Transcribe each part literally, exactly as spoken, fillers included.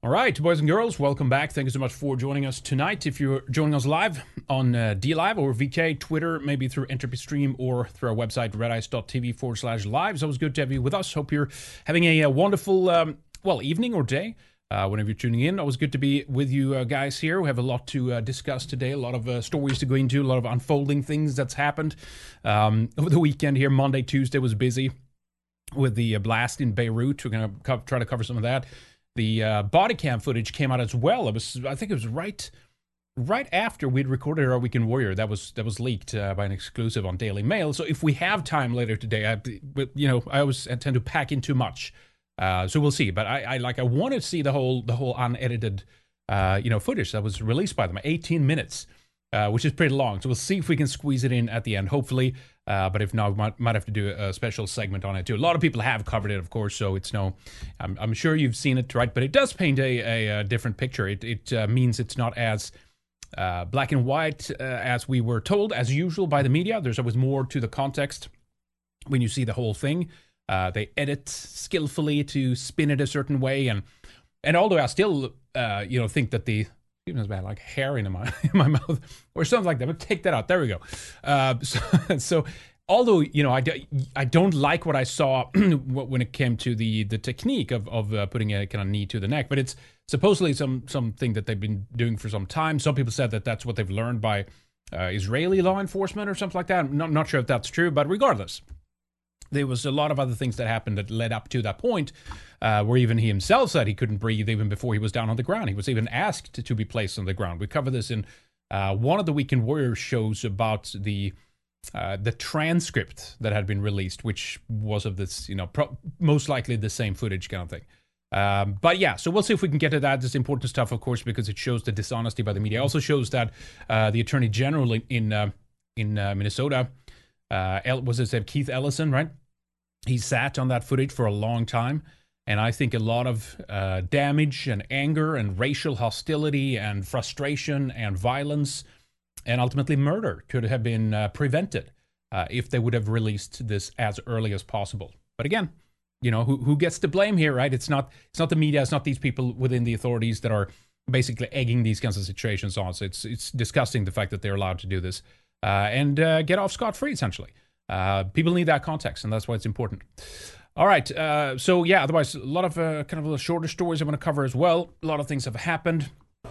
All right, boys and girls, welcome back. Thank you so much for joining us tonight. If you're joining us live on uh, DLive or V K, Twitter, maybe through Entropy Stream or through our website, redice.tv forward slash live. It's always good to have you with us. Hope you're having a, a wonderful, um, well, evening or day uh, whenever you're tuning in. Always good to be with you uh, guys here. We have a lot to uh, discuss today, a lot of uh, stories to go into, a lot of unfolding things that's happened. Um, over the weekend here, Monday, Tuesday was busy with the uh, blast in Beirut. We're going to co- try to cover some of that. The uh, body cam footage came out as well. It was, I think, it was right, right after we'd recorded our Weekend Warrior. That was that was leaked uh, by an exclusive on Daily Mail. So if we have time later today, I, but you know, I always tend to pack in too much. Uh, so we'll see. But I, I like, I want to see the whole the whole unedited, uh, you know, footage that was released by them, eighteen minutes, uh, which is pretty long. So we'll see if we can squeeze it in at the end, hopefully. Uh, but if not, we might, might have to do a special segment on it too. A lot of people have covered it, of course, so it's no, I'm, I'm sure you've seen it, right? But it does paint a, a, a different picture. It, it uh, means it's not as uh, black and white uh, as we were told, as usual, by the media. There's always more to the context when you see the whole thing. Uh, they edit skillfully to spin it a certain way, and and although I still, uh, you know, think that the even as bad, like hair in my in my mouth or something like that. But take that out. There we go. Uh, so, so, although you know, I, I don't like what I saw when it came to the the technique of of uh, putting a kind of knee to the neck, but it's supposedly some something that they've been doing for some time. Some people said that that's what they've learned by uh, Israeli law enforcement or something like that. I'm not not sure if that's true, but regardless, there was a lot of other things that happened that led up to that point, uh, where even he himself said he couldn't breathe even before he was down on the ground. He was even asked to, to be placed on the ground. We cover this in uh, one of the Weekend Warrior shows about the uh, the transcript that had been released, which was of this, you know, pro- most likely the same footage kind of thing. Um, but yeah, so we'll see if we can get to that. This important stuff, of course, because it shows the dishonesty by the media. It also shows that uh, the Attorney General in in, uh, in uh, Minnesota, Uh, El- was it said Keith Ellison, right? He sat on that footage for a long time, and I think a lot of uh, damage and anger and racial hostility and frustration and violence and ultimately murder could have been uh, prevented uh, if they would have released this as early as possible. But again, you know, who who gets to blame here, right? It's not it's not the media, it's not these people within the authorities that are basically egging these kinds of situations on. So it's it's disgusting the fact that they're allowed to do this. Uh, and uh, get off scot-free, essentially. Uh, people need that context, and that's why it's important. All right, uh, so yeah, otherwise, a lot of uh, kind of little shorter stories I want to cover as well. A lot of things have happened,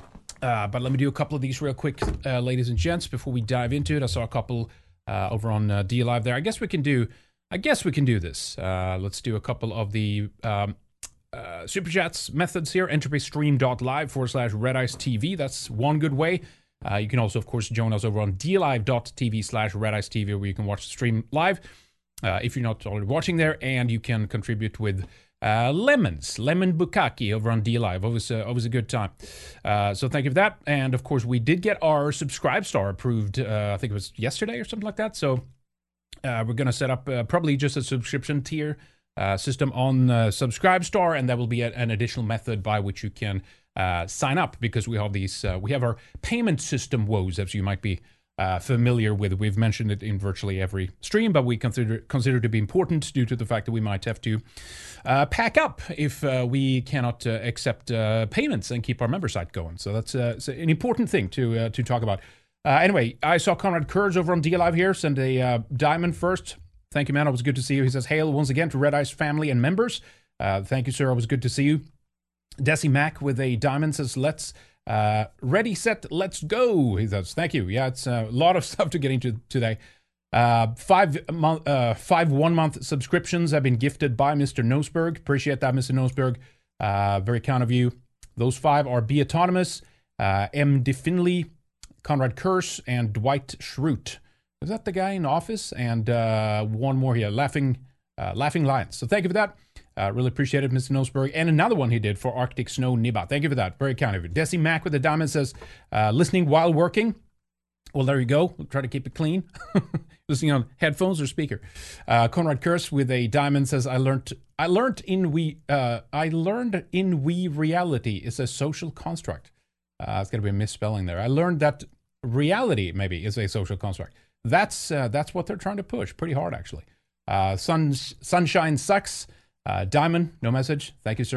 uh, but let me do a couple of these real quick, uh, ladies and gents, before we dive into it. I saw a couple uh, over on uh, DLive there. I guess we can do, I guess we can do this. Uh, let's do a couple of the um, uh, Super Chats methods here. Entropystream.live forward slash Redice TV. That's one good way. Uh, you can also, of course, join us over on dlive.tv slash Redice TV, where you can watch the stream live uh, if you're not already watching there, and you can contribute with uh, lemons, lemon bukkake over on DLive. Always, uh, always a good time. Uh, so thank you for that. And of course, we did get our Subscribe Star approved. Uh, I think it was yesterday or something like that. So uh, we're going to set up uh, probably just a subscription tier uh, system on uh, Subscribe Star, and that will be a, an additional method by which you can Uh, sign up, because we have these, uh, we have our payment system woes, as you might be uh, familiar with. We've mentioned it in virtually every stream, but we consider consider it to be important due to the fact that we might have to uh, pack up if uh, we cannot uh, accept uh, payments and keep our member site going. So that's uh, it's an important thing to uh, to talk about. Uh, anyway, I saw Conrad Kurz over on DLive here send a uh, diamond first. Thank you, man. It was good to see you. He says, hail once again to Redice family and members. Uh, thank you, sir. It was good to see you. Desi Mac with a diamond says, let's, uh, ready, set, let's go. He says, thank you. Yeah, it's a lot of stuff to get into today. Uh, five, month, uh, five one-month subscriptions have been gifted by Mister Noseberg. Appreciate that, Mister Noseberg. Uh, very kind of you. Those five are Be Autonomous, uh, M. D. Finley, Conrad Kurz, and Dwight Schrute. Is that the guy in Office? And uh, one more here, Laughing, uh, Laughing Lions. So thank you for that. Uh, really appreciate it, Mister Noseberg. And another one he did for Arctic Snow Niba. Thank you for that. Very kind of you. Desi Mac with the diamond says, uh, listening while working. Well, there you go. We'll try to keep it clean. Listening on headphones or speaker. Uh, Conrad Kurz with a diamond says, I learned I learned in we uh, I learned in we reality is a social construct. Uh, it's going to be a misspelling there. I learned that reality maybe is a social construct. That's uh, that's what they're trying to push pretty hard, actually. Uh, sun, sunshine sucks. Uh, Diamond, no message. Thank you, sir.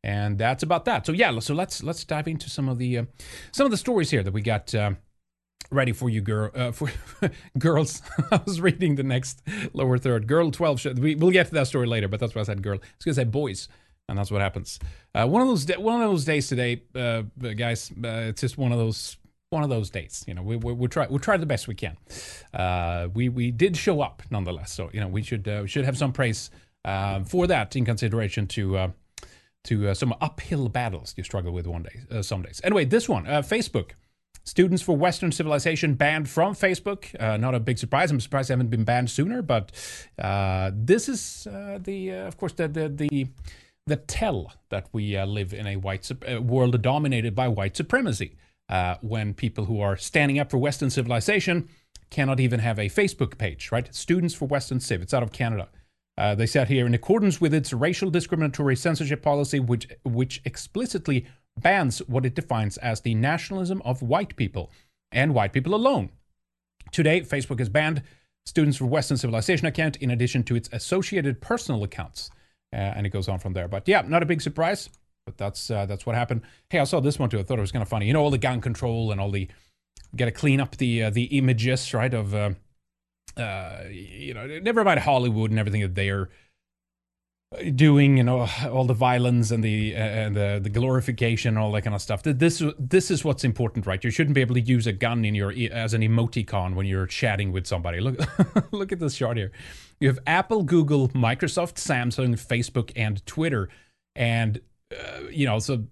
And that's about that. So yeah, so let's let's dive into some of the uh, some of the stories here that we got uh, ready for you, girl. Uh, for girls, I was reading the next lower third. Girl twelve. Sh- we, we'll get to that story later, but that's why I said girl. I was gonna say boys, and that's what happens. Uh, one of those da- one of those days today, uh, guys. Uh, it's just one of those one of those days. You know, we we we try we try the best we can. Uh, we we did show up nonetheless, so you know we should uh, we should have some praise uh, for that in consideration to. Uh, to uh, some uphill battles you struggle with one day, uh, some days. Anyway, this one, uh, Facebook. Students for Western Civilization banned from Facebook. Uh, not a big surprise. I'm surprised they haven't been banned sooner, but uh, this is uh, the, uh, of course, the the the, the tell that we uh, live in a white uh, world dominated by white supremacy. Uh, when people who are standing up for Western civilization cannot even have a Facebook page, right? Students for Western Civ. It's out of Canada. Uh, they said here, in accordance with its racial discriminatory censorship policy, which which explicitly bans what it defines as the nationalism of white people and white people alone. Today, Facebook has banned Students for Western Civilization account in addition to its associated personal accounts. Uh, and it goes on from there. But yeah, not a big surprise, but that's uh, that's what happened. Hey, I saw this one too. I thought it was kind of funny. You know, all the gun control and all the, got to clean up the uh, the images, right, of... Uh, Uh, you know, never mind Hollywood and everything that they're doing, you know, all the violence and the uh, and the the glorification, all that kind of stuff. This this is what's important, right? You shouldn't be able to use a gun in your as an emoticon when you're chatting with somebody. Look, look at this chart here. You have Apple, Google, Microsoft, Samsung, Facebook, and Twitter, and uh, you know, so.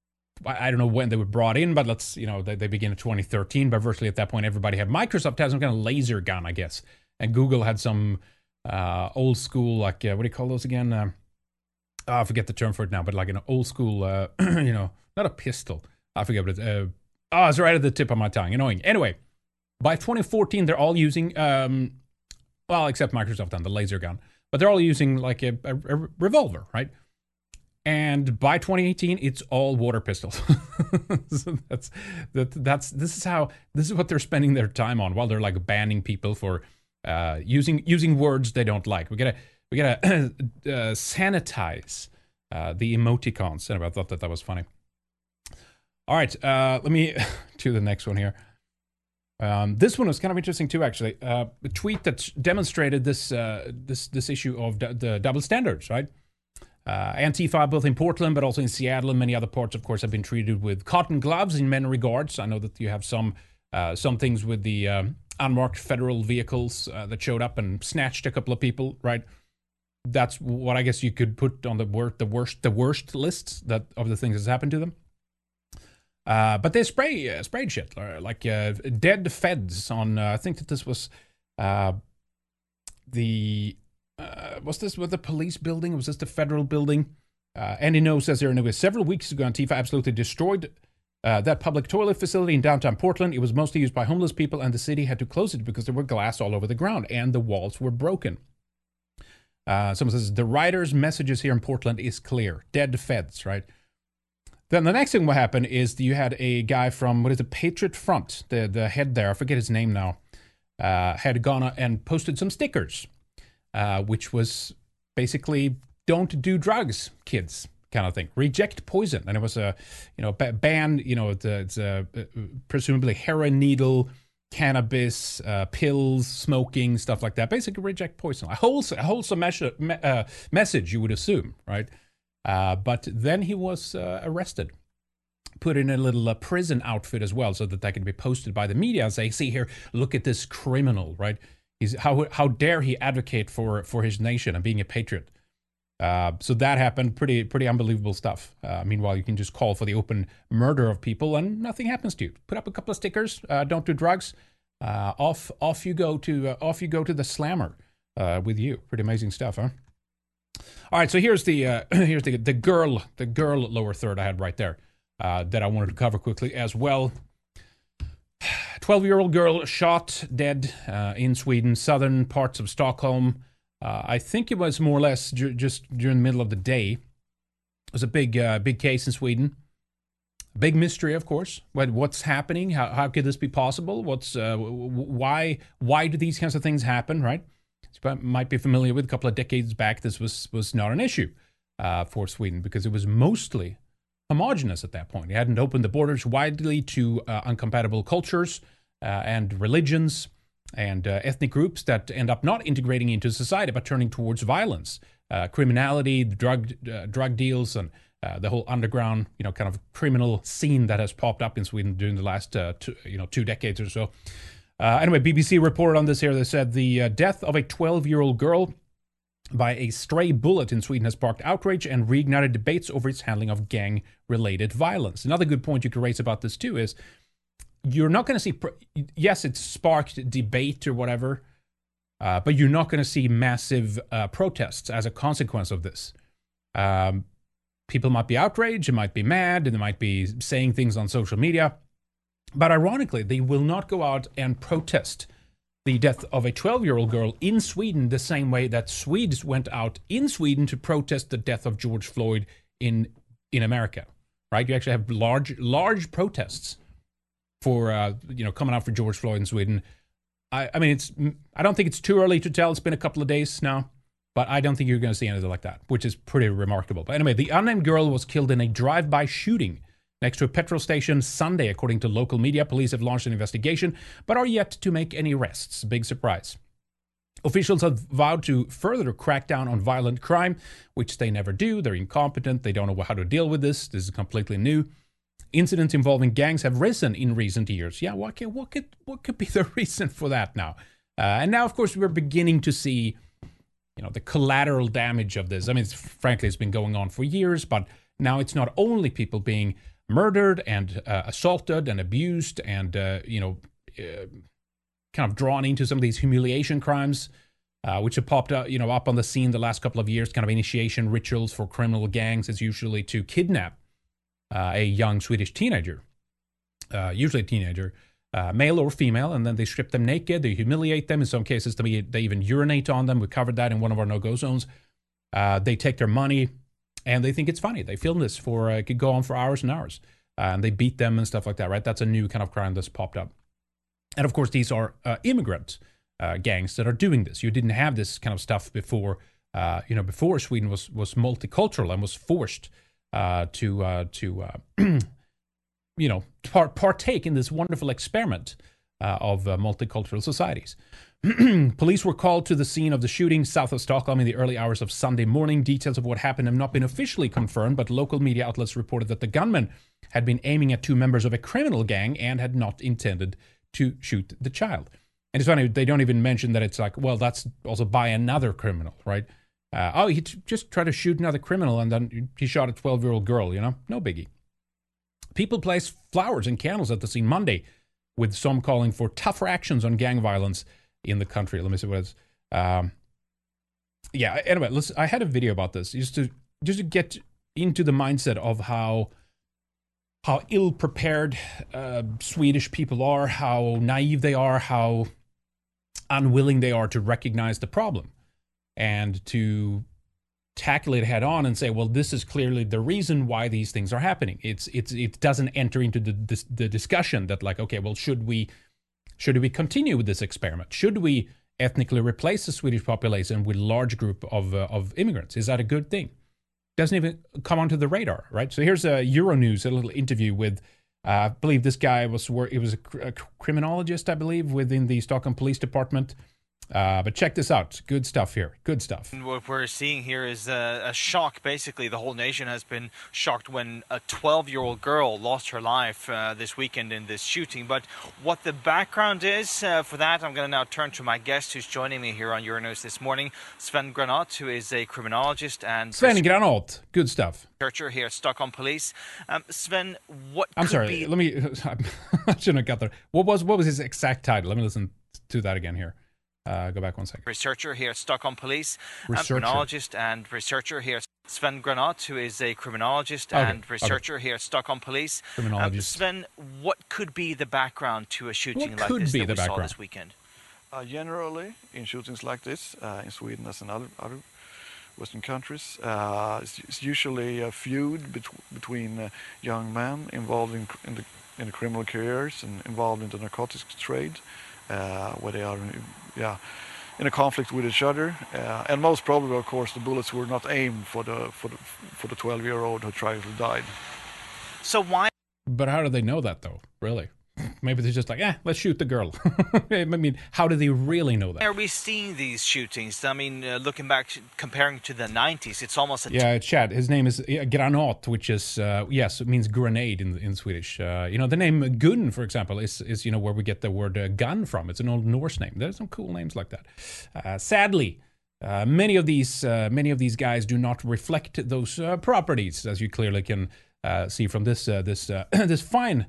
I don't know when they were brought in, but let's, you know, they, they begin in twenty thirteen, but virtually at that point, everybody had. Microsoft had some kind of laser gun, I guess. And Google had some uh, old school, like, uh, what do you call those again? Uh, oh, I forget the term for it now, but like an old school, uh, you know, not a pistol. I forget what it is. Uh, oh, it's right at the tip of my tongue. Annoying. Anyway, by twenty fourteen, they're all using, um, well, except Microsoft and the laser gun, but they're all using like a, a, a revolver, right? And by twenty eighteen, it's all water pistols. So that's that. That's this is how this is what they're spending their time on while they're like banning people for uh, using using words they don't like. We gotta we gotta uh, sanitize uh, the emoticons. And I thought that that was funny. All right, uh, let me do the next one here. Um, this one was kind of interesting too, actually. Uh, a tweet that demonstrated this uh, this this issue of d- the double standards, right? Uh, Antifa, both in Portland, but also in Seattle and many other parts, of course, have been treated with cotton gloves in many regards. I know that you have some uh, some things with the um, unmarked federal vehicles uh, that showed up and snatched a couple of people, right? That's what I guess you could put on the worst, the worst, the worst lists that of the things that's happened to them. Uh, but they spray uh, sprayed shit like uh, dead feds on. Uh, I think that this was uh, the. Uh, was this with the police building? Was this the federal building? Uh, Andy No says here, anyway, several weeks ago, Antifa absolutely destroyed uh, that public toilet facility in downtown Portland. It was mostly used by homeless people, and the city had to close it because there were glass all over the ground, and the walls were broken. Uh, someone says, the writer's messages here in Portland is clear. Dead feds, right? Then the next thing what happened is you had a guy from, what is it, Patriot Front, the, the head there, I forget his name now, uh, had gone and posted some stickers. Uh, which was basically don't do drugs, kids, kind of thing. Reject poison. And it was a, you know, ban, you know, it's a, it's a presumably heroin needle, cannabis, uh, pills, smoking, stuff like that. Basically reject poison. A wholesome, a wholesome mes- uh, message, you would assume, right? Uh, but then he was uh, arrested. Put in a little uh, prison outfit as well so that that can be posted by the media and say, see here, look at this criminal, right? He's, how how dare he advocate for for his nation and being a patriot? Uh, so that happened. Pretty pretty unbelievable stuff. Uh, meanwhile, you can just call for the open murder of people and nothing happens to you. Put up a couple of stickers. Uh, don't do drugs. Uh, off off you go to uh, off you go to the slammer uh, with you. Pretty amazing stuff, huh? All right. So here's the uh, here's the the girl the girl lower third I had right there uh, that I wanted to cover quickly as well. twelve-year-old girl shot dead uh, in Sweden, southern parts of Stockholm. Uh, I think it was more or less ju- just during the middle of the day. It was a big, uh, big case in Sweden. Big mystery, of course. What, what's happening? How, how could this be possible? What's uh, why? Why do these kinds of things happen? Right? You might be familiar with a couple of decades back. This was was not an issue. uh, for Sweden, because it was mostly homogenous at that point. It hadn't opened the borders widely to uh, incompatible cultures uh, and religions and uh, ethnic groups that end up not integrating into society but turning towards violence, uh, criminality, drug uh, drug deals, and uh, the whole underground, you know, kind of criminal scene that has popped up in Sweden during the last, uh, two, you know, two decades or so. Uh, anyway, B B C reported on this here. They said the uh, death of a twelve-year-old girl by a stray bullet in Sweden has sparked outrage and reignited debates over its handling of gang-related violence. Another good point you could raise about this too is you're not going to see, yes, it's sparked debate or whatever, uh, but you're not going to see massive uh, protests as a consequence of this. Um, people might be outraged, they might be mad, and they might be saying things on social media, but ironically, they will not go out and protest the death of a twelve-year-old girl in Sweden the same way that Swedes went out in Sweden to protest the death of George Floyd in in America, right? You actually have large large protests for uh, you know coming out for George Floyd in Sweden. I, I mean, it's I don't think it's too early to tell. It's been a couple of days now, but I don't think you're going to see anything like that, which is pretty remarkable. But anyway, the unnamed girl was killed in a drive-by shooting next to a petrol station Sunday, according to local media. Police have launched an investigation, but are yet to make any arrests. Big surprise. Officials have vowed to further crack down on violent crime, which they never do. They're incompetent. They don't know how to deal with this. This is completely new. Incidents involving gangs have risen in recent years. Yeah, what could, what could, what could be the reason for that now? Uh, and now, of course, we're beginning to see, you know, the collateral damage of this. I mean, it's, frankly, it's been going on for years, but now it's not only people being murdered and uh, assaulted and abused and, uh, you know, uh, kind of drawn into some of these humiliation crimes, uh, which have popped up, you know, up on the scene the last couple of years, kind of initiation rituals for criminal gangs is usually to kidnap uh, a young Swedish teenager, uh, usually a teenager, uh, male or female, and then they strip them naked, they humiliate them. In some cases, they, they even urinate on them. We covered that in one of our no-go zones. Uh, they take their money, and they think it's funny. They film this for, uh, it could go on for hours and hours. Uh, and they beat them and stuff like that, right? That's a new kind of crime that's popped up. And of course, these are uh, immigrant uh, gangs that are doing this. You didn't have this kind of stuff before, uh, you know, before Sweden was, was multicultural and was forced uh, to, uh, to uh, you know, part, partake in this wonderful experiment uh, of uh, multicultural societies. Police were called to the scene of the shooting south of Stockholm in the early hours of Sunday morning. Details of what happened have not been officially confirmed, but local media outlets reported that the gunman had been aiming at two members of a criminal gang and had not intended to shoot the child. And it's funny, they don't even mention that it's like, well, that's also by another criminal, right? Uh, oh, he t- just tried to shoot another criminal and then he shot a twelve-year-old girl, you know? No biggie. People placed flowers and candles at the scene Monday, with some calling for tougher actions on gang violence in the country. Let me see what it's. Um, yeah. Anyway, let's. I had a video about this just to just to get into the mindset of how how ill prepared uh, Swedish people are, how naive they are, how unwilling they are to recognize the problem and to tackle it head on and say, well, this is clearly the reason why these things are happening. It's it's it doesn't enter into the the, the discussion that like, okay, well, should we. Should we continue with this experiment? Should we ethnically replace the Swedish population with a large group of uh, of immigrants? Is that a good thing? Doesn't even come onto the radar, right? So here's a Euronews, a little interview with, uh, I believe this guy was, he was a, cr- a criminologist, I believe, within the Stockholm Police Department. Uh, but check this out. Good stuff here. Good stuff. And what we're seeing here is a, a shock. Basically, the whole nation has been shocked when a twelve-year-old girl lost her life uh, this weekend in this shooting. But what the background is uh, for that, I'm going to now turn to my guest who's joining me here on Euronews this morning, Sven Granat, who is a criminologist and Sven Granat. Good stuff. Researcher here at Stockholm Police. Um, Sven, what I'm could sorry. be... Let me. I shouldn't have got there. What was what was his exact title? Let me listen to that again here. Uh, go back one second. Researcher here at Stockholm Police, researcher. Um, criminologist and researcher here. Sven Granat, who is a criminologist okay. and researcher okay. here at Stockholm Police. Criminologist. Um, Sven, what could be the background to a shooting what like could this be that the we background? saw this weekend? Uh, generally, in shootings like this, uh, in Sweden as in other, other Western countries, uh, it's, it's usually a feud bet- between uh, young men involved in, in, the, in the criminal careers and involved in the narcotics trade, uh, where they are, yeah, in a conflict with each other, uh, and most probably, of course, the bullets were not aimed for the for the for the twelve-year-old who tragically died. So why? But how do they know that, though? Really? Maybe they're just like, eh, let's shoot the girl. I mean, how do they really know that? Are we seeing these shootings? I mean, uh, looking back, to, comparing to the nineties, it's almost a yeah, Chad. His name is uh, Granat, which is uh, yes, it means grenade in in Swedish. Uh, you know, the name Gun, for example, is is you know where we get the word uh, gun from. It's an old Norse name. There's some cool names like that. Uh, sadly, uh, many of these uh, many of these guys do not reflect those uh, properties, as you clearly can uh, see from this uh, this uh, this fine.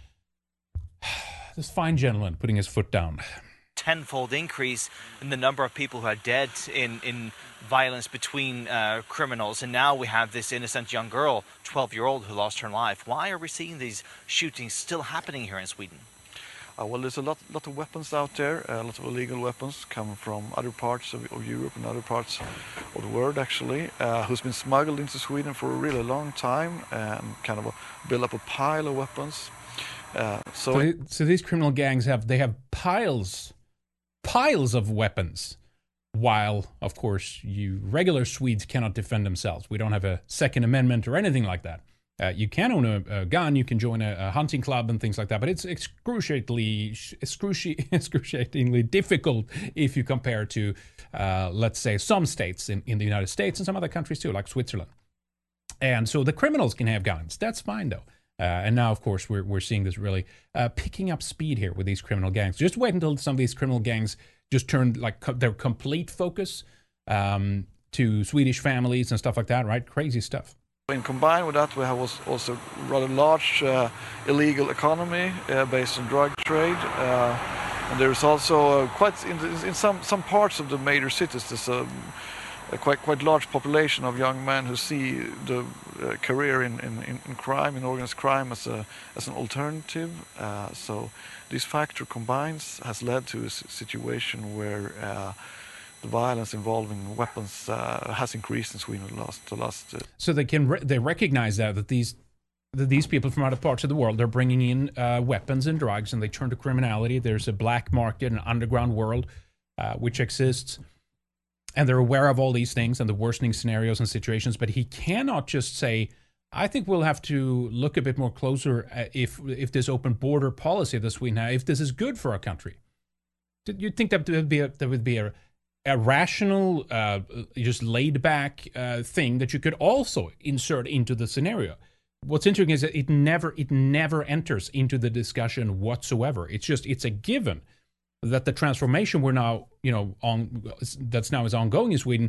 This fine gentleman putting his foot down. Tenfold increase in the number of people who are dead in, in violence between uh, criminals. And now we have this innocent young girl, twelve-year-old, who lost her life. Why are we seeing these shootings still happening here in Sweden? Uh, well, there's a lot, lot of weapons out there, a lot of illegal weapons coming from other parts of, of Europe and other parts of the world, actually, uh, who's been smuggled into Sweden for a really long time and kind of a, build up a pile of weapons. Uh, so, so, so these criminal gangs have they have piles, piles of weapons, while of course you regular Swedes cannot defend themselves. We don't have a Second Amendment or anything like that. Uh, you can own a, a gun, you can join a, a hunting club and things like that, but it's excruciatingly, excruci- excruciatingly difficult if you compare to, uh, let's say, some states in, in the United States and some other countries too, like Switzerland. And so the criminals can have guns. That's fine though. Uh, and now, of course, we're we're seeing this really uh, picking up speed here with these criminal gangs. Just wait until some of these criminal gangs just turn like co- their complete focus um, to Swedish families and stuff like that, right? Crazy stuff. And combined with that, we have also rather large uh, illegal economy uh, based on drug trade. Uh, and there's also uh, quite, in, in some, some parts of the major cities, there's a, a quite quite large population of young men who see the uh, career in, in, in crime, in organized crime, as a as an alternative. Uh, so this factor combines has led to a situation where uh, the violence involving weapons uh, has increased in Sweden the last the last. Uh, so they can re- they recognize that that these that these people from other parts of the world, they're bringing in uh, weapons and drugs, and they turn to criminality. There's a black market, an underground world, uh, which exists. And they're aware of all these things and the worsening scenarios and situations, but he cannot just say, I think we'll have to look a bit more closer at if if this open border policy that Sweden has, if this is good for our country. You'd think that would be a, that would be a, a rational, uh, just laid back uh, thing that you could also insert into the scenario. What's interesting is that it never it never enters into the discussion whatsoever. It's just it's a given that the transformation we're now, you know, on that's now is ongoing in Sweden,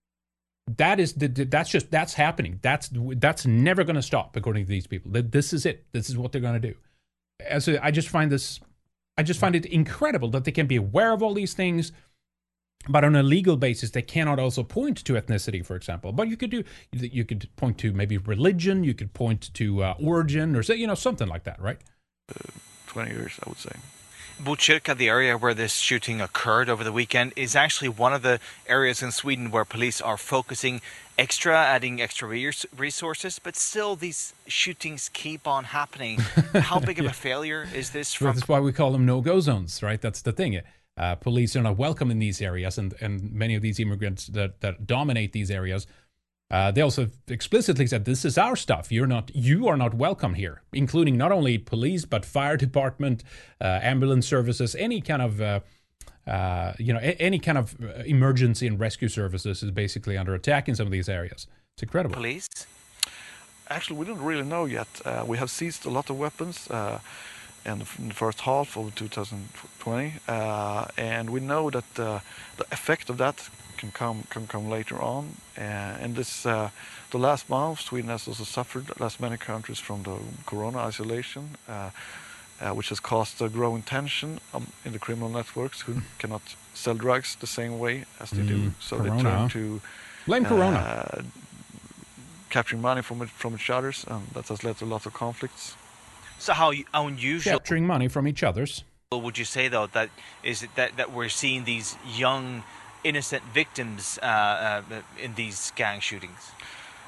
that is the, that's just that's happening. That's that's never going to stop, according to these people. This is it. This is what they're going to do. And so I just find this, I just find it incredible that they can be aware of all these things, but on a legal basis they cannot also point to ethnicity, for example. But you could do, you could point to maybe religion. You could point to uh, origin, or say, you know, something like that, right? uh, Twenty years, I would say. Botkyrka, the area where this shooting occurred over the weekend, is actually one of the areas in Sweden where police are focusing extra, adding extra res- resources, but still these shootings keep on happening. How big of yeah. a failure is this? From- From That's why we call them no-go zones, right? That's the thing. Uh, police are not welcome in these areas, and, and many of these immigrants that, that dominate these areas, Uh, they also explicitly said, this is our stuff. You're not, you are not welcome here, including not only police, but fire department, uh, ambulance services, any kind of, uh, uh, you know, a- any kind of emergency and rescue services is basically under attack in some of these areas. It's incredible. police? Actually, we don't really know yet. Uh, we have seized a lot of weapons uh, in, the, in the first half of two thousand twenty, uh, and we know that uh, the effect of that can come can come later on. Uh, and this uh, the last month, Sweden has also suffered, as many countries, from the corona isolation, uh, uh, which has caused a growing tension um, in the criminal networks who cannot sell drugs the same way as they do. Mm, So corona. they turn to Blame uh, Corona. capturing money from it, from each other's, and that has led to a lot of conflicts. So how unusual Capturing money from each other's. would you say, though, that is it that, that we're seeing these young innocent victims uh, uh, in these gang shootings?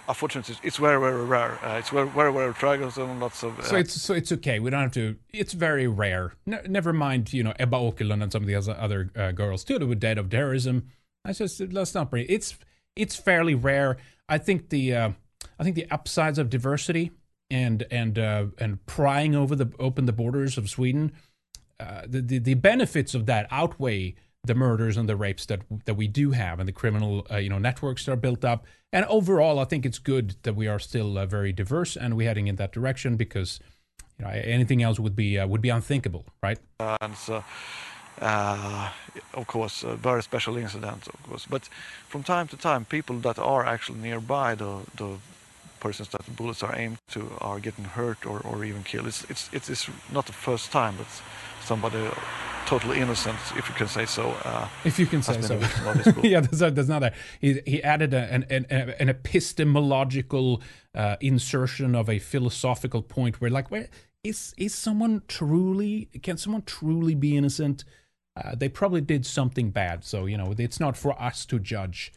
unfortunately, it's very, very rare. Uh, it's very, very, very troublesome. Lots of. Uh, so it's so it's okay. We don't have to. It's very rare. Ne- never mind, you know, Ebba Åkerlund and some of the other other uh, girls too that were dead of terrorism. I just let's not bring. It's it's fairly rare. I think the uh, I think the upsides of diversity and and uh, and prying over the open the borders of Sweden, uh, the, the the benefits of that outweigh the murders and the rapes that that we do have, and the criminal uh, you know networks that are built up. And overall, I think it's good that we are still uh, very diverse, and we're heading in that direction, because you know anything else would be uh, would be unthinkable, right? Uh, and so, uh, of course, a very special incident, of course. But from time to time, people that are actually nearby the the persons that the bullets are aimed to are getting hurt or, or even killed. It's it's it's not the first time that somebody totally innocent, if you can say so. Uh, if you can say so. Yeah, that's not, that's not that. He, he added a, an, an, an epistemological uh, insertion of a philosophical point where, like, where is is someone truly, can someone truly be innocent? Uh, they probably did something bad. So, you know, it's not for us to judge.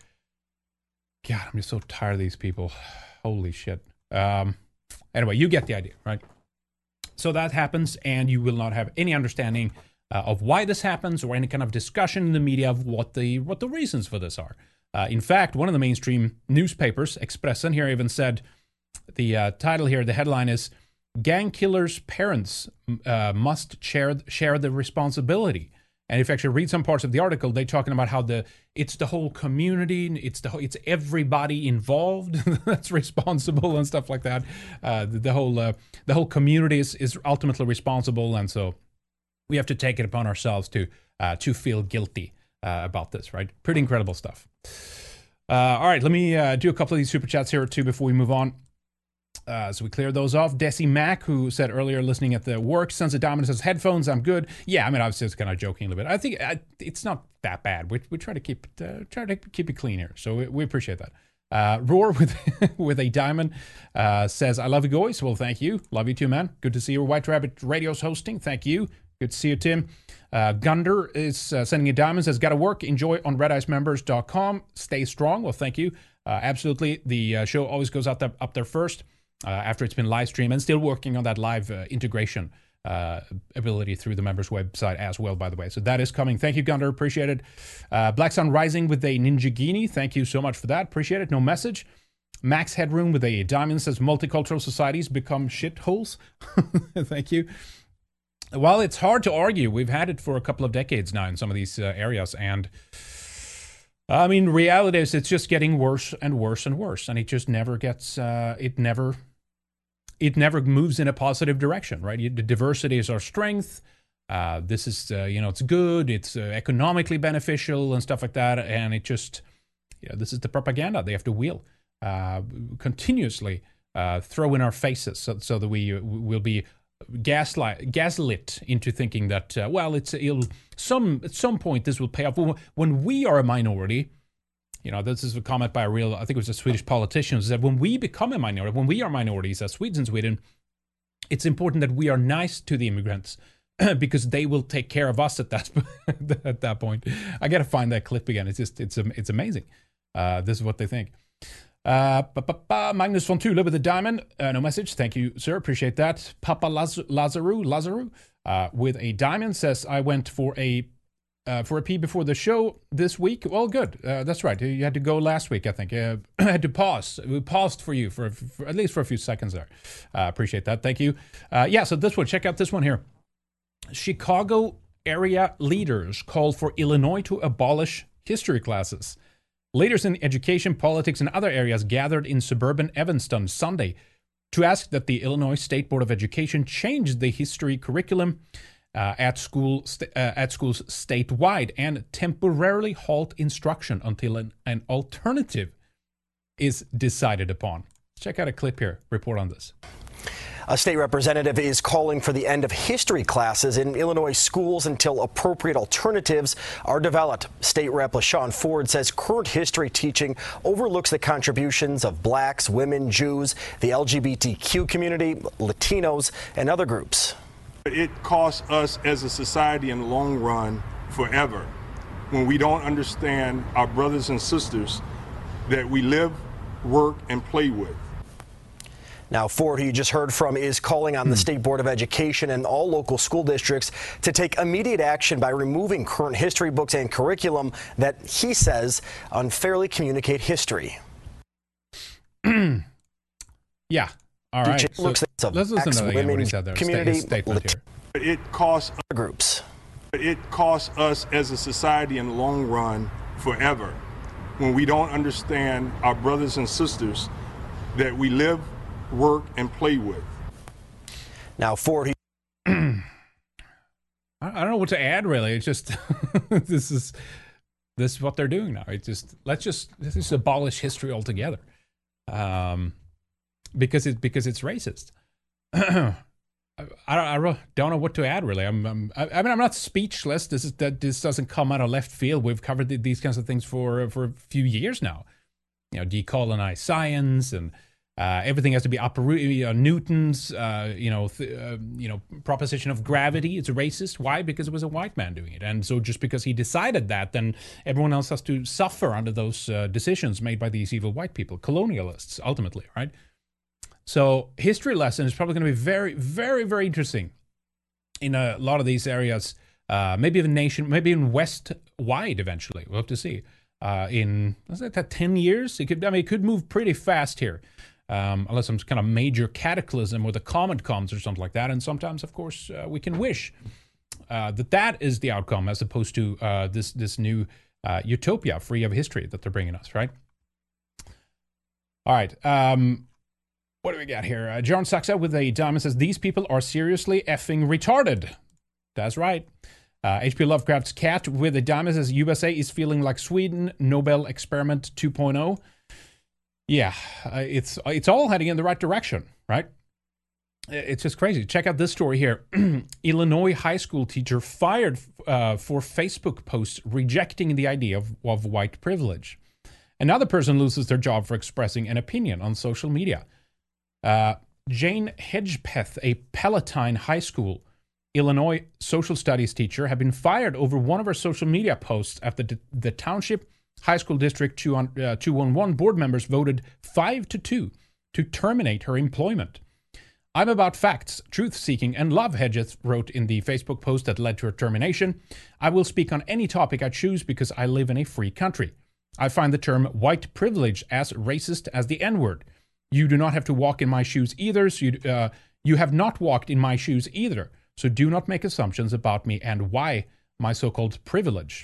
God, I'm just so tired of these people. Holy shit. Um, anyway, you get the idea, right? So that happens, and you will not have any understanding Uh, of why this happens, or any kind of discussion in the media of what the what the reasons for this are. Uh, in fact, one of the mainstream newspapers, Expressen, here even said, the uh, title here, the headline is, "Gang Killers' Parents uh, Must share, share the Responsibility." And if you actually read some parts of the article, they're talking about how the it's the whole community, it's the it's everybody involved that's responsible and stuff like that. Uh, the, the whole uh, the whole community is, is ultimately responsible, and so we have to take it upon ourselves to uh, to feel guilty uh, about this, right? Pretty incredible stuff. Uh, all right, let me uh, do a couple of these super chats here too before we move on. Uh, so we clear those off. Desi Mac, who said earlier, listening at the work, Sons of Diamond says, headphones, I'm good. Yeah, I mean, obviously it's kind of joking a little bit. I think uh, it's not that bad. We we try to keep it, uh, try to keep it clean here, so we, we appreciate that. Uh, Roar with with a diamond uh, says, I love you guys. Well, thank you. Love you too, man. Good to see you. White Rabbit Radio's hosting. Thank you. Good to see you, Tim. Uh, Gunder is uh, sending you diamonds, says, gotta work, enjoy on red ice members dot com. Stay strong. Well, thank you. Uh, absolutely. The uh, show always goes out there, up there first uh, after it's been live streamed, and still working on that live uh, integration uh, ability through the members website as well, by the way. So that is coming. Thank you, Gunder. Appreciate it. Uh, Black Sun Rising with a Ninjagini. Thank you so much for that. Appreciate it. No message. Max Headroom with a diamond says, multicultural societies become shitholes. Thank you. While it's hard to argue, we've had it for a couple of decades now in some of these uh, areas, and I mean, reality is it's just getting worse and worse and worse, and it just never gets, uh, it never, it never moves in a positive direction, right? The diversity is our strength. Uh, this is, uh, you know, it's good, it's uh, economically beneficial and stuff like that, and it just, you know, this is the propaganda they have to wheel uh, continuously uh, throw in our faces, so, so that we uh, will be gaslight gaslit into thinking that uh, well, it's it'll some at some point this will pay off. When we are a minority, you know, this is a comment by a real, I think it was a Swedish politician, who said, when we become a minority, when we are minorities as Swedes in Sweden, it's important that we are nice to the immigrants because they will take care of us at that at that point. I gotta find that clip again. It's just it's it's amazing. Uh, this is what they think. Uh, ba, ba, ba, Magnus von Thule with a diamond. Uh, no message. Thank you, sir. Appreciate that. Papa Laz- Lazaru, Lazaru uh, with a diamond says, I went for a uh, for a pee before the show this week. Well, good. Uh, that's right. You had to go last week, I think. Uh, I had to pause. We paused for you for, for at least for a few seconds there. Uh, appreciate that. Thank you. Uh, yeah, so this one, check out this one here. Chicago area leaders called for Illinois to abolish history classes. Leaders in education, politics, and other areas gathered in suburban Evanston Sunday to ask that the Illinois State Board of Education change the history curriculum uh, at school st- uh, at schools statewide and temporarily halt instruction until an, an alternative is decided upon. Check out a clip here. Report on this. A state representative is calling for the end of history classes in Illinois schools until appropriate alternatives are developed. State Rep LaShawn Ford says current history teaching overlooks the contributions of blacks, women, Jews, the L G B T Q community, Latinos, and other groups. It costs us as a society in the long run forever when we don't understand our brothers and sisters that we live work, and play with. Now, Ford, who you just heard from, is calling on the State Board of Education and all local school districts to take immediate action by removing current history books and curriculum that he says unfairly communicate history. Yeah. All right. So looks let's listen to again what he said there. Community Statement here. It costs groups. It costs us as a society in the long run forever when we don't understand our brothers and sisters that we live, work, and play with. Now, Ford. He- I don't know what to add, really. It's just this is this is what they're doing now. It's just let's just let's just abolish history altogether, um, because it because it's racist. I don't, I don't know what to add, really. I'm, I'm I mean I'm not speechless. This is that this doesn't come out of left field. We've covered the, these kinds of things for for a few years now. You know, decolonize science and uh, everything has to be uprooted. You know, Newton's uh, you know th- uh, you know proposition of gravity. It's racist. Why? Because it was a white man doing it, and so just because he decided that, then everyone else has to suffer under those uh, decisions made by these evil white people, colonialists, ultimately, right? So history lesson is probably going to be very, very, very interesting in a lot of these areas. Uh, maybe even nation, maybe in West-wide eventually. We'll have to see. Uh, in was that ten years? It could. I mean, it could move pretty fast here, um, unless some kind of major cataclysm or the comet comes or something like that. And sometimes, of course, uh, we can wish uh, that that is the outcome, as opposed to uh, this this new uh, utopia free of history that they're bringing us. Right. All right. Um, What do we got here? Uh, John Saxa with a diamond says, these people are seriously effing retarded. That's right. Uh, H P Lovecraft's cat with a diamond says, U S A is feeling like Sweden, Nobel Experiment two point oh. Yeah, uh, it's it's all heading in the right direction, right? It's just crazy. Check out this story here. Illinois high school teacher fired uh, for Facebook posts rejecting the idea of, of white privilege. Another person loses their job for expressing an opinion on social media. Uh, Jane Hedgepeth, a Palatine High School, Illinois social studies teacher, had been fired over one of her social media posts after the, the Township High School District two eleven board members voted five to two to terminate her employment. I'm about facts, truth-seeking, and love, Hedges wrote in the Facebook post that led to her termination. I will speak on any topic I choose because I live in a free country. I find the term white privilege as racist as the N-word. You do not have to walk in my shoes either. So you, uh, you have not walked in my shoes either. So do not make assumptions about me and why my so-called privilege.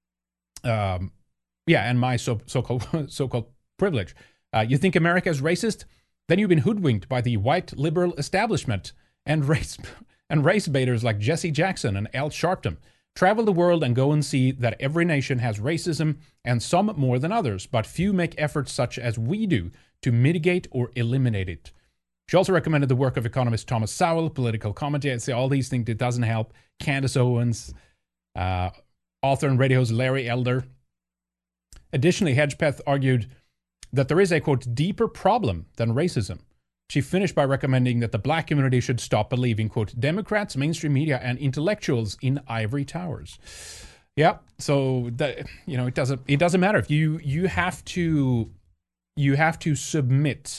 Um, yeah, and my so, so-called so-called privilege. Uh, you think America is racist? Then you've been hoodwinked by the white liberal establishment and race and race baiters like Jesse Jackson and Al Sharpton. Travel the world and go and see that every nation has racism, and some more than others, but few make efforts such as we do to mitigate or eliminate it. She also recommended the work of economist Thomas Sowell, political commentator, say all these things, it doesn't help. Candace Owens, uh, author and radio's Larry Elder. Additionally, Hedgepeth argued that there is a, quote, deeper problem than racism. She finished by recommending that the black community should stop believing, quote, Democrats, mainstream media, and intellectuals in ivory towers. Yeah, so that, you know, it doesn't it doesn't matter if you you have to you have to submit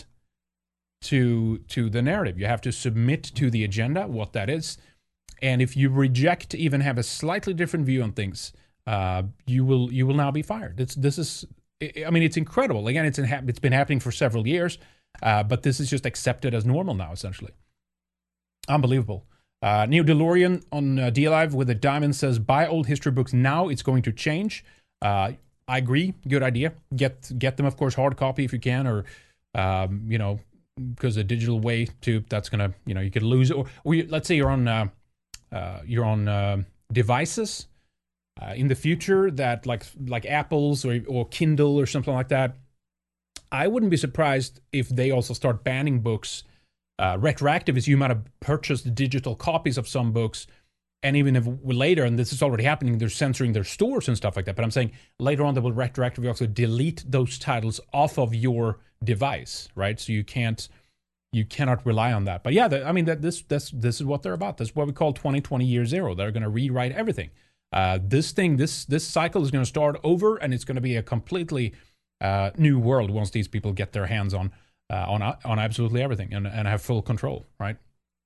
to to the narrative. You have to submit to the agenda, what that is. And if you reject to even have a slightly different view on things, uh, you will you will now be fired. It's this is I mean, it's incredible. Again, it's in, it's been happening for several years. Uh, but this is just accepted as normal now, essentially. Unbelievable. Uh, Neo DeLorean on uh, D-Live with a diamond says, buy old history books now. It's going to change. Uh, I agree. Good idea. Get get them, of course, hard copy if you can, or, um, you know, because a digital way to, that's going to, you know, you could lose it. Or, or you, let's say you're on, uh, uh, you're on uh, devices uh, in the future that like like Apple's or, or Kindle or something like that. I wouldn't be surprised if they also start banning books. Uh, retroactive is you might have purchased digital copies of some books, and even if later, and this is already happening, they're censoring their stores and stuff like that. But I'm saying later on they will retroactively also delete those titles off of your device, right? So you can't, you cannot rely on that. But yeah, the, I mean that this this this is what they're about. This is what we call twenty twenty year zero. They're going to rewrite everything. Uh, this thing, this this cycle is going to start over, and it's going to be a completely uh, new world once these people get their hands on uh, on on absolutely everything and, and have full control, right?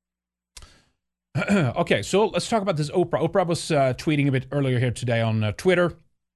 Okay, so let's talk about this Oprah. Oprah was uh, tweeting a bit earlier here today on uh, Twitter,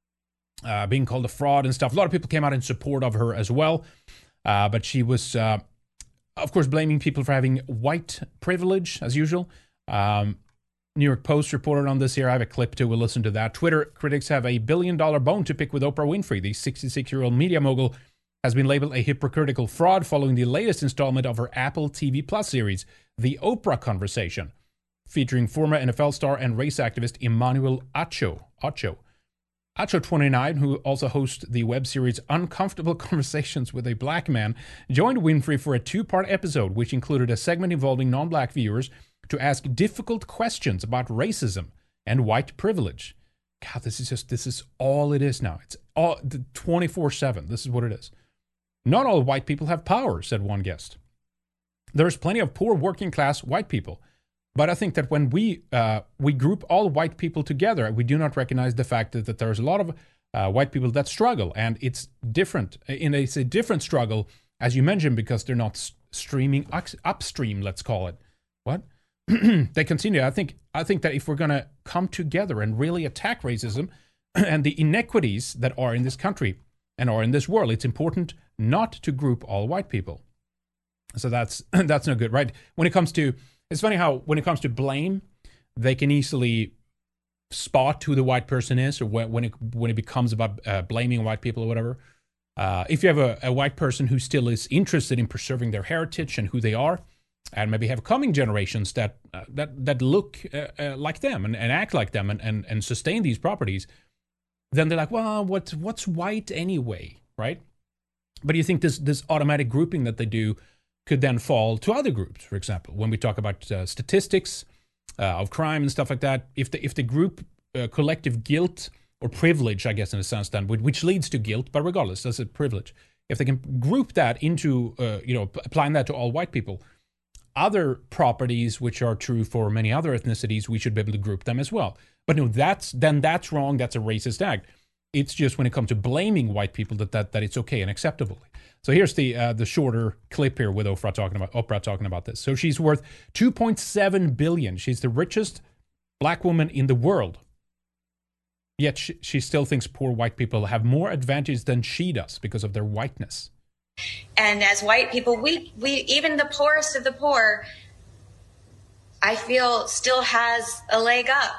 uh, being called a fraud and stuff. A lot of people came out in support of her as well, uh, but she was, uh, of course, blaming people for having white privilege, as usual. Um, New York Post reported on this here. I have a clip too. We'll listen to that. Twitter critics have a billion-dollar bone to pick with Oprah Winfrey. The sixty-six-year-old media mogul has been labeled a hypocritical fraud following the latest installment of her Apple T V Plus series, The Oprah Conversation, featuring former N F L star and race activist Emmanuel Acho. Acho. Acho, twenty-nine, who also hosts the web series Uncomfortable Conversations with a Black Man, joined Winfrey for a two-part episode, which included a segment involving non-black viewers to ask difficult questions about racism and white privilege. God, this is just, this is all it is now. It's all twenty-four seven. This is what it is. Not all white people have power, said one guest. There's plenty of poor working class white people. But I think that when we uh, we group all white people together, we do not recognize the fact that, that there's a lot of uh, white people that struggle. And it's different. And it's a different struggle, as you mentioned, because they're not s- streaming up- upstream, let's call it. What? They continue. I think I think that if we're going to come together and really attack racism and the inequities that are in this country and are in this world, it's important not to group all white people. So that's that's no good, right? When it comes to, it's funny how when it comes to blame, they can easily spot who the white person is, or when, when it when it becomes about uh, blaming white people or whatever. Uh, if you have a, a white person who still is interested in preserving their heritage and who they are, and maybe have coming generations that uh, that that look uh, uh, like them and, and act like them and, and, and sustain these properties, then they're like, well, what what's white anyway, right? But you think this this automatic grouping that they do could then fall to other groups, for example, when we talk about uh, statistics uh, of crime and stuff like that. If the if the group uh, collective guilt or privilege, I guess in a sense, then which leads to guilt, but regardless, that's a privilege. If they can group that into, uh, you know, applying that to all white people, other properties which are true for many other ethnicities, we should be able to group them as well. But no, that's then that's wrong. That's a racist act. It's just when it comes to blaming white people that that, that it's okay and acceptable. So here's the uh, the shorter clip here with Oprah talking about Oprah talking about this. So she's worth two point seven billion dollars. She's the richest black woman in the world. Yet she, she still thinks poor white people have more advantage than she does because of their whiteness. And as white people, we, we even the poorest of the poor, I feel, still has a leg up.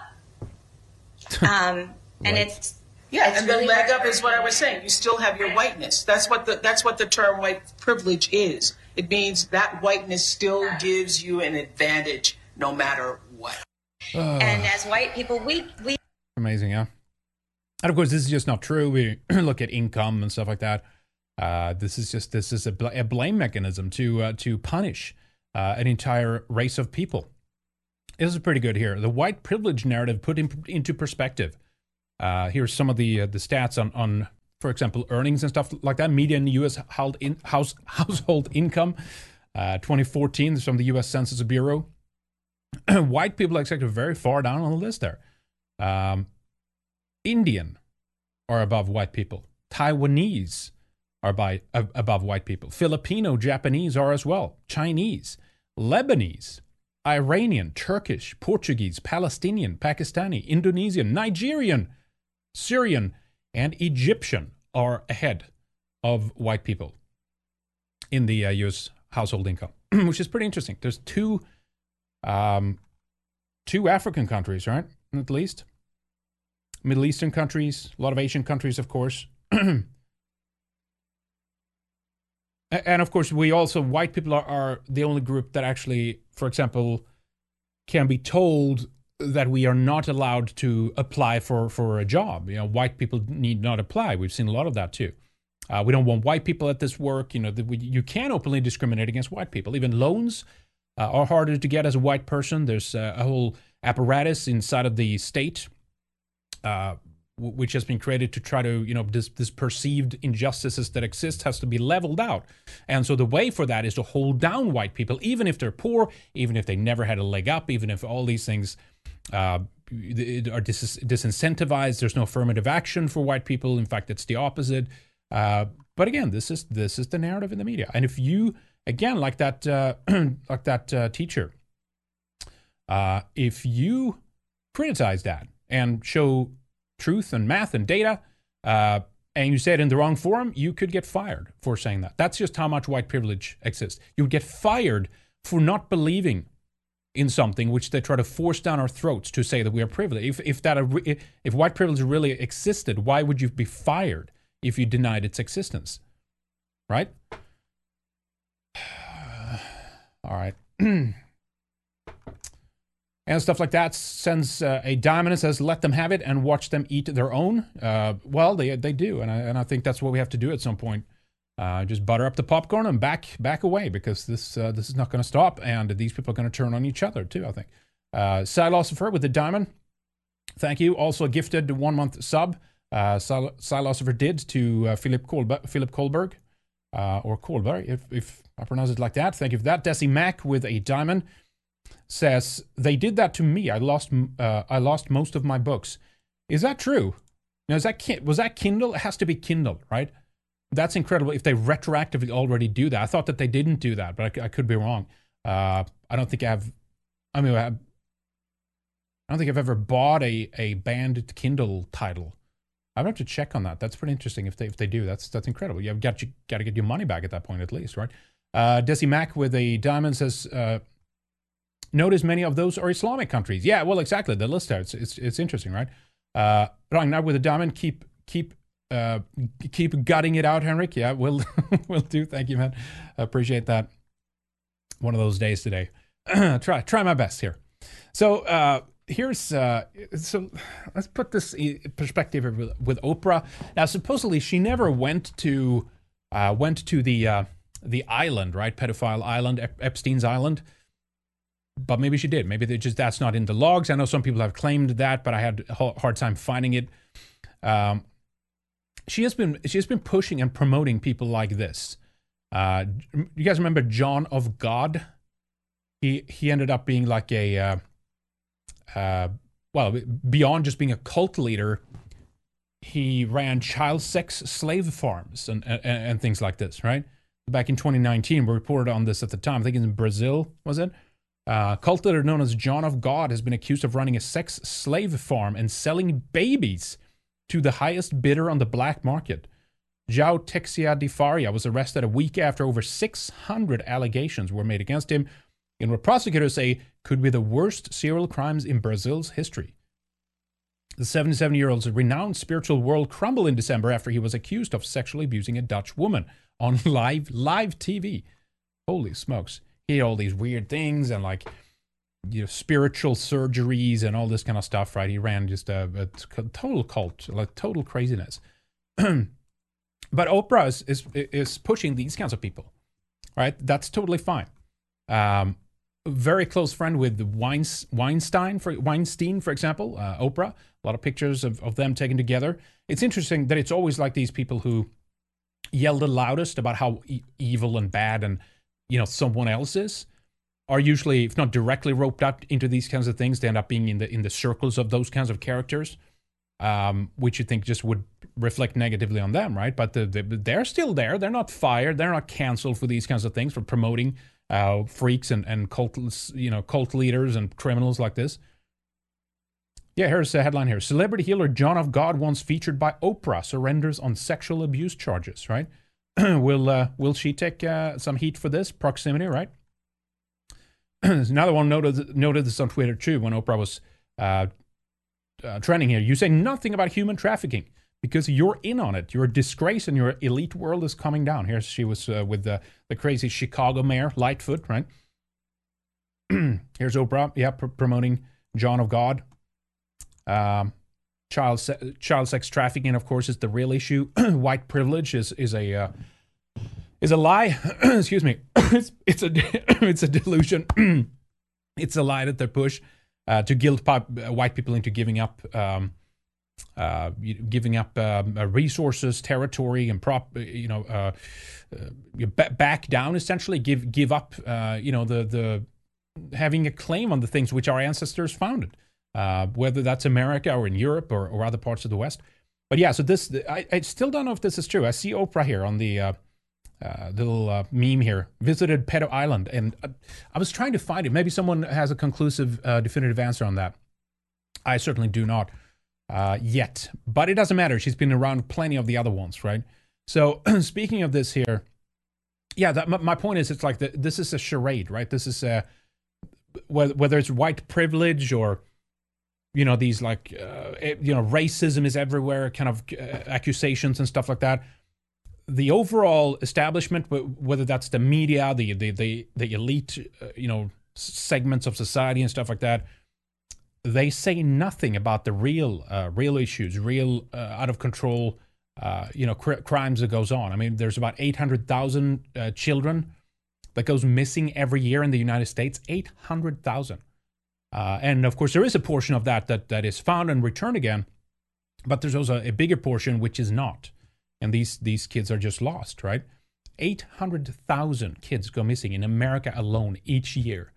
Um, and Right. it's Yeah, it's and really the leg up hard is what I was saying. You still have your whiteness. That's what the that's what the term white privilege is. It means that whiteness still gives you an advantage no matter what. and as white people, we we Amazing, yeah. And of course, this is just not true. We look at income and stuff like that. Uh, this is just this is a, bl- a blame mechanism to uh, to punish uh, an entire race of people. This is pretty good here. The white privilege narrative put in, into perspective. Uh, here's some of the uh, the stats on, on, for example, earnings and stuff like that. Median U S household, in, house, household income, uh, twenty fourteen, this is from the U S Census Bureau. White people are actually very far down on the list there. Um, Indian are above white people. Taiwanese are by uh, above white people. Filipino, Japanese are as well. Chinese, Lebanese, Iranian, Turkish, Portuguese, Palestinian, Pakistani, Indonesian, Nigerian, Syrian, and Egyptian are ahead of white people in the uh, U S household income, which is pretty interesting. There's two, um, two African countries, right? At least. Middle Eastern countries, a lot of Asian countries, of course. And of course, we also, white people are, are the only group that actually, for example, can be told that we are not allowed to apply for, for a job. You know, white people need not apply. We've seen a lot of that too. Uh, we don't want white people at this work. You know, the, we, you can openly discriminate against white people. Even loans uh, are harder to get as a white person. There's uh, a whole apparatus inside of the state Uh, which has been created to try to, you know, this, this perceived injustices that exist has to be leveled out. And so the way for that is to hold down white people, even if they're poor, even if they never had a leg up, even if all these things uh, are dis- disincentivized. There's no affirmative action for white people. In fact, it's the opposite. Uh, But again, this is this is the narrative in the media. And if you, again, like that uh, like that uh, teacher, uh, if you criticize that and show truth and math and data, uh, and you say it in the wrong forum, you could get fired for saying that. That's just how much white privilege exists. You would get fired for not believing in something which they try to force down our throats to say that we are privileged. If if that if white privilege really existed, why would you be fired if you denied its existence? Right? All right. And stuff like that sends uh, a diamond and says, let them have it and watch them eat their own. Uh, well, they they do. And I, and I think that's what we have to do at some point. Uh, just butter up the popcorn and back back away, because this uh, this is not going to stop. And these people are going to turn on each other too, I think. Uh, Silosifer with the diamond. Thank you. Also gifted one month sub. Uh, Silosifer did to uh, Philip Kolbe- Philip Kohlberg. Uh, or Kohlberg, if, if I pronounce it like that. Thank you for that. Desi Mac with a diamond says, they did that to me. I lost uh, I lost most of my books. Is that true? Now, is that was that Kindle? It has to be Kindle, right? That's incredible if they retroactively already do that. I thought that they didn't do that, but I, I could be wrong. Uh, I don't think I have, I mean, I, have, I don't think I've ever bought a, a banned Kindle title. I would have to check on that. That's pretty interesting if they if they do. That's that's incredible. You've got, you got to get your money back at that point at least, right? Uh, Desi Mac with a diamond says, uh, notice many of those are Islamic countries. Yeah, well, exactly. The list there, it's it's, it's interesting, right? Uh, Ragnar with a diamond, keep keep uh, keep gutting it out, Henrik. Yeah, we'll we'll do. Thank you, man. I appreciate that. One of those days today. try try my best here. So uh, here's uh, so let's put this in perspective with, with Oprah. Now, supposedly she never went to uh, went to the uh, the island, right? Pedophile island, Ep- Epstein's island. But maybe she did. Maybe they just that's not in the logs. I know some people have claimed that, but I had a hard time finding it. Um, she has been she has been pushing and promoting people like this. Uh, you guys remember John of God? He he ended up being like a uh, uh, well, beyond just being a cult leader, he ran child sex slave farms and and, and things like this. Right back in twenty nineteen, we reported on this at the time. I think it's in Brazil, was it? Uh, cult leader known as John of God has been accused of running a sex slave farm and selling babies to the highest bidder on the black market. João Teixeira de Faria was arrested a week after over six hundred allegations were made against him in what prosecutors say could be the worst serial crimes in Brazil's history. The seventy-seven-year-old's renowned spiritual world crumbled in December after he was accused of sexually abusing a Dutch woman on live live T V. Holy smokes. He had all these weird things and like, you know, spiritual surgeries and all this kind of stuff, right? He ran just a, a total cult, like total craziness. But Oprah is, is is pushing these kinds of people, right? That's totally fine. Um, a very close friend with Weinstein, for Weinstein, for example, uh, Oprah. A lot of pictures of, of them taken together. It's interesting that it's always like these people who yell the loudest about how e- evil and bad and you know, someone else's are usually, if not directly roped out into these kinds of things, they end up being in the in the circles of those kinds of characters, um, which you think just would reflect negatively on them, right? But the, the, they're still there. They're not fired. They're not canceled for these kinds of things, for promoting uh, freaks and, and cult, you know, cult leaders and criminals like this. Yeah, here's a headline here. Celebrity healer John of God, once featured by Oprah, surrenders on sexual abuse charges, right? will uh, will she take uh, some heat for this proximity, right? There's another one noted noted this on Twitter too when Oprah was uh, uh, trending here. You say nothing about human trafficking because you're in on it. You're a disgrace and your elite world is coming down. Here she was uh, with the, the crazy Chicago mayor, Lightfoot, right? Here's Oprah, yeah, pr- promoting John of God. Um, Child se- child sex trafficking, of course, is the real issue. White privilege is is a uh, is a lie. Excuse me. it's, it's a it's a delusion. It's a lie that they push uh, to guilt pop, uh, white people into giving up um, uh, giving up um, resources, territory, and prop. You know, uh, uh, b- back down essentially. Give give up. Uh, you know, the the having a claim on the things which our ancestors founded. Uh, whether that's America or in Europe or, or other parts of the West. but yeah, so this, I, I still don't know if this is true. I see Oprah here on the uh, uh, little uh, meme here, visited Pedo Island, and uh, I was trying to find it. Maybe someone has a conclusive, uh, definitive answer on that. I certainly do not uh, yet, but it doesn't matter. She's been around plenty of the other ones, right? So speaking of this here, yeah, that, my, my point is, it's like the, this is a charade, right? This is a, whether, whether it's white privilege or, you know, these like, uh, you know, racism is everywhere, kind of uh, accusations and stuff like that. The overall establishment, whether that's the media, the the the, the elite, uh, you know, segments of society and stuff like that, they say nothing about the real, uh, real issues, real uh, out of control, uh, you know, cr- crimes that goes on. I mean, there's about eight hundred thousand uh, children that goes missing every year in the United States. eight hundred thousand. Uh, and of course, there is a portion of that, that that is found and returned again, but there's also a bigger portion which is not. And these these kids are just lost, right? eight hundred thousand kids go missing in America alone each year.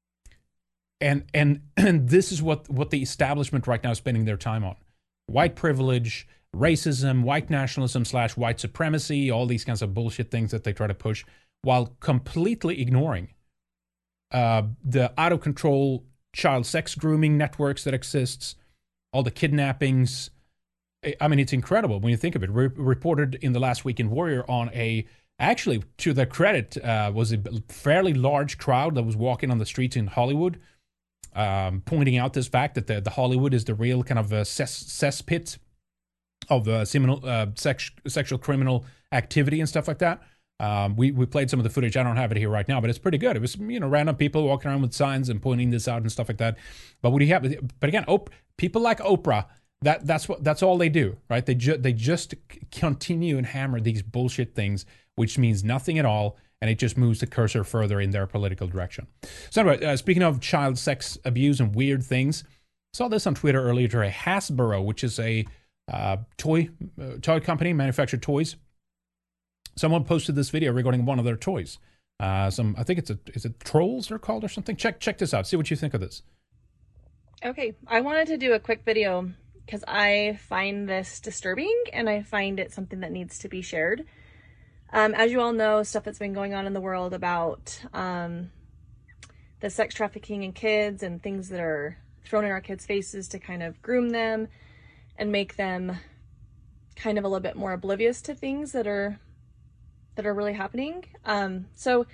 And and and this is what, what the establishment right now is spending their time on. White privilege, racism, white nationalism slash white supremacy, all these kinds of bullshit things that they try to push, while completely ignoring uh, the out-of-control child sex grooming networks that exists, all the kidnappings. I mean, it's incredible when you think of it. Re- reported in the last week in Warrior on a, actually, to their credit, uh, was a fairly large crowd that was walking on the streets in Hollywood, um, pointing out this fact that the, the Hollywood is the real kind of a cess- cesspit of uh, seminal, uh, sex- sexual criminal activity and stuff like that. Um, we, we played some of the footage. I don't have it here right now, but it's pretty good. It was, you know, random people walking around with signs and pointing this out and stuff like that. But what do you have? But again, Op- people like Oprah, That that's what that's all they do, right? They ju- they just continue and hammer these bullshit things, which means nothing at all, and it just moves the cursor further in their political direction. So anyway, uh, speaking of child sex abuse and weird things, saw this on Twitter earlier today. Hasbro, which is a uh, toy uh, toy company, manufactured toys. Someone posted this video regarding one of their toys. Uh, some I think it's a is it Trolls they're called or something. Check check this out. See what you think of this. Okay, I wanted to do a quick video because I find this disturbing and I find it something that needs to be shared. Um, as you all know, stuff that's been going on in the world about um, the sex trafficking in kids and things that are thrown in our kids' faces to kind of groom them and make them kind of a little bit more oblivious to things that are that are really happening. Um, so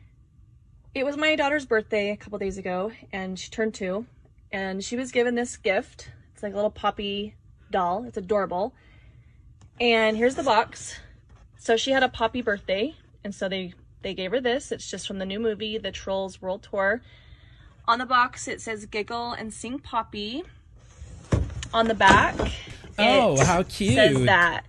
it was my daughter's birthday a couple days ago, and she turned two, and she was given this gift. It's like a little Poppy doll. It's adorable. And here's the box. So she had a Poppy birthday, and so they, they gave her this. It's just from the new movie, The Trolls World Tour. On the box, it says Giggle and Sing Poppy. On the back, oh, it how cute. says that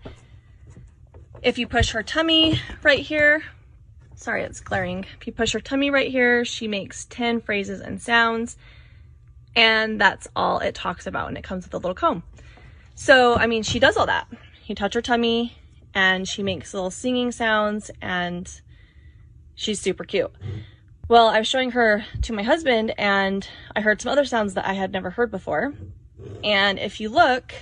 if you push her tummy right here, sorry, it's glaring. If you push her tummy right here, she makes ten phrases and sounds. And that's all it talks about, and it comes with a little comb. So, I mean, she does all that. You touch her tummy, and she makes little singing sounds, and she's super cute. Well, I was showing her to my husband, and I heard some other sounds that I had never heard before. And if you look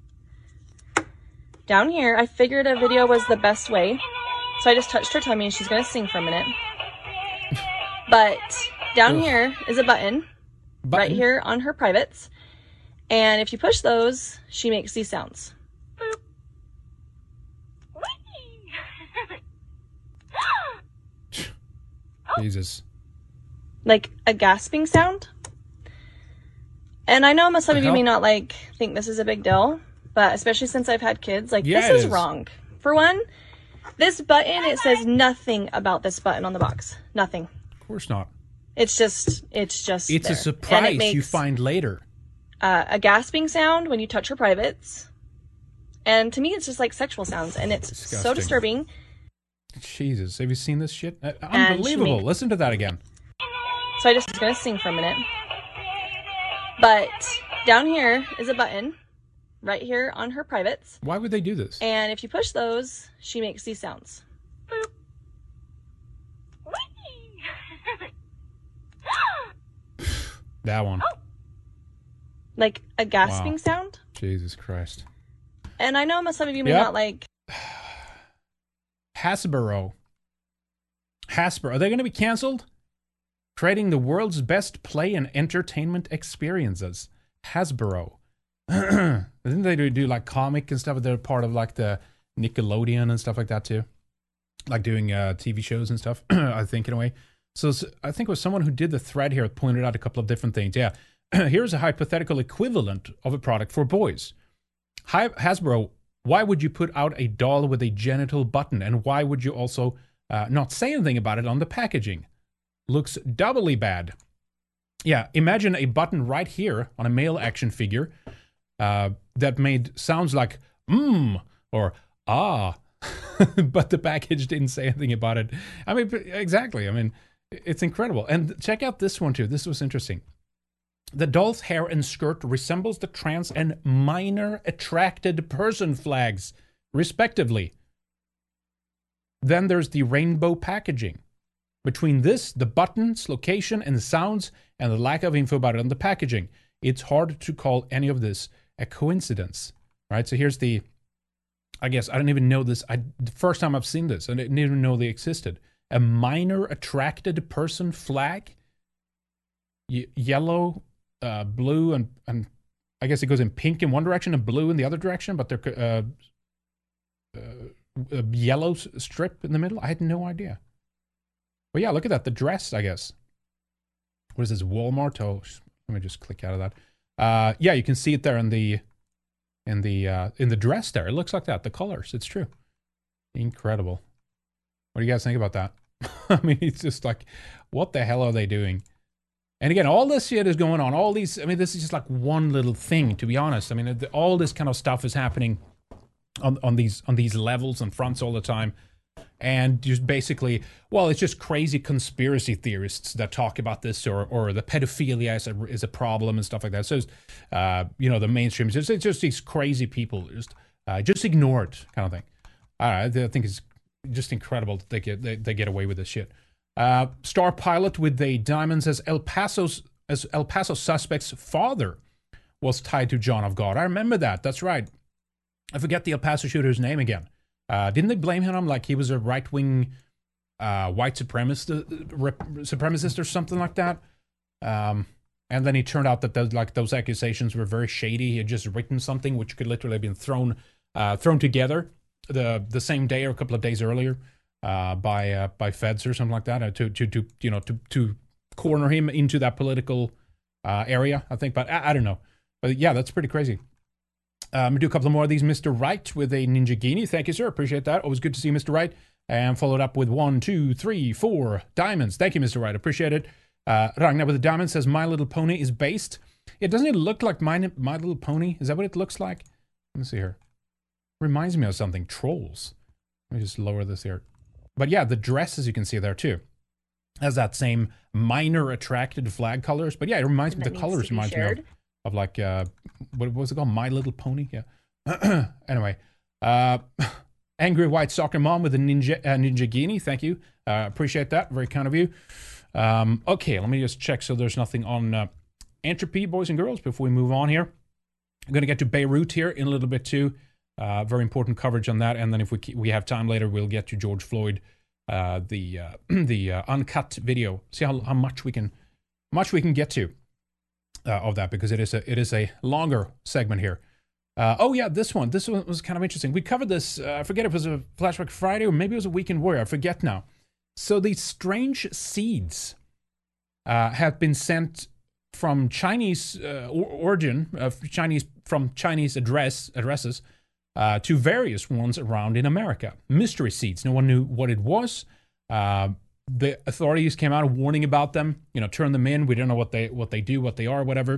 down here, I figured a video was the best way. So I just touched her tummy, and she's going to sing for a minute. But down Ugh. here is a button. Button. Right here on her privates, and if you push those, she makes these sounds. Jesus. Like a gasping sound. And I know some of you may not like think this is a big deal, but especially since I've had kids, like yeah, this is, is wrong. For one, this button, it says nothing about this button on the box. Nothing. Of course not. It's just, it's just It's there. a surprise makes, you find later. Uh, a gasping sound when you touch her privates. And to me, it's just like sexual sounds. And it's Disgusting. so disturbing. Jesus, have you seen this shit? Uh, unbelievable. Makes, Listen to that again. So I just was going to sing for a minute. But down here is a button right here on her privates. Why would they do this? And if you push those, she makes these sounds. That one. Like a gasping wow. sound. Jesus Christ. And I know some of you may Yep. not like... Hasbro. Hasbro. Are they going to be canceled? Creating the world's best play and entertainment experiences. Hasbro. Didn't they do, do like comic and stuff? They're part of like the Nickelodeon and stuff like that too. Like doing uh, T V shows and stuff, I think, in a way. So I think it was someone who did the thread here that pointed out a couple of different things. Yeah. Here's a hypothetical equivalent of a product for boys. Hi, Hasbro, why would you put out a doll with a genital button? And why would you also uh, not say anything about it on the packaging? Looks doubly bad. Yeah, imagine a button right here on a male action figure uh, that made sounds like mmm or ah, but the package didn't say anything about it. I mean, exactly. I mean, it's incredible. And check out this one too. This was interesting. The doll's hair and skirt resembles the trans and minor attracted person flags, respectively. Then there's the rainbow packaging. Between this, the buttons, location, and the sounds, and the lack of info about it on the packaging, it's hard to call any of this a coincidence. Right? So here's the, I guess, I didn't even know this. I, the first time I've seen this, I didn't even know they existed. A minor attracted person flag. Y- yellow, uh, blue, and, and I guess it goes in pink in one direction and blue in the other direction, but they're uh, uh, a yellow strip in the middle. I had no idea. But yeah, look at that. The dress, I guess. What is this? Walmart? Oh, let me just click out of that. Uh, yeah, you can see it there in the in the uh, in the dress there. It looks like that. The colors. It's true. Incredible. What do you guys think about that? I mean, it's just like, what the hell are they doing? And again, all this shit is going on. All these. I mean, this is just like one little thing. To be honest, I mean, all this kind of stuff is happening on on these on these levels and fronts all the time. And just basically, well, it's just crazy conspiracy theorists that talk about this, or or the pedophilia is a, is a problem and stuff like that. So, it's, uh, you know, the mainstream is just, it's just these crazy people just uh, just ignore it kind of thing. Uh, I think it's just incredible that they get they, they get away with this shit. Uh, Star Pilot with the diamonds as El Paso's as El Paso suspect's father was tied to John of God. I remember that. That's right. I forget the El Paso shooter's name again. Uh, didn't they blame him like he was a right-wing uh, white supremacist, rep, supremacist or something like that? Um, and then it turned out that those, like those accusations were very shady. He had just written something which could literally have been thrown uh, thrown together the the same day or a couple of days earlier uh, by uh, by feds or something like that uh, to to to you know to to corner him into that political uh, area. I think, but I, I don't know. But yeah, that's pretty crazy. Um, do a couple more of these. Mister Wright with a Ninjagini. Thank you, sir. Appreciate that. Always good to see Mister Wright. And followed up with one, two, three, four diamonds. Thank you, Mister Wright. Appreciate it. Uh, Ragnar with the diamond says My Little Pony is based. It doesn't it look like My, My Little Pony? Is that what it looks like? Let me see here. Reminds me of something. Trolls. Let me just lower this here. But yeah, the dress, as you can see there too, has that same minor attracted flag colors. But yeah, it reminds me. The colors reminds shared. me of. Of like, uh, what was it called? My Little Pony? Yeah. Anyway. Uh, Angry White Soccer Mom with a ninja, uh, Ninjagini. Thank you. Uh, appreciate that. Very kind of you. Um, okay, let me just check so there's nothing on uh, Entropy, boys and girls, before we move on here. I'm going to get to Beirut here in a little bit too. Uh, very important coverage on that. And then if we we have time later, we'll get to George Floyd, uh, the uh, the uh, uncut video. See how, how much we can much we can get to. Uh, of that, because it is a it is a longer segment here. Uh, oh yeah, this one. This one was kind of interesting. We covered this. Uh, I forget if it was a Flashback Friday or maybe it was a Weekend Warrior. I forget now. So these strange seeds uh, have been sent from Chinese uh, origin, uh, Chinese from Chinese address addresses uh, to various ones around in America. Mystery seeds. No one knew what it was. Uh, The authorities came out warning about them, you know, turn them in. We don't know what they what they do, what they are, whatever.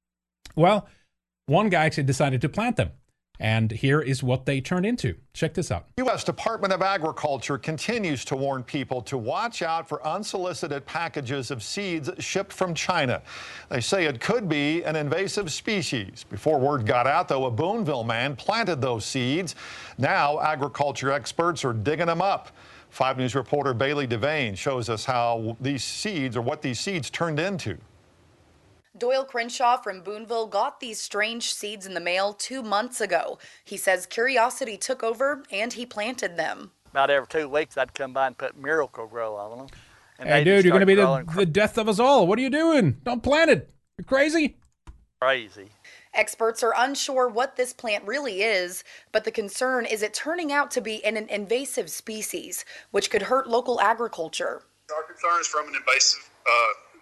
Well, one guy actually decided to plant them. And here is what they turned into. Check this out. U S Department of Agriculture continues to warn people to watch out for unsolicited packages of seeds shipped from China. They say it could be an invasive species. Before word got out, though, a Boonville man planted those seeds. Now agriculture experts are digging them up. Five News reporter Bailey Devane shows us how these seeds, or what these seeds turned into. Doyle Crenshaw from Boonville got these strange seeds in the mail two months ago. He says curiosity took over and he planted them. About every two weeks, I'd come by and put Miracle-Gro on them. And hey, dude, you're going to be the, the death of us all. What are you doing? Don't plant it. You're crazy. Crazy. Experts are unsure what this plant really is, but the concern is it turning out to be an invasive species, which could hurt local agriculture. Our concern is from an invasive uh,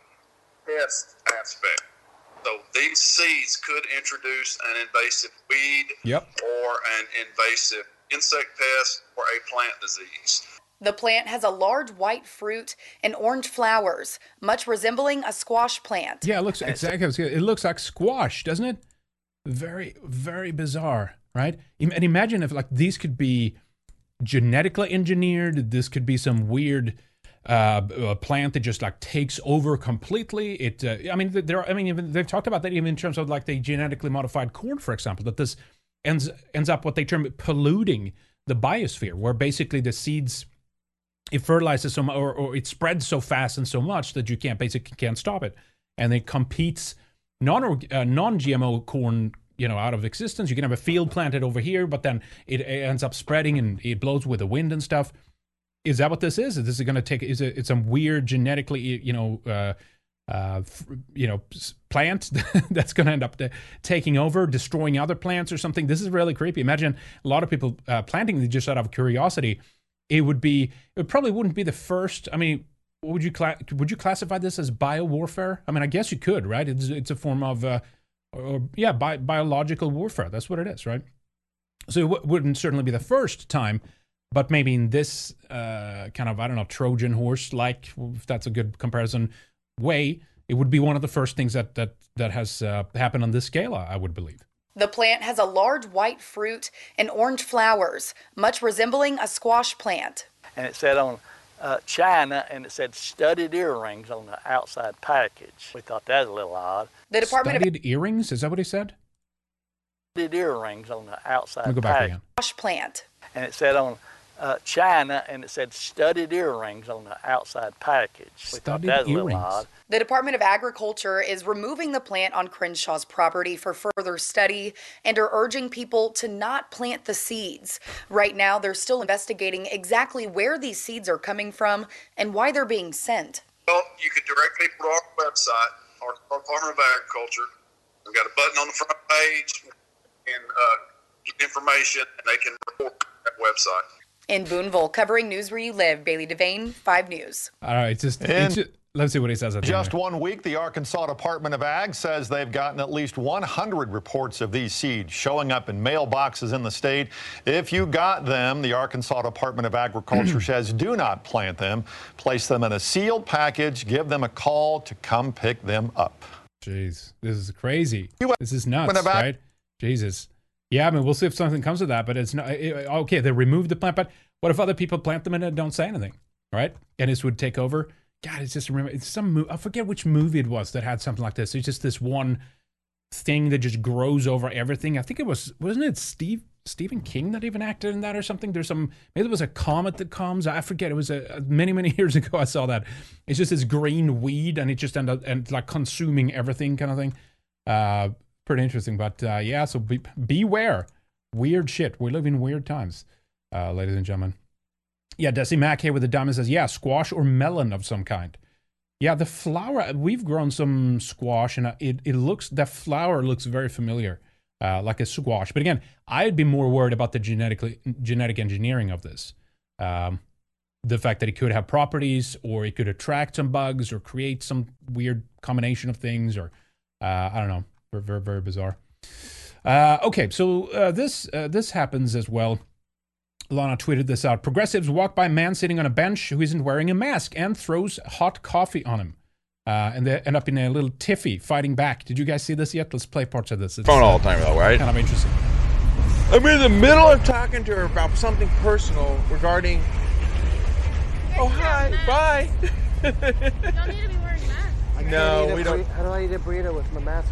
pest aspect. So these seeds could introduce an invasive weed yep. or an invasive insect pest or a plant disease. The plant has a large white fruit and orange flowers, much resembling a squash plant. Yeah, it looks exactly. It looks like squash, doesn't it? Very, very bizarre, right? And imagine if like these could be genetically engineered. This could be some weird uh, a plant that just like takes over completely. It. Uh, I mean, there. Are, I mean, even, they've talked about that even in terms of like the genetically modified corn, for example. That this ends ends up what they term polluting the biosphere, where basically the seeds it fertilizes so much, or, or it spreads so fast and so much that you can't basically can't stop it, and it competes. Non uh, non G M O corn, you know, out of existence. You can have a field planted over here, but then it, it ends up spreading and it blows with the wind and stuff. Is that what this is? Is this going to take? Is it? It's some weird genetically, you know, uh, uh, you know, plant that's going to end up taking over, destroying other plants or something? This is really creepy. Imagine a lot of people uh, planting these just out of curiosity. It would be. It probably wouldn't be the first. I mean. Would you cla- would you classify this as biowarfare? I mean, I guess you could, right? It's it's a form of, uh, or, yeah, bi- biological warfare. That's what it is, right? So it w- wouldn't certainly be the first time, but maybe in this uh, kind of, I don't know, Trojan horse-like, if that's a good comparison, way, it would be one of the first things that that that has uh, happened on this scale, I would believe. The plant has a large white fruit and orange flowers, much resembling a squash plant. And it said on Uh, China, and it said studded earrings on the outside package. We thought that was a little odd. The Department studded of earrings? Is that what he said? Studded earrings on the outside Let me go back again. Squash plant. And it said on uh, China, and it said studded earrings on the outside package. We Studded thought that was a little earrings. odd. The Department of Agriculture is removing the plant on Crenshaw's property for further study and are urging people to not plant the seeds. Right now, they're still investigating exactly where these seeds are coming from and why they're being sent. Well, you could direct people to our website, our Department of Agriculture. We've got a button on the front page and uh, get information, and they can report to that website. In Boonville, covering news where you live, Bailey Devane, five News. All right, just, it's just let's see what he says. At Just one week, the Arkansas Department of Ag says they've gotten at least one hundred reports of these seeds showing up in mailboxes in the state. If you got them, the Arkansas Department of Agriculture says do not plant them. Place them in a sealed package. Give them a call to come pick them up. Jeez, this is crazy. This is nuts, right? Jesus. Yeah, I mean, we'll see if something comes of that, but it's not, it, okay, they removed the plant, but what if other people plant them and it don't say anything, right? And this would take over. God, it's just, remember, it's some movie, I forget which movie it was that had something like this. It's just this one thing that just grows over everything. I think it was, wasn't it Steve, Stephen King that even acted in that or something? There's some, maybe it was a comet that comes. I forget. It was a, many, many years ago I saw that. It's just this green weed and it just ended up and like consuming everything kind of thing. Uh, Pretty interesting, but uh, yeah, so be, beware. Weird shit. We live in weird times, uh, ladies and gentlemen. Yeah, Desi Mack here with the diamond says, yeah, squash or melon of some kind. Yeah, the flower, we've grown some squash, and it, it looks, that flower looks very familiar, uh, like a squash. But again, I'd be more worried about the genetically genetic engineering of this. Um, the fact that it could have properties, or it could attract some bugs, or create some weird combination of things, or uh, I don't know. Very, very bizarre. Uh, okay, so uh, this uh, this happens as well. Lana tweeted this out. Progressives walk by a man sitting on a bench who isn't wearing a mask and throws hot coffee on him. Uh, and they end up in a little tiffy fighting back. Did you guys see this yet? Let's play parts of this. It's phone all the time, though, right? Kind of interesting. I'm in the middle of talking to her about something personal regarding... Oh, hi. Bye. You don't need to be wearing a mask. No, we don't. How do I eat a burrito with my mask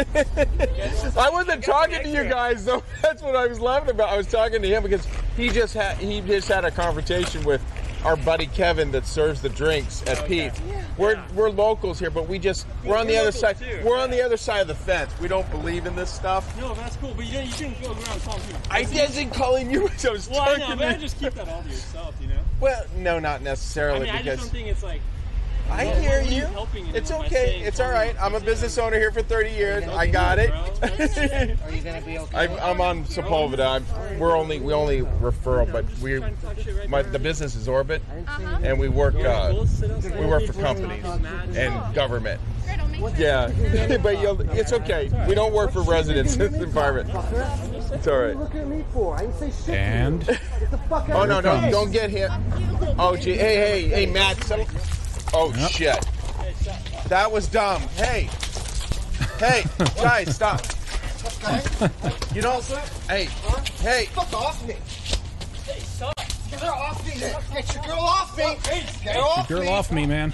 on? I wasn't talking to you guys, though. That's what I was laughing about. I was talking to him because he just had he just had a conversation with our buddy Kevin that serves the drinks at Okay. Pete's. We're we're locals here, but we just we're on the We're other locals side. too. We're on the other side of the fence. We don't believe in this stuff. No, that's cool, but you didn't, you didn't go around calling people. I wasn't calling you. I was Well, I talking know, to but I you. just keep that all to yourself, you know? Well, no, not I necessarily mean, I just because don't think it's like... I What- hear what are you. helping It's anyone by okay. saying It's all calling right. I'm a business owner here for thirty years. I got it. Are you gonna be okay? I'm, I'm on Sepulveda. I'm, we're only we only referral, but we my the business is Orbit, and we work uh, we work for companies and government. Yeah, but you'll, it's okay. We don't work for residents in the environment. It's all right. Looking at me for? I didn't say shit. And Get the fuck out Oh of no, my don't face. don't get hit. Oh gee, hey hey hey Matt. Some, oh Yep. shit. That was dumb. Hey, hey guys, stop. You don't. Hey, hey. Fuck off me. Hey, son. Get her off me. Get your girl off me. Get her off girl me. off me, man.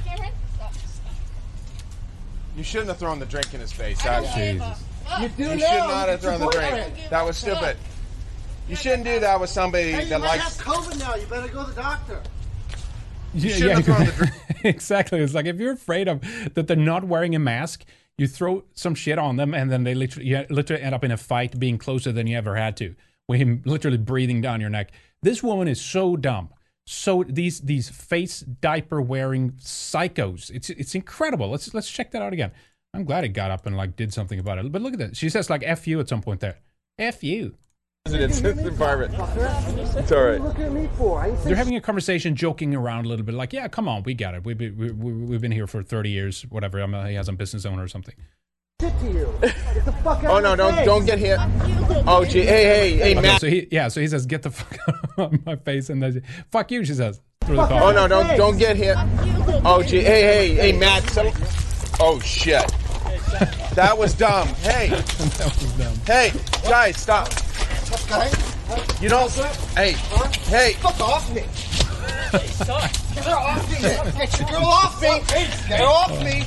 You shouldn't have thrown the drink in his face. I don't Actually, give a- You do You now. should not have It's your thrown the drink. boyfriend. That was stupid. You shouldn't do that with somebody Hey, you that might likes. have COVID now. You better go to the doctor. You Yeah, shouldn't yeah, have thrown the exactly. It's like if you're afraid of that they're not wearing a mask, you throw some shit on them, and then they literally, you literally end up in a fight, being closer than you ever had to, with him literally breathing down your neck. This woman is so dumb. So these these face diaper wearing psychos. It's it's incredible. Let's let's check that out again. I'm glad it got up and like did something about it. But look at that. She says like F you at some point there. F you. Residents in the environment. It's all right. Looking at me for? I didn't say They're having a conversation, joking around a little bit, like, yeah, come on, we got it. We've been, we, we, we've been here for thirty years, whatever. I'm a, he has a business owner or something. shit to you. Get the fuck out Oh of no, my don't face. don't get hit. Oh gee, hey hey hey Okay, Matt. so he, yeah, so he says, get the fuck out of my face, and then, fuck you, she says, through the Fuck car. Oh no, don't don't get hit. Oh gee, hey hey hey Matt. Some, oh shit. That was dumb. Hey, That was dumb. hey, guys, stop. Okay. You don't. Hey, hey. Fuck off me. Hey, son. Get her off me. Get your girl off me. Get her off me.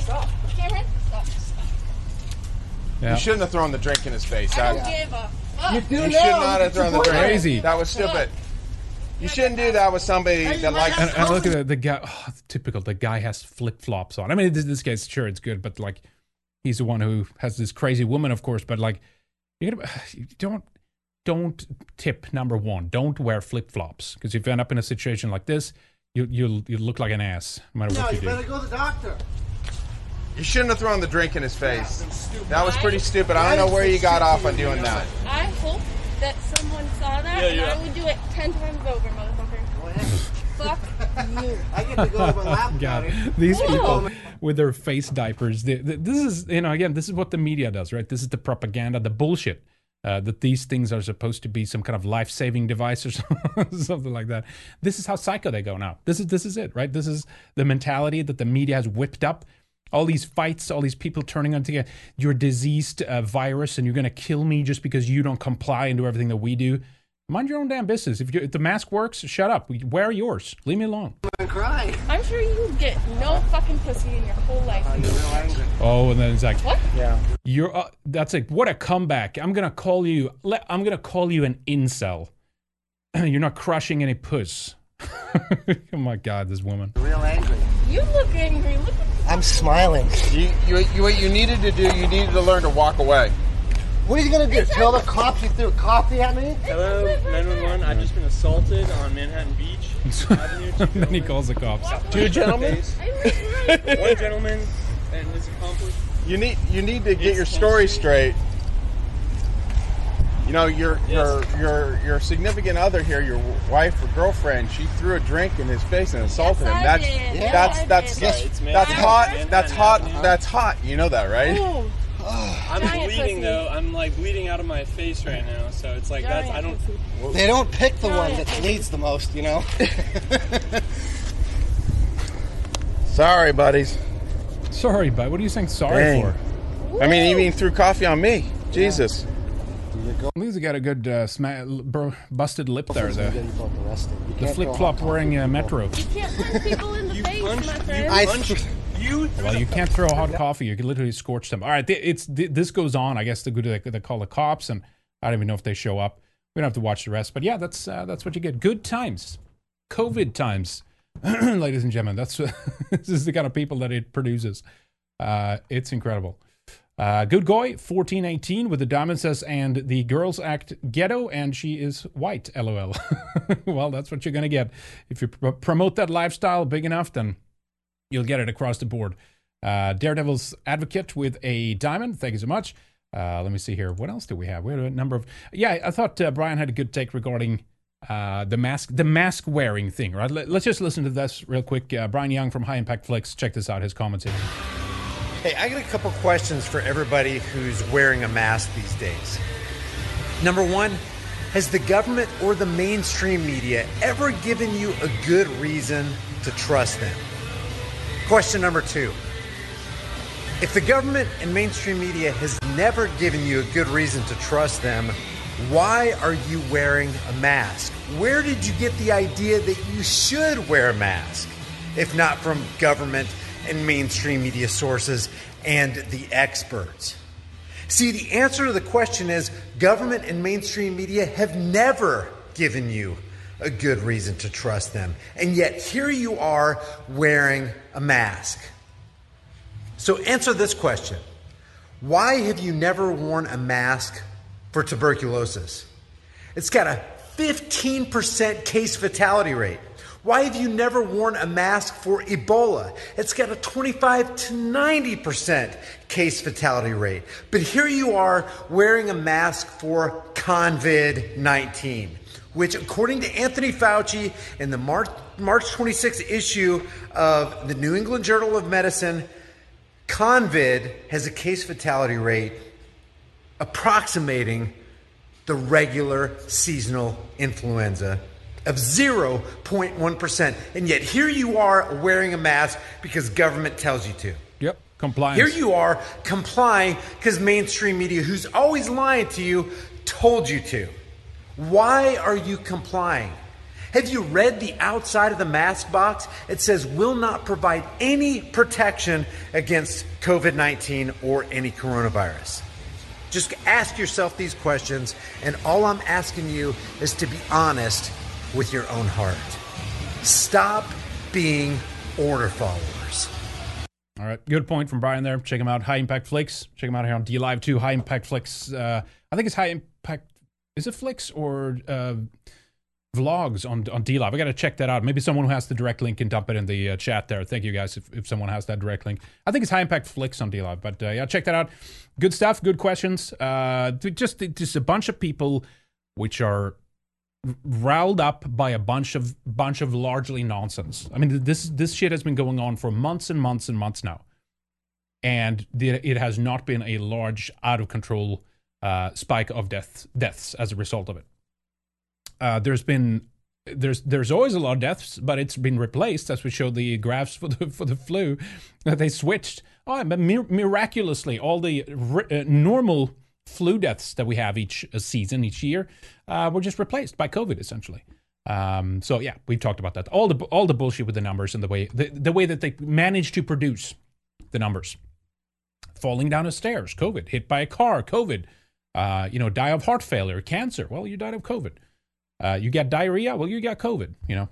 Yeah. You shouldn't have thrown the drink in his face. I That- don't give a fuck. You do You now. should not have thrown the drink. Crazy. That was stupid. You shouldn't do that with somebody Hey, that you likes. And, and look at the, the guy, oh, typical, the guy has flip-flops on. I mean, this, this guy's, sure, it's good, but like, he's the one who has this crazy woman, of course, but like, you gotta, you don't, don't tip number one, don't wear flip-flops, because if you end up in a situation like this, you, you'll, you'll look like an ass, no matter No, what you you do. better go to the doctor. You shouldn't have thrown the drink in his face. That was pretty stupid. I don't know where you got off on doing that. I hope that someone saw that, Yeah, and yeah. I would do it ten times over, motherfucker. Fuck you. I get to go to my lap God, party. these Ew. people with their face diapers. They, they- this is, you know, again, this is what the media does, right? This is the propaganda, the bullshit. Uh, that these things are supposed to be some kind of life-saving device or something like that. This is how psycho they go now. This is this is it, right? This is the mentality that the media has whipped up. All these fights, all these people turning on together. You're a diseased uh, virus, and you're going to kill me just because you don't comply and do everything that we do. Mind your own damn business. If, you, if the mask works, shut up. Wear yours. Leave me alone. I'm crying. I'm sure you get no fucking pussy in your whole life. I'm real angry. Oh, and then it's like, What? Yeah. you're. Uh, that's like, what a comeback. I'm gonna call you. Let, I'm gonna call you an incel. You're not crushing any puss. Oh my God, this woman. Real angry. You look angry. Look at I'm smiling. You, you, you, what you needed to do, you needed to learn to walk away. What are you gonna do? Tell the cops you threw coffee at me? Hello, nine one one. I've just been assaulted on Manhattan Beach Avenue. Two Then he gentlemen. calls the cops. Two gentlemen. One gentleman and his accomplice. You need you need to get your story straight. You know, your your your your significant other here, your wife or girlfriend, she threw a drink in his face and assaulted Yes, him. I That's did. Yes, that's I that's did. that's, Sorry, it's that's Manhattan. hot. Manhattan That's hot. Avenue. That's hot. You know that, right? Ooh. I'm Giant bleeding pussy. though. I'm like bleeding out of my face right now. So it's like that's I don't. Giant They don't pick the one Giant that bleeds the most, you know? Sorry, buddies. Sorry, bud. What are you saying sorry Dang. for? I mean, he even threw coffee on me. Jesus. At least he got a good uh, sma- bro- busted lip there. Gonna The, get you both arrested. You the can't flip throw flop hot wearing uh, Metro. You can't punch people in the You face, punched- my you friend. I punched- You. Well, you can't throw hot coffee. You can literally scorch them. All right, th- it's th- this goes on. I guess they go to they, they call the cops, and I don't even know if they show up. We don't have to watch the rest. But yeah, that's uh, that's what you get. Good times, COVID times. ladies and gentlemen. That's this is the kind of people that it produces. Uh, it's incredible. Uh, Good Goy, fourteen eighteen with the diamond says, and the girls act ghetto and she is white, lol. Well, that's what you're going to get. If you pr- promote that lifestyle big enough, then you'll get it across the board. Uh, Daredevil's Advocate with a diamond. Thank you so much. Uh, let me see here. What else do we have? We had a number of... Yeah, I thought uh, Brian had a good take regarding uh, the mask the mask wearing thing, right? Let, let's just listen to this real quick. Uh, Brian Young from High Impact Flicks. Check this out, his comments here. Hey, I got a couple questions for everybody who's wearing a mask these days. Number one, has the government or the mainstream media ever given you a good reason to trust them? Question number two. If the government and mainstream media has never given you a good reason to trust them, why are you wearing a mask? Where did you get the idea that you should wear a mask, if not from government and mainstream media sources and the experts? See, the answer to the question is government and mainstream media have never given you a good reason to trust them. And yet here you are wearing a mask. So answer this question. Why have you never worn a mask for tuberculosis? It's got a fifteen percent case fatality rate. Why have you never worn a mask for Ebola? It's got a twenty-five to ninety percent case fatality rate. But here you are wearing a mask for COVID nineteen, which according to Anthony Fauci in the March, March twenty-sixth issue of the New England Journal of Medicine, COVID has a case fatality rate approximating the regular seasonal influenza of zero point one percent. And yet here you are wearing a mask because government tells you to. Yep, compliance. Here you are complying because mainstream media, who's always lying to you, told you to. Why are you complying? Have you read the outside of the mask box? It says will not provide any protection against COVID nineteen or any coronavirus. Just ask yourself these questions, and all I'm asking you is to be honest with your own heart. Stop being order followers. All right, good point from Brian there. Check him out, High Impact Flicks. Check him out here on D Live too, High Impact Flicks. Uh, I think it's High Impact, is it Flicks or... Uh, vlogs on on D Live. I got to check that out. Maybe someone who has the direct link can dump it in the uh, chat there. Thank you guys if, if someone has that direct link. I think it's High Impact Flicks on D Live, but uh, yeah, check that out. Good stuff, good questions. Uh, just just a bunch of people which are riled up by a bunch of bunch of largely nonsense. I mean, this this shit has been going on for months and months and months now, and the, it has not been a large, out of control uh, spike of deaths deaths as a result of it. Uh, there's been there's there's always a lot of deaths, but it's been replaced, as we showed the graphs for the for the flu. That they switched. Oh, but mir- miraculously, all the re- uh, normal flu deaths that we have each uh, season, each year, uh, were just replaced by COVID, essentially. Um, so yeah, we've talked about that. All the all the bullshit with the numbers and the way the, the way that they managed to produce the numbers. Falling down the stairs, COVID. Hit by a car, COVID. Uh, you know, die of heart failure, cancer. Well, you died of COVID. Uh, you got diarrhea? Well, you got COVID, you know.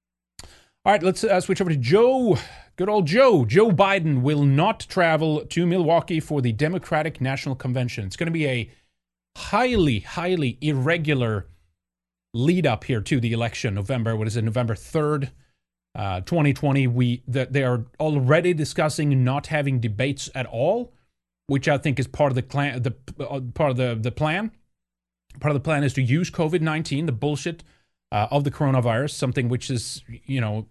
All right, let's uh, switch over to Joe. Good old Joe. Joe Biden will not travel to Milwaukee for the Democratic National Convention. It's going to be a highly, highly irregular lead up here to the election, November, what is it, November third, uh, twenty twenty. We that they are already discussing not having debates at all, which I think is part of the clan, the uh, part of the, the plan. Part of the plan is to use COVID nineteen, the bullshit uh, of the coronavirus, something which is, you know,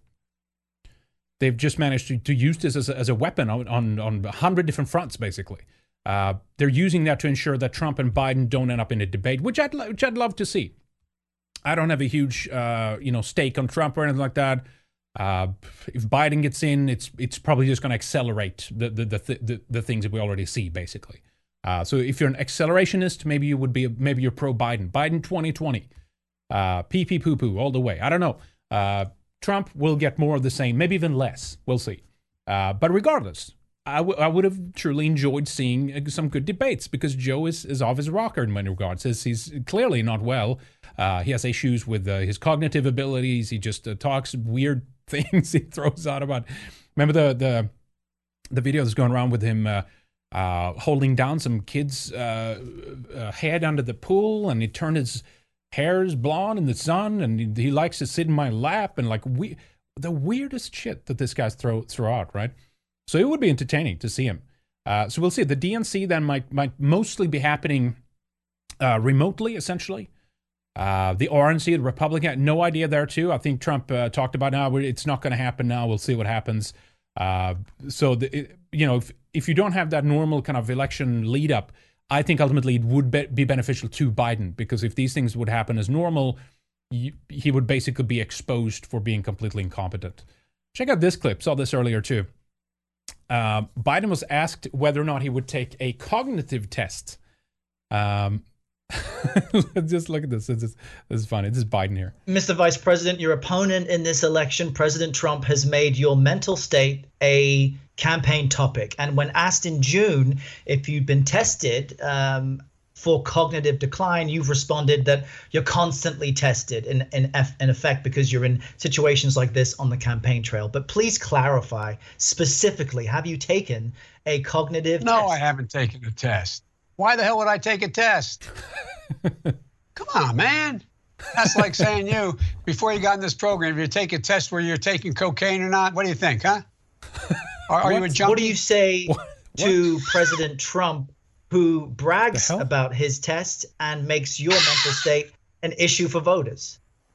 they've just managed to, to use this as a, as a weapon on, on, on a hundred different fronts, basically. Uh, they're using that to ensure that Trump and Biden don't end up in a debate, which I'd, which I'd love to see. I don't have a huge, uh, you know, stake on Trump or anything like that. Uh, if Biden gets in, it's it's probably just going to accelerate the the, the the the things that we already see, basically. Uh, so if you're an accelerationist, maybe you would be, maybe you're pro-Biden. Biden twenty twenty. Uh, pee pee poo poo all the way. I don't know. Uh, Trump will get more of the same, maybe even less. We'll see. Uh, but regardless, I, w- I would have truly enjoyed seeing some good debates because Joe is, is off his rocker in many regards. He's, he's clearly not well. Uh, he has issues with uh, his cognitive abilities. He just uh, talks weird things he throws out about. Remember the the the video that's going around with him uh, uh, holding down some kid's uh, uh, head under the pool, and he turned his hair's blonde in the sun, and he, he likes to sit in my lap, and like we the weirdest shit that this guy's throw throw out, right? So it would be entertaining to see him. Uh, so we'll see. The D N C then might might mostly be happening uh, remotely, essentially. Uh, the R N C, the Republican, no idea there too. I think Trump uh, talked about now. It's not going to happen now. We'll see what happens. Uh, so the, it, you know, if if you don't have that normal kind of election lead up, I think ultimately it would be, be beneficial to Biden, because if these things would happen as normal, you, he would basically be exposed for being completely incompetent. Check out this clip. Saw this earlier too. Uh, Biden was asked whether or not he would take a cognitive test. Um, just look at this. This is, this is funny. This is Biden here. Mister Vice President, your opponent in this election, President Trump, has made your mental state a campaign topic. And when asked in June if you'd been tested um, for cognitive decline, you've responded that you're constantly tested in, in, in effect because you're in situations like this on the campaign trail. But please clarify specifically, have you taken a cognitive no, test? No, I haven't taken a test. Why the hell would I take a test? Come on, man. That's like saying you, before you got in this program, if you take a test where you're taking cocaine or not, what do you think, huh? Are, are you a junkie? What do you say what? to what? President Trump, who brags about his test and makes your mental state an issue for voters?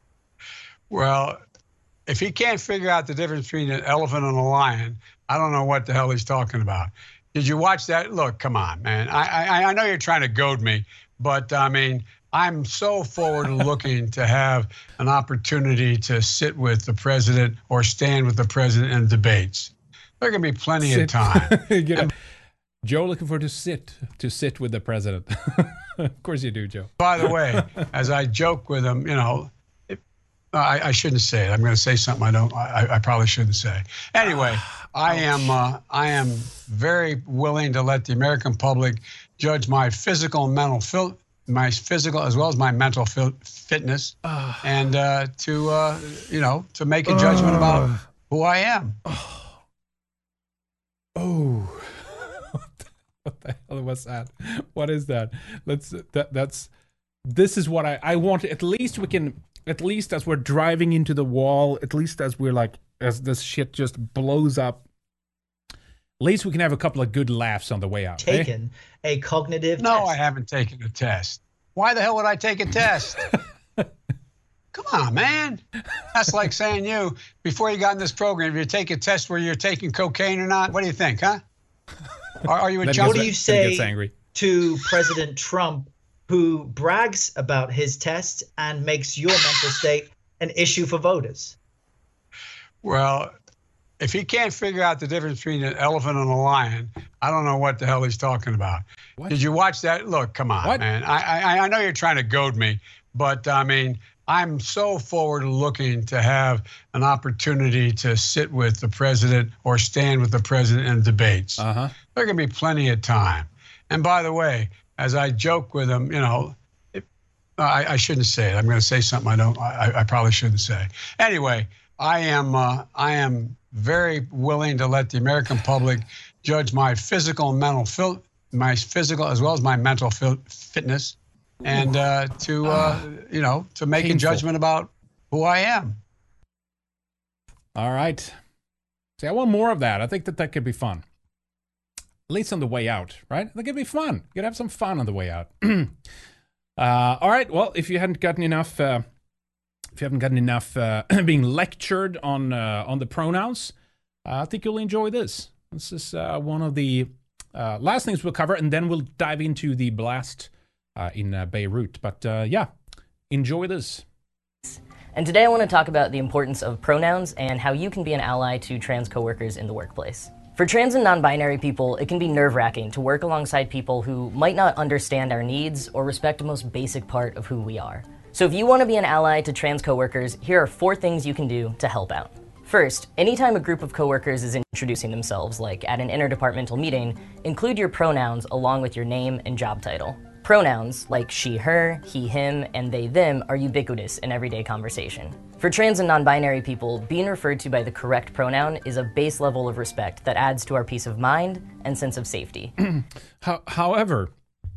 Well, if he can't figure out the difference between an elephant and a lion, I don't know what the hell he's talking about. Did you watch that? Look, come on, man. I I, I know you're trying to goad me, but I mean, I'm so forward looking to have an opportunity to sit with the president or stand with the president in debates. There can be plenty sit. of time. and, Joe looking forward to sit to sit with the president. Of course you do, Joe. By the way, as I joke with him, you know, it, I, I shouldn't say it. I'm going to say something I don't. I, I probably shouldn't say. Anyway, I am. Uh, I am very willing to let the American public judge my physical and mental fil- my physical as well as my mental fil- fitness, uh, and uh, to uh, you know to make a judgment uh, about who I am. Oh. oh. What the hell was that? What is that? Let's that that's this is what I I want. At least we can, at least as we're driving into the wall, at least as we're like as this shit just blows up, at least we can have a couple of good laughs on the way out. Taken eh? a cognitive no test. I haven't taken a test. Why the hell would I take a test? Come on, man. That's like saying you, before you got in this program, if you take a test where you're taking cocaine or not, what do you think, huh? Are, are you a junkie? What do you say to President Trump, who brags about his test and makes your mental state an issue for voters? Well, if he can't figure out the difference between an elephant and a lion, I don't know what the hell he's talking about. What? Did you watch that? Look, come on, what? man. I, I I know you're trying to goad me, but I mean, I'm so forward looking to have an opportunity to sit with the president or stand with the president in debates. Uh-huh. There can be plenty of time. And by the way, as I joke with him, you know, it, I, I shouldn't say it. I'm going to say something I don't. I, I probably shouldn't say. Anyway, I am. Uh, I am very willing to let the American public judge my physical and mental fil- my physical as well as my mental fil- fitness. And uh, to, uh, you know, to make Painful. a judgment about who I am. All right. See, I want more of that. I think that that could be fun. At least on the way out, right? That could be fun. You could have some fun on the way out. uh, all right. Well, if you hadn't gotten enough, uh, if you haven't gotten enough uh, being lectured on uh, on the pronouns, uh, I think you'll enjoy this. This is uh, one of the uh, last things we'll cover, and then we'll dive into the blast Uh, in uh, Beirut. But uh, yeah, enjoy this. And today I want to talk about the importance of pronouns and how you can be an ally to trans coworkers in the workplace. For trans and non-binary people, it can be nerve-wracking to work alongside people who might not understand our needs or respect the most basic part of who we are. So if you want to be an ally to trans coworkers, here are four things you can do to help out. First, anytime a group of coworkers is introducing themselves, like at an interdepartmental meeting, include your pronouns along with your name and job title. Pronouns like she, her, he, him, and they, them are ubiquitous in everyday conversation. For trans and non-binary people, being referred to by the correct pronoun is a base level of respect that adds to our peace of mind and sense of safety. However,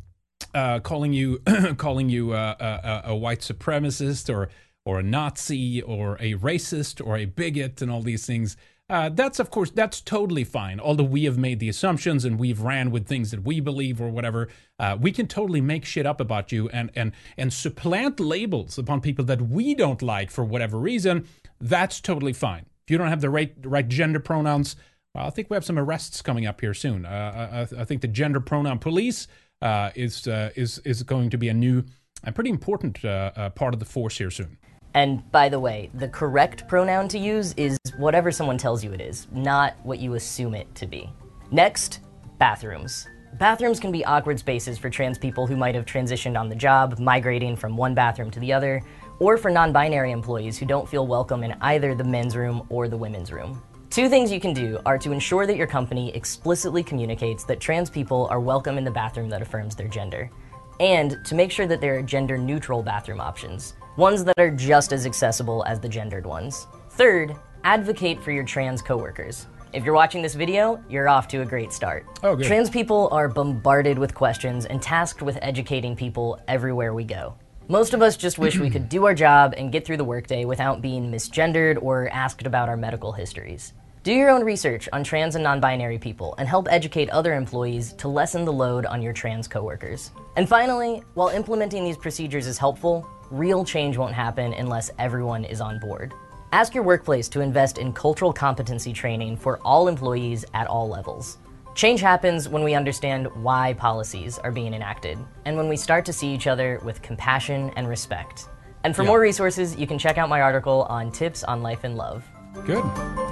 uh, calling you calling you uh, a, a white supremacist or or a Nazi or a racist or a bigot and all these things, Uh, that's, of course, that's totally fine. Although we have made the assumptions and we've ran with things that we believe or whatever, uh, we can totally make shit up about you and, and, and supplant labels upon people that we don't like for whatever reason. That's totally fine. If you don't have the right, right gender pronouns, well, I think we have some arrests coming up here soon. Uh, I, I think the gender pronoun police uh, is, uh, is, is going to be a new and pretty important uh, uh, part of the force here soon. And by the way, the correct pronoun to use is whatever someone tells you it is, not what you assume it to be. Next, bathrooms. Bathrooms can be awkward spaces for trans people who might have transitioned on the job, migrating from one bathroom to the other, or for non-binary employees who don't feel welcome in either the men's room or the women's room. Two things you can do are to ensure that your company explicitly communicates that trans people are welcome in the bathroom that affirms their gender, and to make sure that there are gender-neutral bathroom options, ones that are just as accessible as the gendered ones. Third, advocate for your trans coworkers. If you're watching this video, you're off to a great start. Oh, good. Trans people are bombarded with questions and tasked with educating people everywhere we go. Most of us just wish we could do our job and get through the workday without being misgendered or asked about our medical histories. Do your own research on trans and non-binary people and help educate other employees to lessen the load on your trans coworkers. And finally, while implementing these procedures is helpful, real change won't happen unless everyone is on board. Ask your workplace to invest in cultural competency training for all employees at all levels. Change happens when we understand why policies are being enacted, and when we start to see each other with compassion and respect. And for Yeah. more resources, you can check out my article on tips on life and love. Good.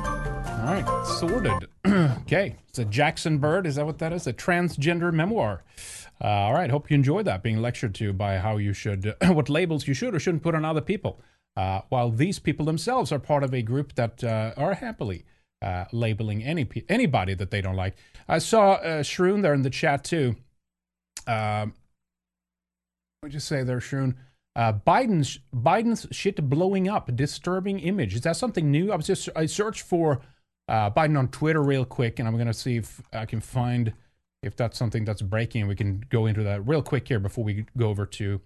All right, sorted. Okay, it's a Jackson Bird. Is that what that is? A transgender memoir. Uh, all right, hope you enjoyed that, being lectured to by how you should, what labels you should or shouldn't put on other people. Uh, while these people themselves are part of a group that uh, are happily uh, labeling any pe- anybody that they don't like. I saw uh, Shroon there in the chat too. Um, what did you say there, Shroon? Uh, Biden's Biden's shit blowing up, disturbing image. Is that something new? I was just I searched for uh, Biden on Twitter real quick, and I'm gonna see if I can find if that's something that's breaking. We can go into that real quick here before we go over to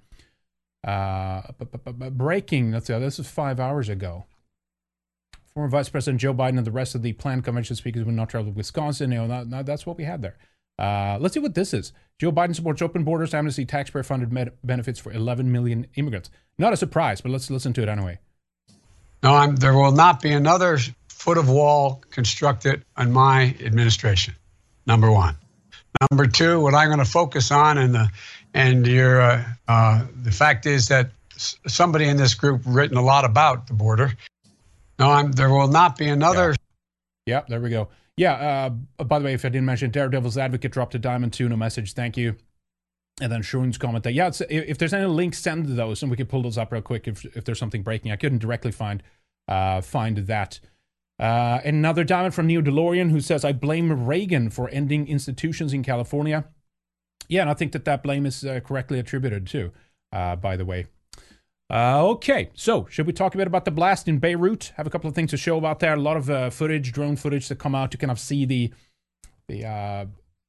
uh, breaking. Let's see. This is five hours ago. Former Vice President Joe Biden and the rest of the planned convention speakers will not travel to Wisconsin. You know, that, that's what we had there. Uh, let's see what this is. Joe Biden supports open borders, amnesty, taxpayer-funded med- benefits for eleven million immigrants. Not a surprise, but let's listen to it anyway. No, I'm, there will not be another foot of wall constructed on my administration, number one. Number two, what I'm going to focus on, and the and your uh, uh, the fact is that s- somebody in this group written a lot about the border. No, I'm, there will not be another. Yeah, yeah there we go. Yeah, uh, by the way, if I didn't mention, Daredevil's Advocate dropped a diamond too, no message, thank you. And then Shroon's comment that, yeah, it's, if there's any links, send those, and we can pull those up real quick if if there's something breaking. I couldn't directly find uh, find that. Uh, another diamond from Neo DeLorean, who says, I blame Reagan for ending institutions in California. Yeah, and I think that that blame is uh, correctly attributed too, uh, by the way. Uh, okay, so should we talk a bit about the blast in Beirut? Have a couple of things to show about there. A lot of uh, footage, drone footage that come out to kind of see the, the uh,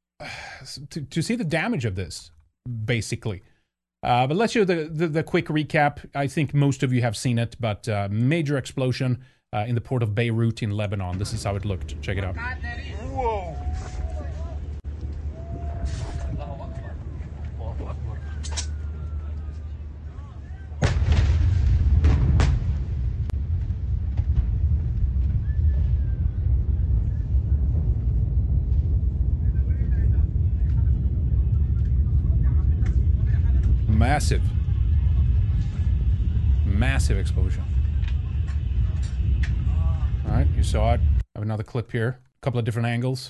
to, to see the damage of this, basically. Uh, but let's show the, the, the quick recap. I think most of you have seen it, but uh, major explosion uh, in the port of Beirut in Lebanon. This is how it looked. Check it out. Whoa. Massive. Massive explosion. All right, you saw it. I have another clip here. A couple of different angles.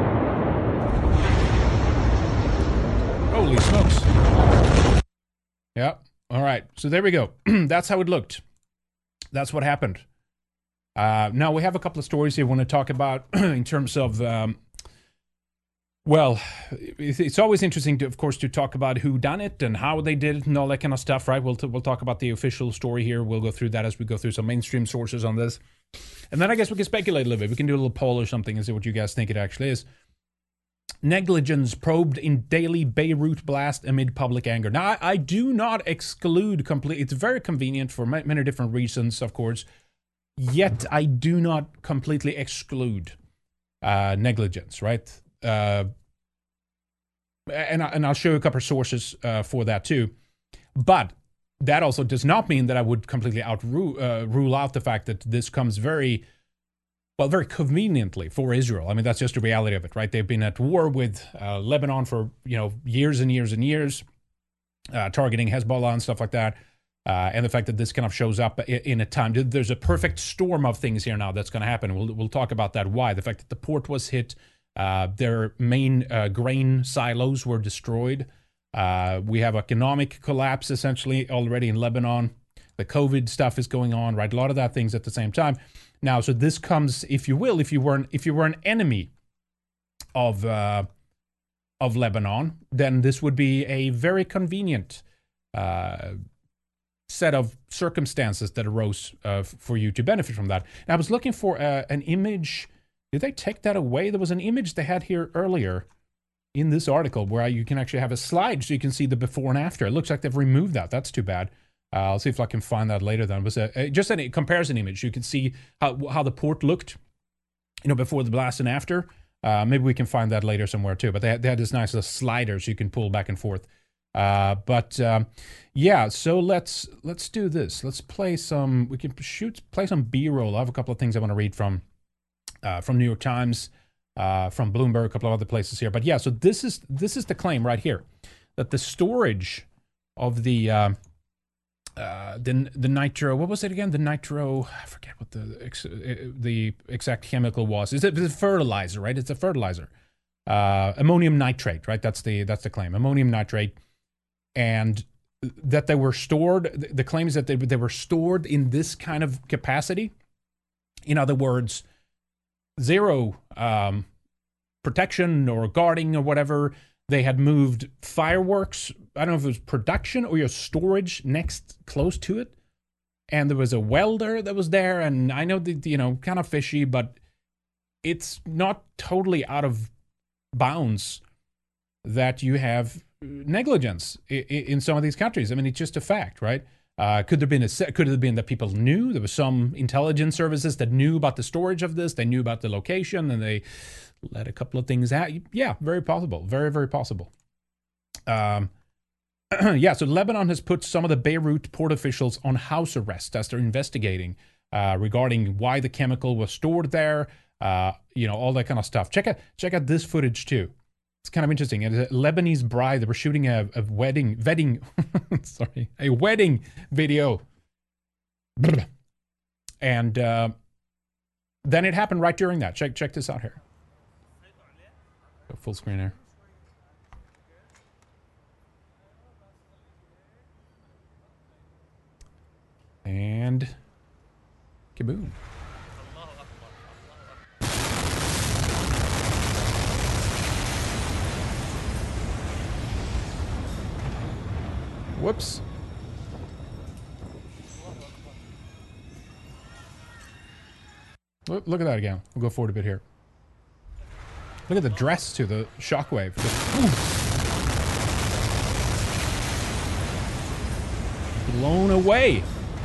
Holy smokes. Yeah. All right. So there we go. That's how it looked. That's what happened. Uh, now we have a couple of stories here we want to talk about in terms of, um, well, it's always interesting, to, of course, to talk about who done it and how they did it and all that kind of stuff, right? We'll, t- we'll talk about the official story here. We'll go through that as we go through some mainstream sources on this. And then I guess we can speculate a little bit. We can do a little poll or something and see what you guys think it actually is. Negligence probed in daily Beirut blast amid public anger. Now, I, I do not exclude completely. It's very convenient for ma- many different reasons, of course. Yet, I do not completely exclude uh, negligence, right? Uh, and, I, and I'll show you a couple of sources uh, for that too. But that also does not mean that I would completely out rule, uh, rule out the fact that this comes very, well, very conveniently for Israel. I mean, that's just the reality of it, right? They've been at war with uh, Lebanon for, you know, years and years and years, uh, targeting Hezbollah and stuff like that. Uh, and the fact that this kind of shows up in, in a time, there's a perfect storm of things here now that's going to happen. We'll, we'll talk about that. Why? The fact that the port was hit, uh, their main uh, grain silos were destroyed. Uh, we have economic collapse essentially already in Lebanon. The COVID stuff is going on, right? A lot of that things at the same time. Now, so this comes, if you will, if you were an, if you were an enemy of uh, of Lebanon, then this would be a very convenient uh, set of circumstances that arose uh, for you to benefit from that. Now, I was looking for uh, an image. Did they take that away? There was an image they had here earlier in this article where you can actually have a slide so you can see the before and after. It looks like they've removed that. That's too bad. Uh, I'll see if I can find that later then. It was a, a, just a comparison image. You can see how how the port looked, you know, before the blast and after. Uh, maybe we can find that later somewhere too. But they had, they had this nice little slider so you can pull back and forth. Uh, but um, yeah, so let's let's do this. Let's play some. We can shoot play some B-roll. I have a couple of things I want to read from uh, from New York Times, uh, from Bloomberg, a couple of other places here. But yeah, so this is this is the claim right here that the storage of the uh, uh, the the nitro. What was it again? The nitro. I forget what the ex, the exact chemical was. It's a, it's a fertilizer, right? It's a fertilizer. Uh, ammonium nitrate, right? That's the that's the claim. Ammonium nitrate. And that they were stored, the claim is that they, they were stored in this kind of capacity. In other words, zero um, protection or guarding or whatever. They had moved fireworks, I don't know if it was production or your storage next close to it. And there was a welder that was there. And I know that, you know, kind of fishy, but it's not totally out of bounds that you have negligence in some of these countries. I mean, it's just a fact, right? Uh, could there been a could it have been that people knew there was some intelligence services that knew about the storage of this? They knew about the location and they let a couple of things out. Yeah, very possible. Very, very possible. Um, yeah, so Lebanon has put some of the Beirut port officials on house arrest as they're investigating uh, regarding why the chemical was stored there. Uh, you know, all that kind of stuff. Check out check out this footage too. It's kind of interesting. It's a Lebanese bride. They were shooting a, a wedding, wedding, sorry, a wedding video. And uh, then it happened right during that. Check check this out here. Go full screen here. And kaboom. Whoops. Look, look at that again. We'll go forward a bit here. Look at the dress too, the shockwave. Just, blown away.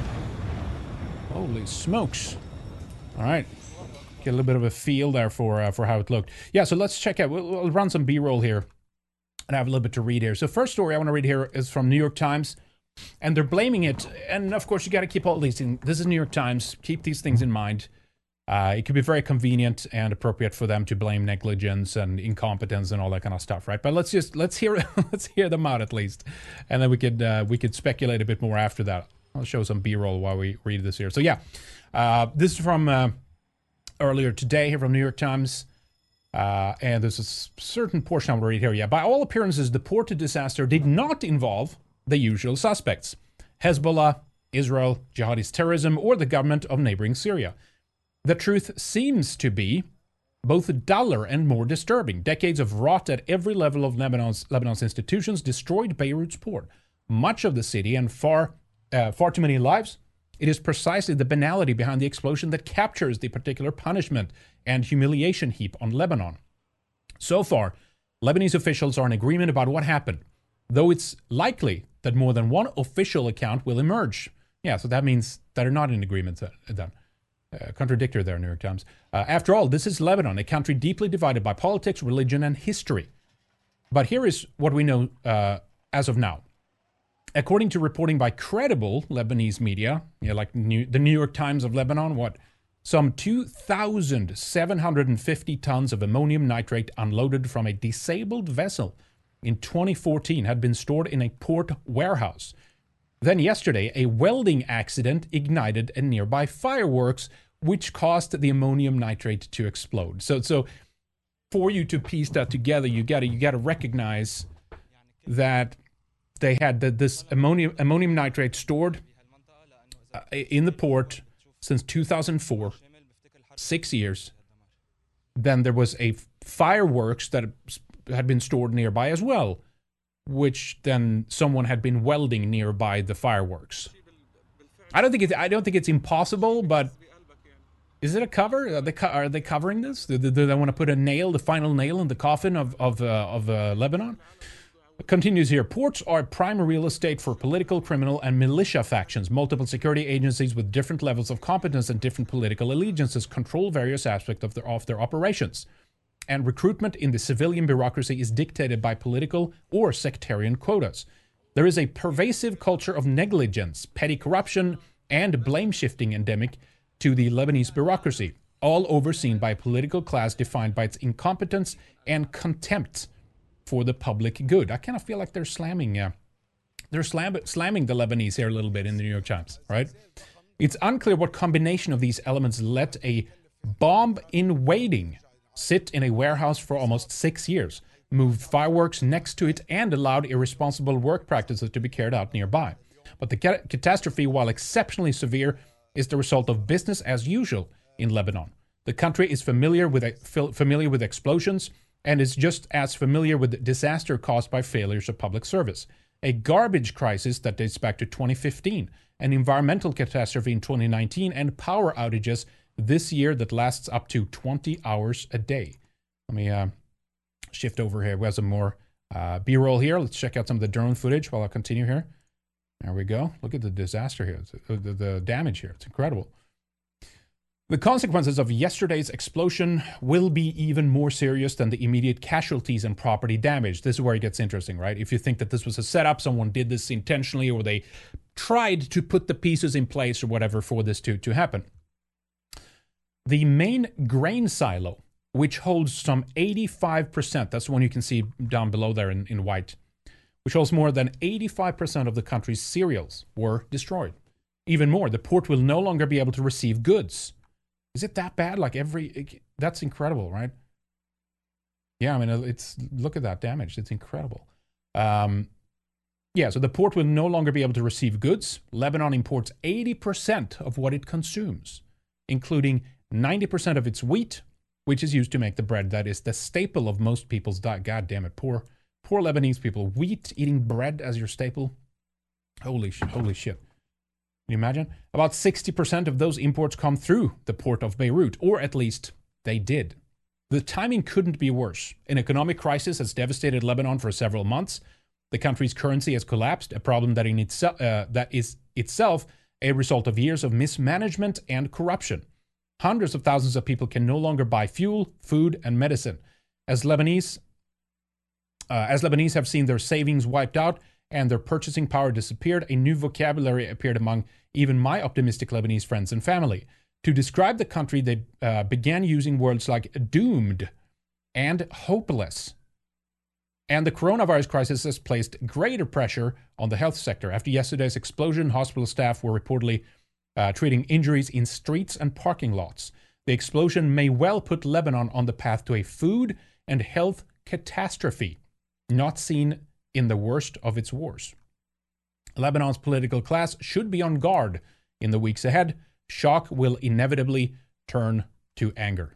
Holy smokes. All right. Get a little bit of a feel there for uh, for how it looked. Yeah, so let's check out. We'll, we'll run some B-roll here. And I have a little bit to read here. So first story I want to read here is from New York Times. And they're blaming it. And of course, you got to keep all these things. This is New York Times. Keep these things in mind. Uh, it could be very convenient and appropriate for them to blame negligence and incompetence and all that kind of stuff, right? But let's just let's hear let's hear them out at least, and then we could uh, we could speculate a bit more after that. I'll show some B-roll while we read this here. So yeah, uh, this is from uh, earlier today here from New York Times. Uh, and there's a certain portion I'll read here. Yeah, by all appearances, the port disaster did not involve the usual suspects: Hezbollah, Israel, jihadist terrorism, or the government of neighboring Syria. The truth seems to be both duller and more disturbing. Decades of rot at every level of Lebanon's, Lebanon's institutions destroyed Beirut's port, much of the city, and far, uh, far too many lives. It is precisely the banality behind the explosion that captures the particular punishment and humiliation heap on Lebanon. So far, Lebanese officials are in agreement about what happened, though it's likely that more than one official account will emerge. Yeah, so that means that are not in agreement then. Uh, contradictory there, New York Times. Uh, after all, this is Lebanon, a country deeply divided by politics, religion, and history. But here is what we know uh, as of now. According to reporting by credible Lebanese media, you know, like New, the New York Times of Lebanon, what? Some two thousand seven hundred fifty tons of ammonium nitrate unloaded from a disabled vessel in twenty fourteen had been stored in a port warehouse. Then yesterday, a welding accident ignited a nearby fireworks, which caused the ammonium nitrate to explode. So, so for you to piece that together, you got to you got to recognize that they had the, this ammonium ammonium nitrate stored uh, in the port since two thousand four, six years. Then there was a fireworks that had been stored nearby as well, which then someone had been welding nearby the fireworks. I don't think it's I don't think it's impossible, but is it a cover? Are they, co- are they covering this? Do, do they want to put a nail, the final nail in the coffin of of uh, of uh, Lebanon? It continues here. Ports are prime real estate for political, criminal, and militia factions. Multiple security agencies with different levels of competence and different political allegiances control various aspects of their of their operations. And recruitment in the civilian bureaucracy is dictated by political or sectarian quotas. There is a pervasive culture of negligence, petty corruption, and blame-shifting endemic to the Lebanese bureaucracy, all overseen by a political class defined by its incompetence and contempt for the public good. I kind of feel like they're slamming, uh, they're slam- slamming the Lebanese here a little bit in the New York Times, right? It's unclear what combination of these elements let a bomb in waiting sit in a warehouse for almost six years, moved fireworks next to it, and allowed irresponsible work practices to be carried out nearby. But the ca- catastrophe, while exceptionally severe, is the result of business as usual in Lebanon. The country is familiar with uh, familiar with explosions and is just as familiar with disaster caused by failures of public service. A garbage crisis that dates back to twenty fifteen, an environmental catastrophe in twenty nineteen, and power outages this year that lasts up to twenty hours a day. Let me uh, shift over here. We have some more uh, B-roll here. Let's check out some of the drone footage while I continue here. There we go. Look at the disaster here, the, the, the damage here. It's incredible. The consequences of yesterday's explosion will be even more serious than the immediate casualties and property damage. This is where it gets interesting, right? If you think that this was a setup, someone did this intentionally, or they tried to put the pieces in place or whatever for this to, to happen. The main grain silo, which holds some eighty-five percent, that's the one you can see down below there in, in white, which holds more than eighty-five percent of the country's cereals, were destroyed. Even more, the port will no longer be able to receive goods. Is it that bad? Like every, that's incredible, right? Yeah, I mean, it's, look at that damage. It's incredible. Um, yeah, so the port will no longer be able to receive goods. Lebanon imports eighty percent of what it consumes, including ninety percent of its wheat, which is used to make the bread that is the staple of most people's diet. God damn it, poor, poor Lebanese people. Wheat, eating bread as your staple. Holy shit, holy shit. Can you imagine? About sixty percent of those imports come through the port of Beirut, or at least they did. The timing couldn't be worse. An economic crisis has devastated Lebanon for several months. The country's currency has collapsed, a problem that, in itse- uh, that is itself a result of years of mismanagement and corruption. Hundreds of thousands of people can no longer buy fuel, food, and medicine. As Lebanese, uh, as Lebanese have seen their savings wiped out and their purchasing power disappeared, a new vocabulary appeared among even my optimistic Lebanese friends and family. To describe the country, they uh, began using words like doomed and hopeless. And the coronavirus crisis has placed greater pressure on the health sector. After yesterday's explosion, hospital staff were reportedly uh, treating injuries in streets and parking lots. The explosion may well put Lebanon on the path to a food and health catastrophe, not seen in the worst of its wars. Lebanon's political class should be on guard in the weeks ahead. Shock will inevitably turn to anger.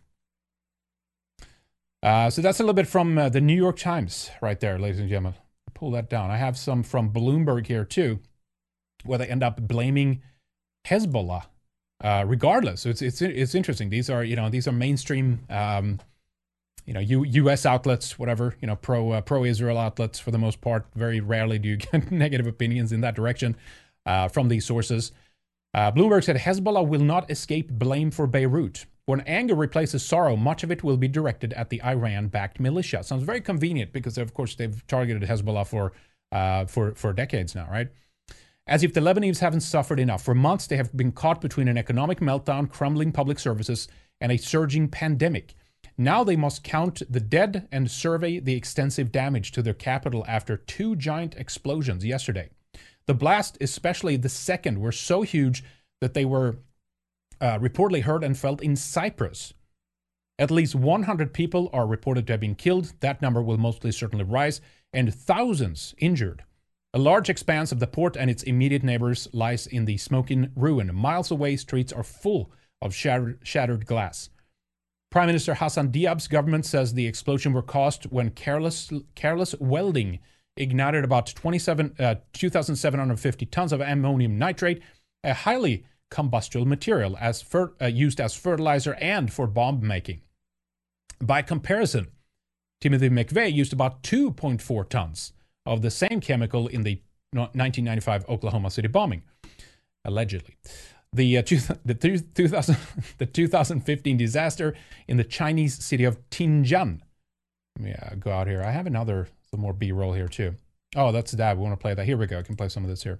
Uh, so that's a little bit from uh, the New York Times right there, ladies and gentlemen. Pull that down. I have some from Bloomberg here too, where they end up blaming Hezbollah. Uh, regardless, so it's it's it's interesting. These are you know these are mainstream um, you know U, U S outlets, whatever you know pro uh, pro Israel outlets for the most part. Very rarely do you get negative opinions in that direction uh, from these sources. Uh, Bloomberg said Hezbollah will not escape blame for Beirut. When anger replaces sorrow, much of it will be directed at the Iran-backed militia. Sounds very convenient because, of course, they've targeted Hezbollah for uh, for for decades now, right? As if the Lebanese haven't suffered enough. For months, they have been caught between an economic meltdown, crumbling public services, and a surging pandemic. Now they must count the dead and survey the extensive damage to their capital after two giant explosions yesterday. The blast, especially the second, were so huge that they were uh, reportedly heard and felt in Cyprus. At least one hundred people are reported to have been killed. That number will mostly certainly rise, and thousands injured. A large expanse of the port and its immediate neighbors lies in the smoking ruin. Miles away, streets are full of shattered, shattered glass. Prime Minister Hassan Diab's government says the explosion were caused when careless, careless welding ignited about twenty-seven, uh, two thousand seven hundred fifty tons of ammonium nitrate, a highly combustible material as fer- uh, used as fertilizer and for bomb making. By comparison, Timothy McVeigh used about two point four tons of the same chemical in the nineteen ninety-five Oklahoma City bombing, allegedly. The, uh, two, the, two, two thousand, the two thousand fifteen disaster in the Chinese city of Tianjin. Let me uh, go out here. I have another, some more B-roll here too. Oh, that's that. We want to play that. Here we go. I can play some of this here.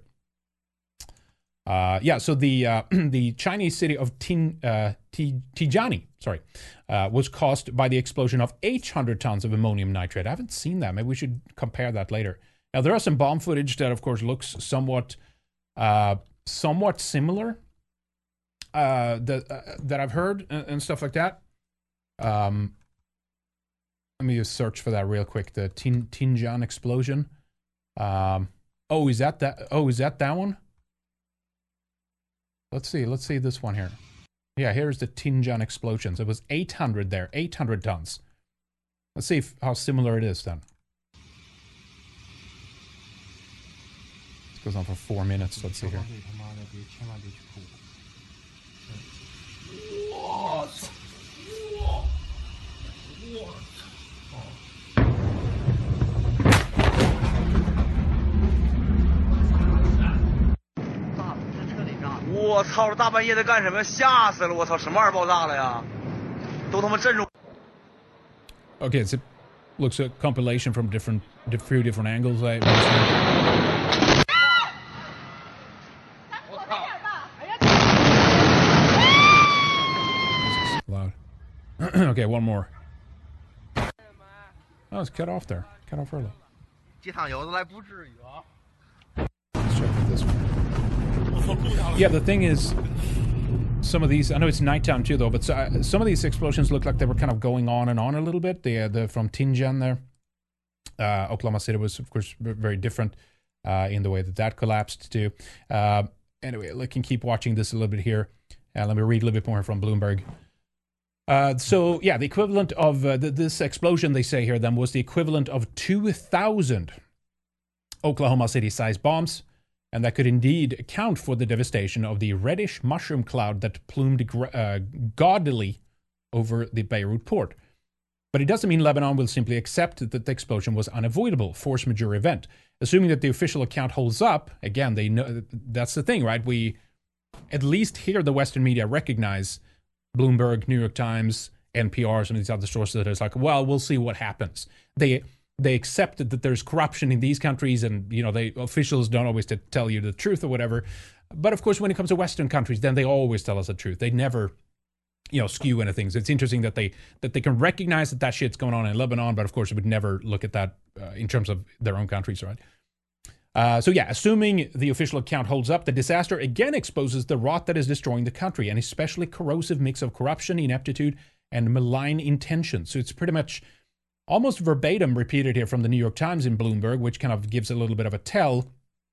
Uh, yeah, so the uh, the Chinese city of Tin, uh, Tianjin, sorry, uh, was caused by the explosion of eight hundred tons of ammonium nitrate. I haven't seen that. Maybe we should compare that later. Now, there are some bomb footage that, of course, looks somewhat uh, somewhat similar uh, that, uh, that I've heard and, and stuff like that. Um, let me just search for that real quick. The Tin, Tianjin explosion. Um, oh, is that that? Oh, is that that one? Let's see. Let's see this one here. Yeah, here's the Tianjin explosions. It was eight hundred there, eight hundred tons. Let's see if, how similar it is then. This goes on for four minutes. Let's see here. Okay, it's a, looks a compilation from different, a few different angles. I this is loud. Okay, one more. Oh, it's cut off there. Cut off early. Let's check this one. Yeah, the thing is, some of these, I know it's nighttime too though, but so, uh, some of these explosions look like they were kind of going on and on a little bit. The, uh, the from Tianjin there. Uh, Oklahoma City was, of course, very different uh, in the way that that collapsed too. Uh, anyway, I can keep watching this a little bit here. Uh, let me read a little bit more from Bloomberg. Uh, so, yeah, the equivalent of uh, the, this explosion, they say here, then, was the equivalent of two thousand Oklahoma City-sized bombs. And that could indeed account for the devastation of the reddish mushroom cloud that plumed uh, gaudily over the Beirut port. But it doesn't mean Lebanon will simply accept that the explosion was unavoidable, force majeure event. Assuming that the official account holds up, again, they know that's the thing, right? We, at least here, the Western media recognize Bloomberg, New York Times, N P R, some of these other sources that it's like, well, we'll see what happens. They they accepted that there's corruption in these countries, and you know, they officials don't always to tell you the truth or whatever. But of course, when it comes to Western countries, then they always tell us the truth. They never, you know, skew anything. So it's interesting that they that they can recognize that that shit's going on in Lebanon, but of course, it would never look at that uh, in terms of their own countries, right? Uh, so yeah, assuming the official account holds up, the disaster again exposes the rot that is destroying the country, an especially corrosive mix of corruption, ineptitude, and malign intentions. So it's pretty much almost verbatim repeated here from the New York Times in Bloomberg, which kind of gives a little bit of a tell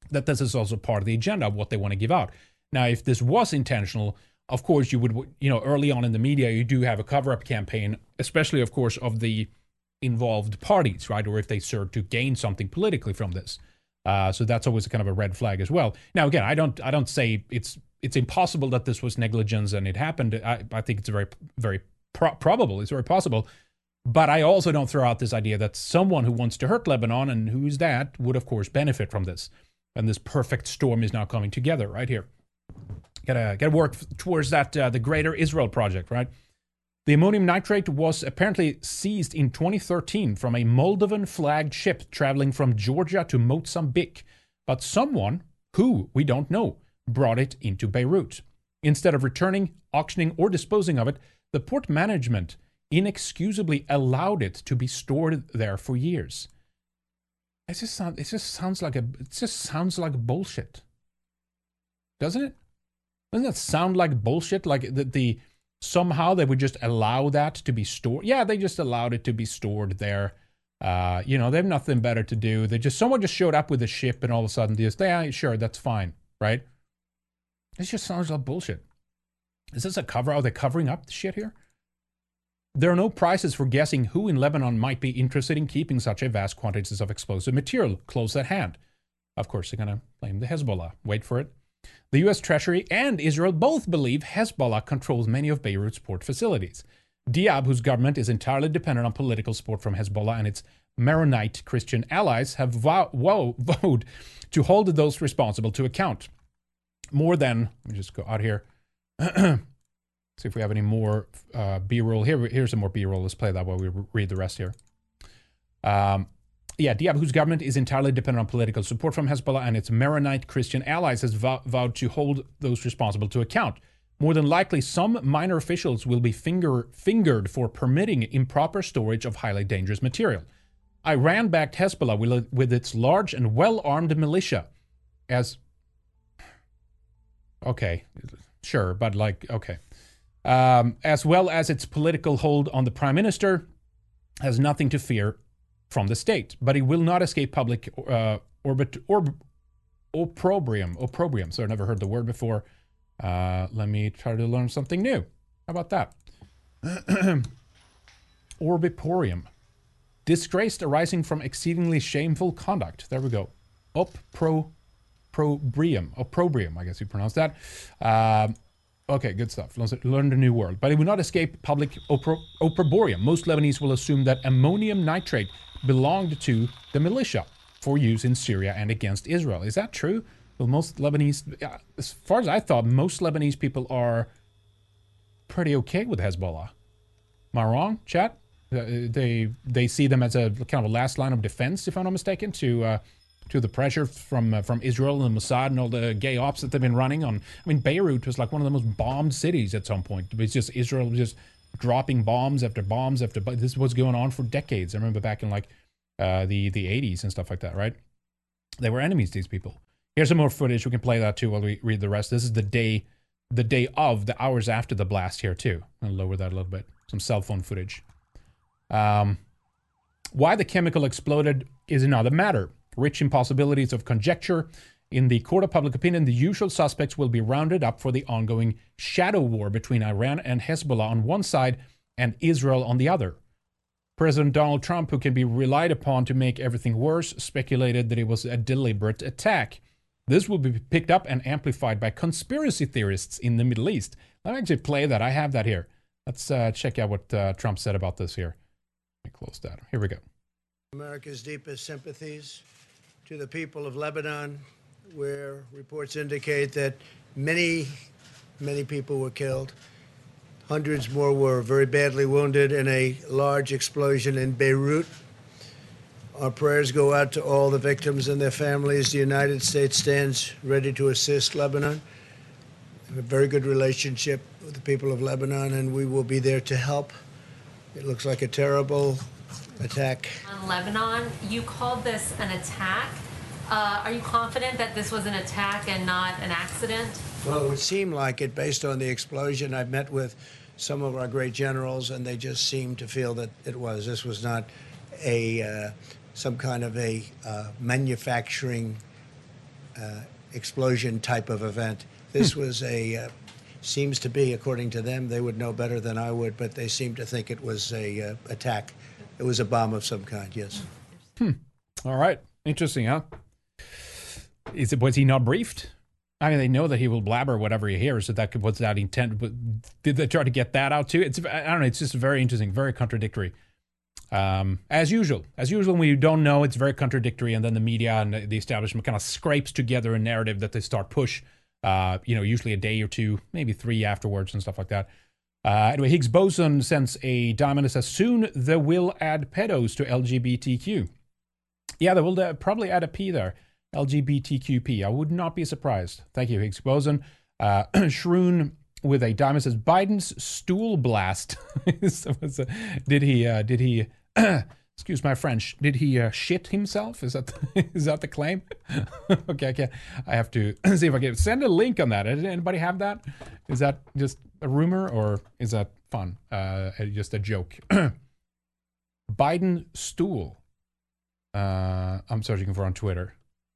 that this is also part of the agenda of what they want to give out. Now, if this was intentional, of course, you would, you know, early on in the media, you do have a cover-up campaign, especially, of course, of the involved parties, right? Or if they serve to gain something politically from this. Uh, so that's always kind of a red flag as well. Now, again, I don't, I don't say it's it's impossible that this was negligence and it happened. I, I think it's very, very pro- probable. It's very possible. But I also don't throw out this idea that someone who wants to hurt Lebanon, and who's that, would, of course, benefit from this. And this perfect storm is now coming together right here. Gotta, gotta work towards that, uh, the Greater Israel Project, right? The ammonium nitrate was apparently seized in twenty thirteen from a Moldovan-flagged ship traveling from Georgia to Mozambique. But someone, who we don't know, brought it into Beirut. Instead of returning, auctioning, or disposing of it, the port management inexcusably allowed it to be stored there for years. It just, sound, it just sounds like a, it just sounds like bullshit, doesn't it? Doesn't that sound like bullshit? Like the, the somehow they would just allow that to be stored. Yeah, they just allowed it to be stored there. Uh, you know, they have nothing better to do. They just someone just showed up with a ship, and all of a sudden, they just yeah, sure, that's fine, right? It just sounds like bullshit. Is this a cover? Are they covering up the shit here? There are no prizes for guessing who in Lebanon might be interested in keeping such a vast quantities of explosive material close at hand. Of course, they're going to blame the Hezbollah. Wait for it. The U S Treasury and Israel both believe Hezbollah controls many of Beirut's port facilities. Diab, whose government is entirely dependent on political support from Hezbollah and its Maronite Christian allies, have vow- wow- vowed to hold those responsible to account. More than, let me just go out here. See if we have any more uh, B-roll. Here, here's some more B-roll. Let's play that while we re- read the rest here. Um, yeah, Diab, whose government is entirely dependent on political support from Hezbollah and its Maronite Christian allies, has vow- vowed to hold those responsible to account. More than likely, some minor officials will be finger- fingered for permitting improper storage of highly dangerous material. Iran backed Hezbollah with, with its large and well-armed militia as... Okay, sure, but like, okay. Um, as well as its political hold on the prime minister, has nothing to fear from the state, but he will not escape public uh, orbit orb, opprobrium. Opprobrium. So I've never heard the word before. Uh, let me try to learn something new. How about that? Orbiporium. Disgraced arising from exceedingly shameful conduct. There we go. Oppro, probrium. Opprobrium, I guess you pronounce that. Um, Okay, good stuff. Learned a new word. But it will not escape public oppro- opprobrium. Most Lebanese will assume that ammonium nitrate belonged to the militia for use in Syria and against Israel. Is that true? Well, most Lebanese, as far as I thought, most Lebanese people are pretty okay with Hezbollah. Am I wrong, chat? Uh, they they see them as a kind of a last line of defense, if I'm not mistaken, to... Uh, to the pressure from uh, from Israel and Mossad and all the gay ops that they've been running on. I mean, Beirut was like one of the most bombed cities at some point. It's just Israel was just dropping bombs after bombs after. But this was going on for decades. I remember back in like uh, the the eighties and stuff like that, right? They were enemies, these people. Here's some more footage. We can play that too while we read the rest. This is the day, the day of, the hours after the blast here too. I'll lower that a little bit. Some cell phone footage. Um, why the chemical exploded is another matter. Rich in possibilities of conjecture. In the court of public opinion, the usual suspects will be rounded up for the ongoing shadow war between Iran and Hezbollah on one side and Israel on the other. President Donald Trump, who can be relied upon to make everything worse, speculated that it was a deliberate attack. This will be picked up and amplified by conspiracy theorists in the Middle East. Let me actually play that. I have that here. Let's uh, check out what uh, Trump said about this here. Let me close that. Here we go. America's deepest sympathies to the people of Lebanon, where reports indicate that many, many people were killed. Hundreds more were very badly wounded in a large explosion in Beirut. Our prayers go out to all the victims and their families. The United States stands ready to assist Lebanon. We have a very good relationship with the people of Lebanon, and we will be there to help. It looks like a terrible attack. On Lebanon, you called this an attack. Uh, are you confident that this was an attack and not an accident? Well, it would seem like it based on the explosion. I've met with some of our great generals, and they just seemed to feel that it was. This was not a uh, some kind of a uh, manufacturing uh, explosion type of event. This was a, uh, seems to be, according to them, they would know better than I would, but they seem to think it was a uh, attack. It was a bomb of some kind, yes. Hmm. All right. Interesting, huh? Is it, was he not briefed? I mean, they know that he will blabber whatever he hears, so that could, what's that intent? But did they try to get that out too? It's, I don't know, it's just very interesting, very contradictory. Um, as usual, as usual, when you don't know, it's very contradictory, and then the media and the establishment kind of scrapes together a narrative that they start push, uh, you know, usually a day or two, maybe three afterwards and stuff like that. Uh, anyway, Higgs boson sends a diamond that says, soon they will add pedos to L G B T Q. Yeah, they will uh, probably add a P there. L G B T Q P. I would not be surprised. Thank you, Higgs boson. Uh, Shroon with a diamond says, Biden's stool blast. So a, did he, uh, did he, excuse my French, did he uh, shit himself? Is that the, is that the claim? Okay, okay. I have to see if I can send a link on that. Did anybody have that? Is that just a rumor or is that fun? Uh, just a joke. Biden stool. Uh, I'm searching for on Twitter.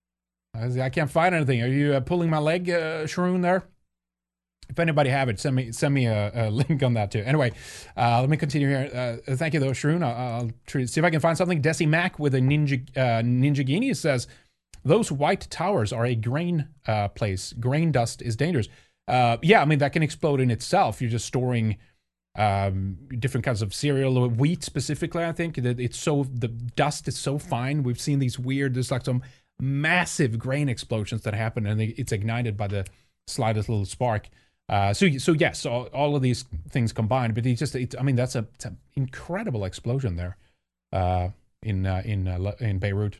I can't find anything. Are you uh, pulling my leg, uh, Shroon, there? If anybody have it, send me send me a, a link on that too. Anyway, uh, let me continue here. Uh, thank you, though, Shroon. I'll, I'll try, see if I can find something. Desi Mac with a Ninja uh, Ninja Genie says, those white towers are a grain uh, place. Grain dust is dangerous. Uh, yeah, I mean, that can explode in itself. You're just storing um, different kinds of cereal, or wheat specifically, I think. That it's so, the dust is so fine. We've seen these weird, there's like some massive grain explosions that happen, and they, it's ignited by the slightest little spark. Uh, so, so yes, all, all of these things combined, but it's just, it's, I mean, that's a, it's an incredible explosion there uh, in uh, in uh, in Beirut.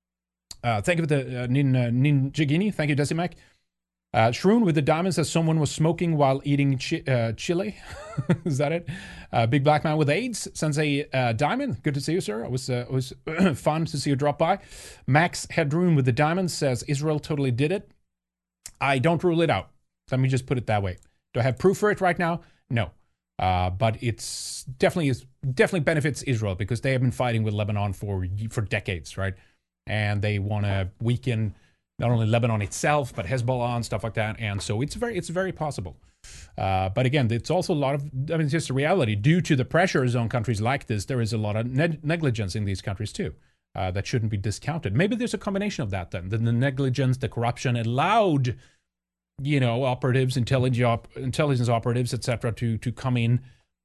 Uh, thank you for the uh, nin, uh, Ninjagini. Thank you, Decimac. Uh, Shroon with the diamond says someone was smoking while eating chi- uh, chili. Is that it? Uh, Big Black Man with AIDS sends a uh, diamond. Good to see you, sir. It was, uh, it was fun to see you drop by. Max Headroom with the diamond says Israel totally did it. I don't rule it out. Let me just put it that way. Do I have proof for it right now? No. Uh, but it's definitely is definitely benefits Israel because they have been fighting with Lebanon for for decades, right? And they want to weaken not only Lebanon itself, but Hezbollah and stuff like that. And so it's very, it's very possible. Uh, but again, it's also a lot of, I mean, it's just a reality. Due to the pressures on countries like this, there is a lot of ne- negligence in these countries too. Uh, that shouldn't be discounted. Maybe there's a combination of that then. The, the negligence, the corruption allowed, you know, operatives, intelligence, op- intelligence operatives, et cetera, to to come in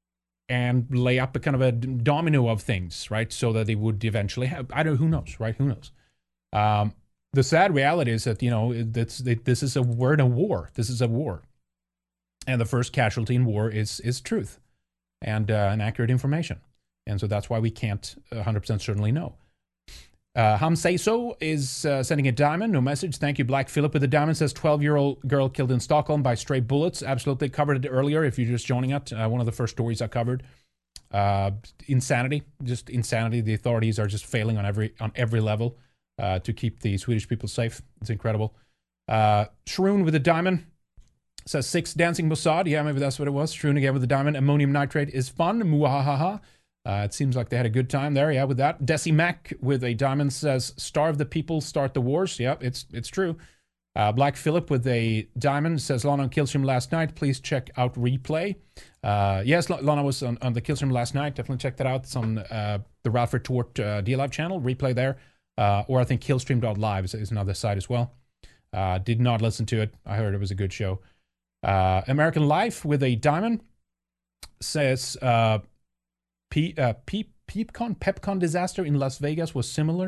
and lay up a kind of a domino of things, right? So that they would eventually have, I don't know, who knows, right? Who knows? Um, The sad reality is that, you know, it's, this is a, we're in a war. This is a war. And the first casualty in war is is truth and uh, and accurate information. And so that's why we can't one hundred percent certainly know. Uh, Ham Say So is uh, sending a diamond. No message. Thank you, Black Phillip with the diamond. Says twelve-year-old girl killed in Stockholm by stray bullets. Absolutely. Covered it earlier if you're just joining us. Uh, one of the first stories I covered. Uh, insanity. Just insanity. The authorities are just failing on every on every level. Uh, to keep the Swedish people safe. It's incredible. Uh, Shroon with a diamond says six dancing Mossad. Yeah, maybe that's what it was. Shroon again with the diamond. Ammonium nitrate is fun. Muahaha. Uh, it seems like they had a good time there. Yeah, with that. Desi Mac with a diamond says starve the people, start the wars. Yeah, it's it's true. Uh, Black Phillip with a diamond says Lana on Killstream last night. Please check out replay. Uh, yes, Lana was on, on the Killstream last night. Definitely check that out. It's on uh, the Ralph Retort uh, D-Live channel. Replay there. Uh, or I think killstream dot live is, is another site as well. Uh, did not listen to it. I heard it was a good show. Uh, American Life with a diamond says uh, P, uh, Peep, PeepCon, PepCon disaster in Las Vegas was similar.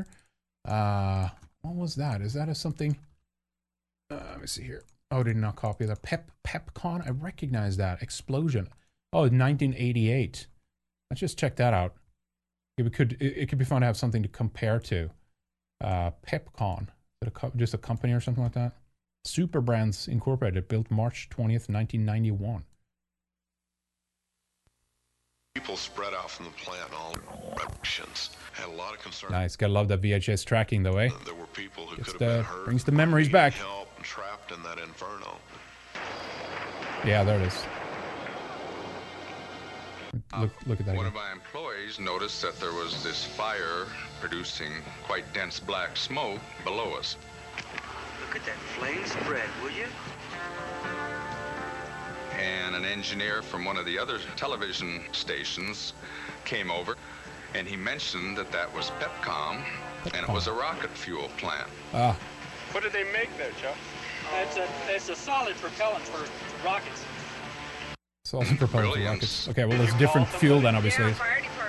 Uh, what was that? Is that a something? Uh, let me see here. Oh, did not copy that. Pep PepCon. I recognize that explosion. Oh, nineteen eighty-eight. Let's just check that out. It could it, it could be fun to have something to compare to. Uh, PepCon, is it a co- just a company or something like that? Super Brands Incorporated, built March twentieth, nineteen ninety-one. People spread out from the plant in all directions. Had a lot of concern. Nice, gotta love that V H S tracking though, eh? There were people who Just, could have been uh, hurt, brings the memories back. help, and trapped in that inferno. Yeah, there it is. Look, look at that. One Again. of my employees noticed that there was this fire producing quite dense black smoke below us. Look at that flame spread, will you? And an engineer from one of the other television stations came over, and he mentioned that that was Pepcom, and it was a rocket fuel plant. Ah. What did they make there, Chuck? It's a, it's a solid propellant for rockets. Solid propellant for rockets. Okay, well, there's different fuel then, obviously. Like,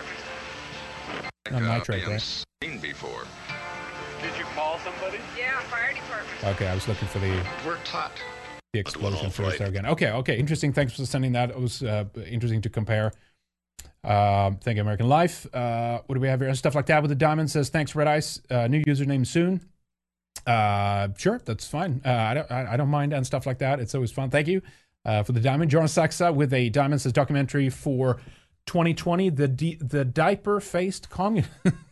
Not uh, nitrate, been right? seen before. Did you call somebody? Yeah, fire department. Okay, I was looking for the We're taught. the explosion first there again. Okay, okay, interesting. Thanks for sending that. It was uh, interesting to compare. Um, thank you, American Life. Uh, what do we have here? Stuff like that with the diamond says, thanks, Red Ice. Uh, new username soon. Uh, sure, that's fine. Uh, I don't, I, I don't mind and stuff like that. It's always fun. Thank you uh, for the diamond. John Saxa with a diamond says documentary for twenty twenty. The di- the diaper faced communist.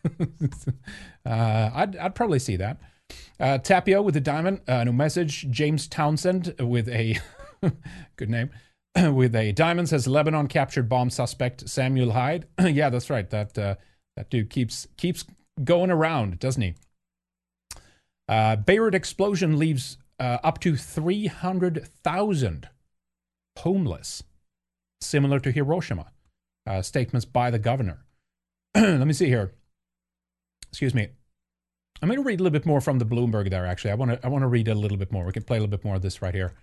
uh, I'd I'd probably see that. Uh, Tapio with a diamond. Uh, no message. James Townsend with a good name. With a diamond says Lebanon captured bomb suspect Samuel Hyde. Yeah, that's right. That uh, that dude keeps keeps going around, doesn't he? Uh, Beirut explosion leaves uh, up to three hundred thousand homeless, similar to Hiroshima. Uh, statements by the governor. Let me see here. Excuse me. I'm going to read a little bit more from the Bloomberg there, actually. I want to I want to read a little bit more. We can play a little bit more of this right here.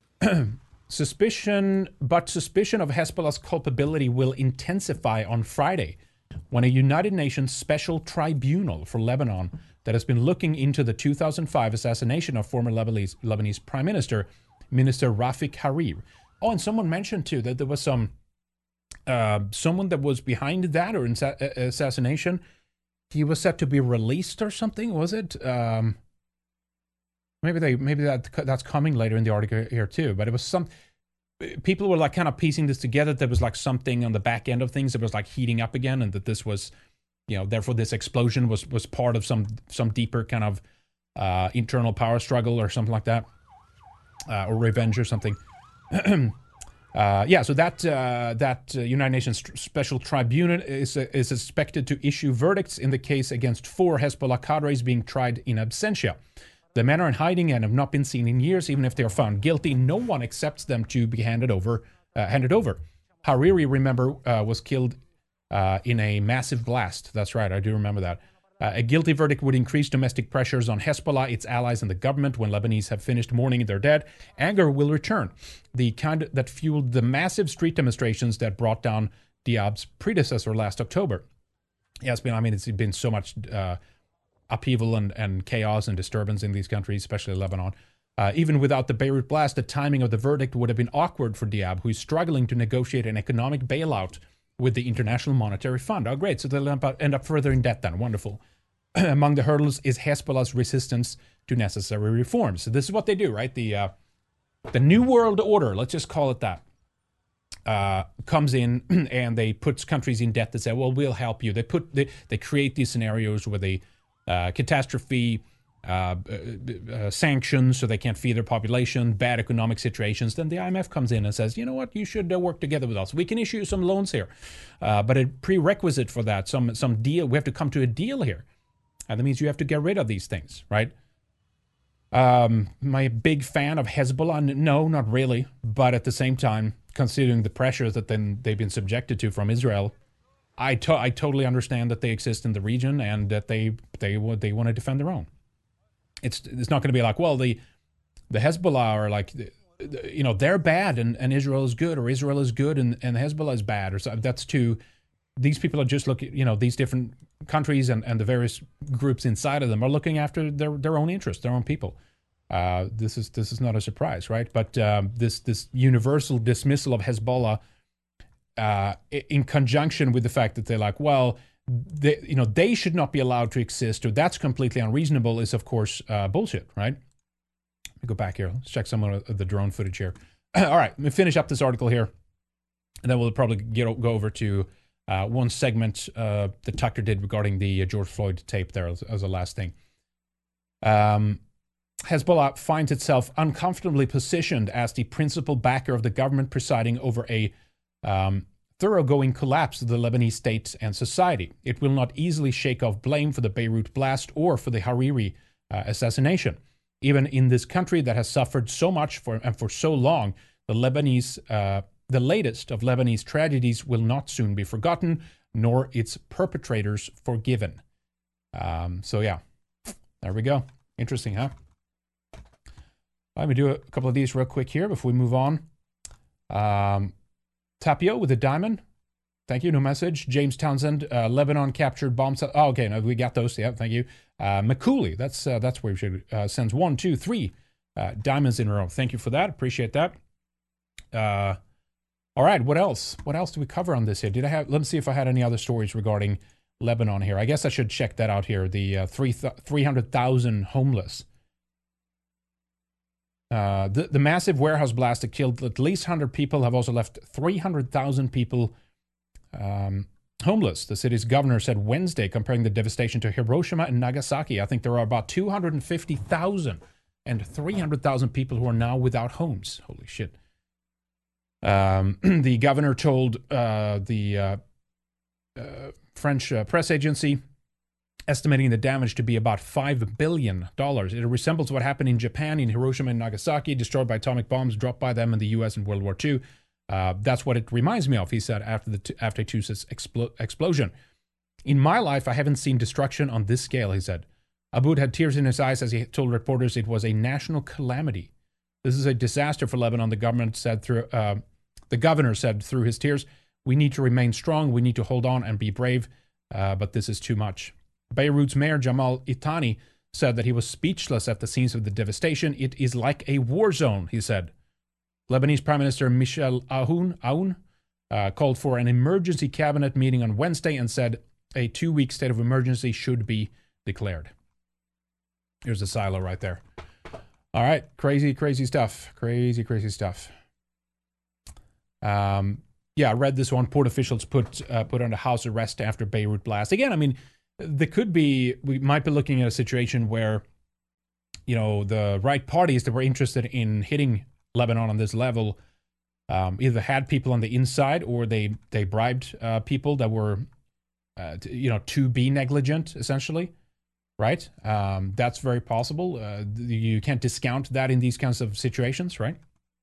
Suspicion, but suspicion of Hezbollah's culpability will intensify on Friday when a United Nations special tribunal for Lebanon that has been looking into the two thousand five assassination of former Lebanese, Lebanese Prime Minister, Minister Rafik Hariri. Oh, and someone mentioned too that there was some uh, someone that was behind that or insa- assassination. He was set to be released or something, was it? Um, maybe they, maybe that that's coming later in the article here too. But it was some people were like kind of piecing this together. There was like something on the back end of things that was like heating up again, and that this was, you know, therefore this explosion was was part of some some deeper kind of uh, internal power struggle or something like that, uh, or revenge or something. Uh, yeah, so that uh, that uh, United Nations tr- Special Tribunal is uh, is expected to issue verdicts in the case against four Hezbollah cadres being tried in absentia. The men are in hiding and have not been seen in years. Even if they are found guilty, no one accepts them to be handed over. Uh, handed over. Hariri, remember, uh, was killed uh, in a massive blast. That's right, I do remember that. Uh, a guilty verdict would increase domestic pressures on Hezbollah, its allies, and the government. When Lebanese have finished mourning their dead, anger will return. The kind that fueled the massive street demonstrations that brought down Diab's predecessor last October. Yeah, it's been, I mean, it's been so much uh, upheaval and, and chaos and disturbance in these countries, especially Lebanon. Uh, even without the Beirut blast, the timing of the verdict would have been awkward for Diab, who is struggling to negotiate an economic bailout with the International Monetary Fund. Oh, great. So they'll end up further in debt then. Wonderful. Among the hurdles is Hezbollah's resistance to necessary reforms. So this is what they do, right? The uh, the New World Order, let's just call it that, uh, comes in and they put countries in debt that say, well, we'll help you. They put they, they create these scenarios where they uh, catastrophe, uh, uh, sanctions so they can't feed their population, bad economic situations. Then the I M F comes in and says, you know what, you should uh, work together with us. We can issue some loans here. Uh, but a prerequisite for that, some some deal, we have to come to a deal here. And that means you have to get rid of these things, right? Um, am I a big fan of Hezbollah? No, not really. But at the same time, considering the pressures that then they've been subjected to from Israel, I, to- I totally understand that they exist in the region and that they they they want to defend their own. It's it's not going to be like, well, the the Hezbollah are like, you know, they're bad and, and Israel is good, or Israel is good and, and Hezbollah is bad, or so. That's too. These people are just looking, you know, these different countries and, and the various groups inside of them are looking after their, their own interests, their own people. Uh, this is this is not a surprise, right? But um, this this universal dismissal of Hezbollah, uh, in conjunction with the fact that they're like, well, they, you know, they should not be allowed to exist, or that's completely unreasonable, is of course uh, bullshit, right? Let me go back here. Let's check some of the drone footage here. All right, let me finish up this article here, and then we'll probably get go over to Uh, one segment uh, that Tucker did regarding the uh, George Floyd tape there as, as a last thing. Um, Hezbollah finds itself uncomfortably positioned as the principal backer of the government presiding over a um, thoroughgoing collapse of the Lebanese state and society. It will not easily shake off blame for the Beirut blast or for the Hariri uh, assassination. Even in this country that has suffered so much for and for so long, the Lebanese, uh, the latest of Lebanese tragedies will not soon be forgotten, nor its perpetrators forgiven. Um, so yeah, there we go. Interesting, huh? Let me do a couple of these real quick here before we move on. Um, Tapio with a diamond. Thank you. No message. James Townsend, uh, Lebanon captured bomb cell. Oh, okay. No, we got those. Yeah, thank you. Uh, McCooley, that's uh, that's where we should uh, sends one, two, three uh, diamonds in a row. Thank you for that. Appreciate that. Uh, all right. What else? What else do we cover on this here? Did I have? Let me see if I had any other stories regarding Lebanon here. I guess I should check that out here. The uh, three th- three hundred thousand homeless. Uh, the, the massive warehouse blast that killed at least one hundred people have also left three hundred thousand people um, homeless. The city's governor said Wednesday, comparing the devastation to Hiroshima and Nagasaki. I think there are about two hundred fifty thousand and three hundred thousand people who are now without homes. Holy shit. Um, the governor told uh, the uh, uh, French uh, press agency, estimating the damage to be about five billion dollars. It resembles what happened in Japan in Hiroshima and Nagasaki, destroyed by atomic bombs dropped by them in the U S in World War Two. Uh, that's what it reminds me of, he said, after the t- after Tuesday's expl- explosion. In my life, I haven't seen destruction on this scale, he said. Aboud had tears in his eyes as he told reporters it was a national calamity. This is a disaster for Lebanon, the government said through, uh, the governor said through his tears. We need to remain strong, we need to hold on and be brave, uh, but this is too much. Beirut's mayor Jamal Itani said that he was speechless at the scenes of the devastation. It is like a war zone, he said. Lebanese Prime Minister Michel Aoun, Aoun uh, called for an emergency cabinet meeting on Wednesday and said a two-week state of emergency should be declared. Here's the silo right there. All right, crazy, crazy stuff. Crazy, crazy stuff. Um, yeah, I read this one. Port officials put uh, put under house arrest after Beirut blast. Again, I mean, there could be, we might be looking at a situation where, you know, the right parties that were interested in hitting Lebanon on this level um, either had people on the inside or they, they bribed uh, people that were, uh, to, you know, to be negligent, essentially, right? Um, that's very possible. Uh, you can't discount that in these kinds of situations, right?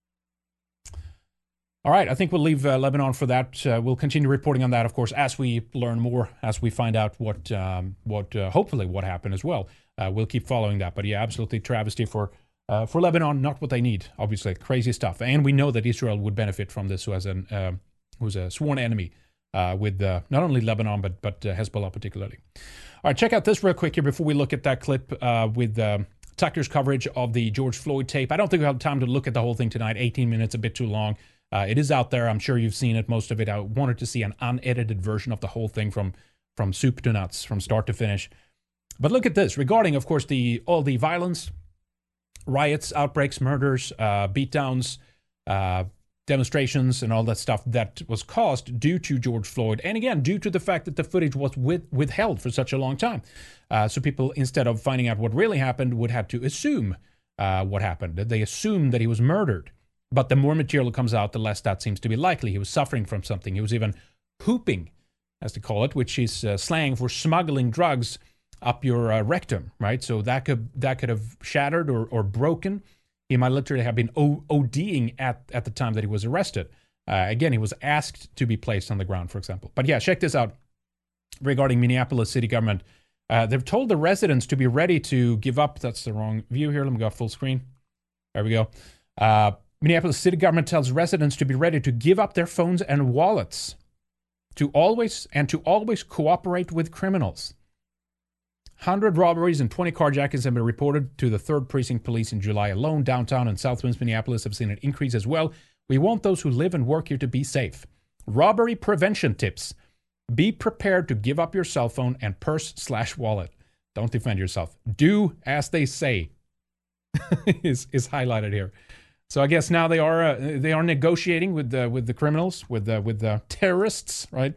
All right, I think we'll leave uh, Lebanon for that. Uh, we'll continue reporting on that, of course, as we learn more, as we find out what, um, what uh, hopefully what happened as well. Uh, we'll keep following that. But yeah, absolutely travesty for uh, for Lebanon, not what they need, obviously. Crazy stuff. And we know that Israel would benefit from this, who has an uh, who's a sworn enemy uh, with uh, not only Lebanon, but, but uh, Hezbollah particularly. All right, check out this real quick here before we look at that clip uh, with uh, Tucker's coverage of the George Floyd tape. I don't think we'll have time to look at the whole thing tonight. eighteen minutes, a bit too long. Uh, it is out there. I'm sure you've seen it, most of it. I wanted to see an unedited version of the whole thing from, from soup to nuts, from start to finish. But look at this. Regarding, of course, the all the violence, riots, outbreaks, murders, uh, beatdowns, uh, demonstrations, and all that stuff that was caused due to George Floyd. And again, due to the fact that the footage was with, withheld for such a long time. Uh, so people, instead of finding out what really happened, would have to assume uh, what happened. They assumed that he was murdered. But the more material comes out, the less that seems to be likely. He was suffering from something. He was even hooping, as they call it, which is uh, slang for smuggling drugs up your uh, rectum, right? So that could that could have shattered or, or broken. He might literally have been o- ODing at, at the time that he was arrested. Uh, again, he was asked to be placed on the ground, for example. But yeah, check this out. Regarding Minneapolis city government, uh, they've told the residents to be ready to give up. That's the wrong view here. Let me go full screen. There we go. Uh, Minneapolis city government tells residents to be ready to give up their phones and wallets to always and to always cooperate with criminals. one hundred robberies and twenty carjackings have been reported to the third Precinct Police in July alone. Downtown and Southwest Minneapolis have seen an increase as well. We want those who live and work here to be safe. Robbery prevention tips. Be prepared to give up your cell phone and purse slash wallet. Don't defend yourself. Do as they say is, is highlighted here. So I guess now they are uh, they are negotiating with the with the criminals, with the with the terrorists, right?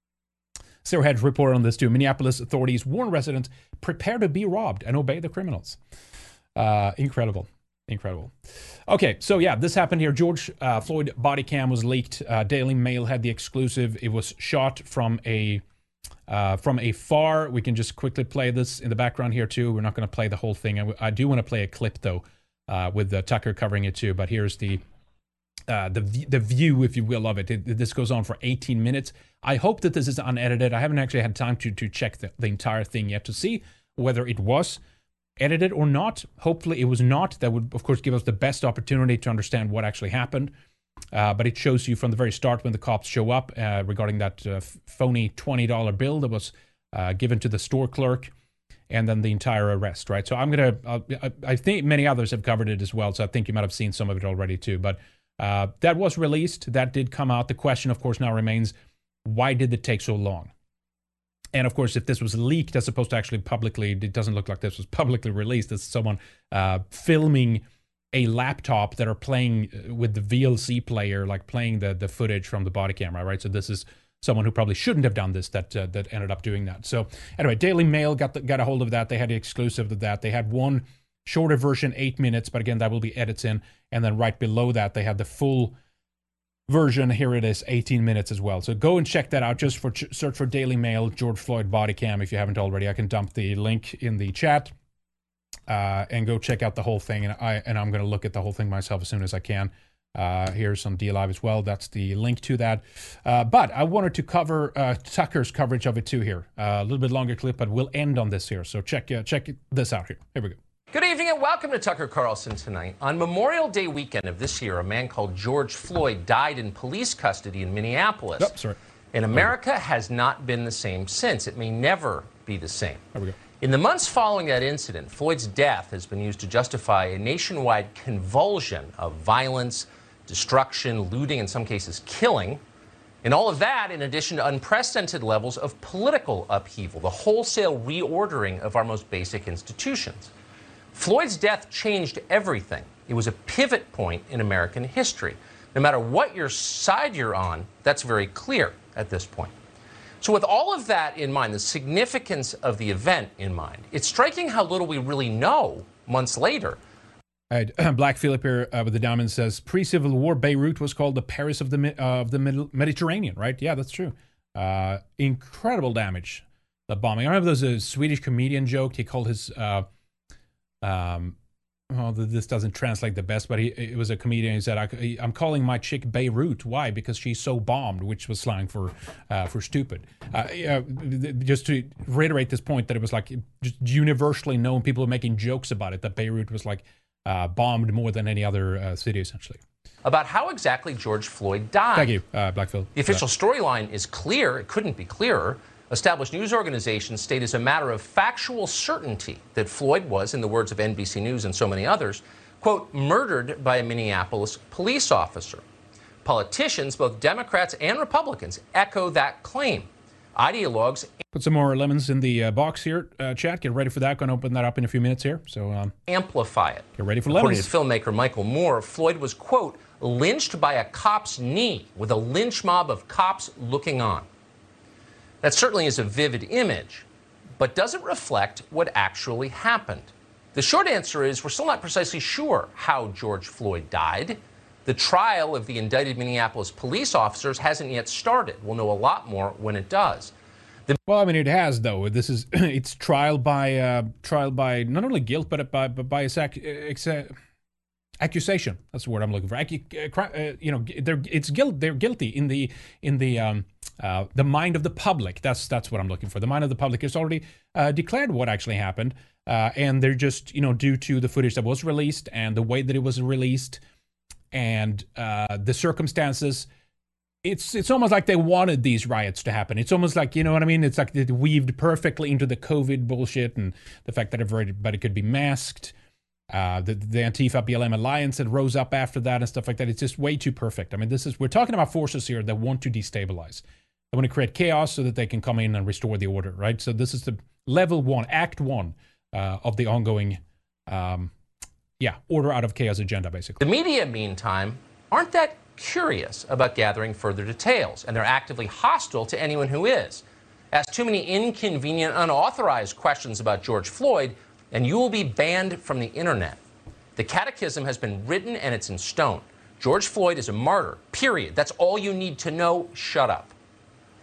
Sarah Hedge reported on this too. Minneapolis authorities warn residents prepare to be robbed and obey the criminals. Uh, incredible, incredible. Okay, so yeah, this happened here. George uh, Floyd body cam was leaked. Uh, Daily Mail had the exclusive. It was shot from a uh, from afar. We can just quickly play this in the background here too. We're not going to play the whole thing. I, I do want to play a clip though, uh, with uh, Tucker covering it too. But here's the uh, the the view, if you will, of it. it. This goes on for eighteen minutes. I hope that this is unedited. I haven't actually had time to to check the, the entire thing yet to see whether it was edited or not. Hopefully it was not. That would, of course, give us the best opportunity to understand what actually happened. Uh, but it shows you from the very start when the cops show up uh, regarding that uh, phony twenty dollar bill that was uh, given to the store clerk, and then the entire arrest, right? So I'm going to, uh, I, I think many others have covered it as well, so I think you might have seen some of it already too. But uh, that was released. That did come out. The question, of course, now remains, why did it take so long? And of course, if this was leaked as opposed to actually publicly, it doesn't look like this was publicly released. It's someone uh, filming a laptop that are playing with the V L C player, like playing the, the footage from the body camera, right? So this is someone who probably shouldn't have done this that uh, that ended up doing that. So anyway, Daily Mail got the, got a hold of that. They had the exclusive of that. They had one shorter version, eight minutes, but again, that will be edits in. And then right below that, they had the full version. Here it is, eighteen minutes as well. So go and check that out. Just for search for Daily Mail, George Floyd body cam if you haven't already. I can dump the link in the chat. Uh, and go check out the whole thing, and I and I'm going to look at the whole thing myself as soon as I can. Uh, here's some DLive as well. That's the link to that. Uh, but I wanted to cover uh, Tucker's coverage of it too here. Uh, a little bit longer clip, but we'll end on this here. So check uh, check this out here. Here we go. Good evening and welcome to Tucker Carlson Tonight. On Memorial Day weekend of this year, a man called George Floyd died in police custody in Minneapolis. Oh, sorry. And America okay. has not been the same since. It may never be the same. There we go. In the months following that incident, Floyd's death has been used to justify a nationwide convulsion of violence, destruction, looting, in some cases killing. And all of that in addition to unprecedented levels of political upheaval, the wholesale reordering of our most basic institutions. Floyd's death changed everything. It was a pivot point in American history. No matter what your side you're on, that's very clear at this point. So with all of that in mind, the significance of the event in mind, it's striking how little we really know months later. All right, Black Phillip here uh, with the diamond says, pre-Civil War, Beirut was called the Paris of the uh, of the Middle Mediterranean, right? Yeah, that's true. Uh, incredible damage, the bombing. I remember there was a Swedish comedian joke. He called his, uh, um, well, this doesn't translate the best, but he it was a comedian. He said, I, I'm calling my chick Beirut. Why? Because she's so bombed, which was slang for uh, for stupid. Uh, uh, just to reiterate this point, that it was like just universally known, people were making jokes about it, that Beirut was like uh, bombed more than any other uh, city, essentially. About how exactly George Floyd died. Thank you, uh, Blackfield. The official storyline is clear. It couldn't be clearer. Established news organizations state as a matter of factual certainty that Floyd was, in the words of N B C News and so many others, quote, murdered by a Minneapolis police officer. Politicians, both Democrats and Republicans, echo that claim. Ideologues put some more lemons in the uh, box here, uh, chat. Get ready for that. Going to open that up in a few minutes here. So um, amplify it. Get ready for According lemons. According to filmmaker Michael Moore, Floyd was, quote, lynched by a cop's knee with a lynch mob of cops looking on. That certainly is a vivid image, but doesn't reflect what actually happened. The short answer is we're still not precisely sure how George Floyd died. The trial of the indicted Minneapolis police officers hasn't yet started. We'll know a lot more when it does. The well, I mean, it has, though. This is it's trial by uh, trial by not only guilt, but by but by a accusation. That's the word I'm looking for. Acu- uh, you know, they're it's guilt. They're guilty in the in the um, uh, the mind of the public. That's that's what I'm looking for. The mind of the public has already uh, declared what actually happened, uh, and they're just you know due to the footage that was released and the way that it was released and uh, the circumstances. It's it's almost like they wanted these riots to happen. It's almost like, you know what I mean? It's like it weaved perfectly into the COVID bullshit and the fact that everybody could be masked. Uh, the, the Antifa B L M alliance that rose up after that and stuff like that. It's just way too perfect. I mean, this is we're talking about forces here that want to destabilize. They want to create chaos so that they can come in and restore the order, right? So this is the level one, act one uh, of the ongoing, um, yeah, order out of chaos agenda, basically. The media, meantime, aren't that curious about gathering further details, and they're actively hostile to anyone who is. Ask too many inconvenient, unauthorized questions about George Floyd, and you will be banned from the internet. The catechism has been written and it's in stone. George Floyd is a martyr, period. That's all you need to know. Shut up. But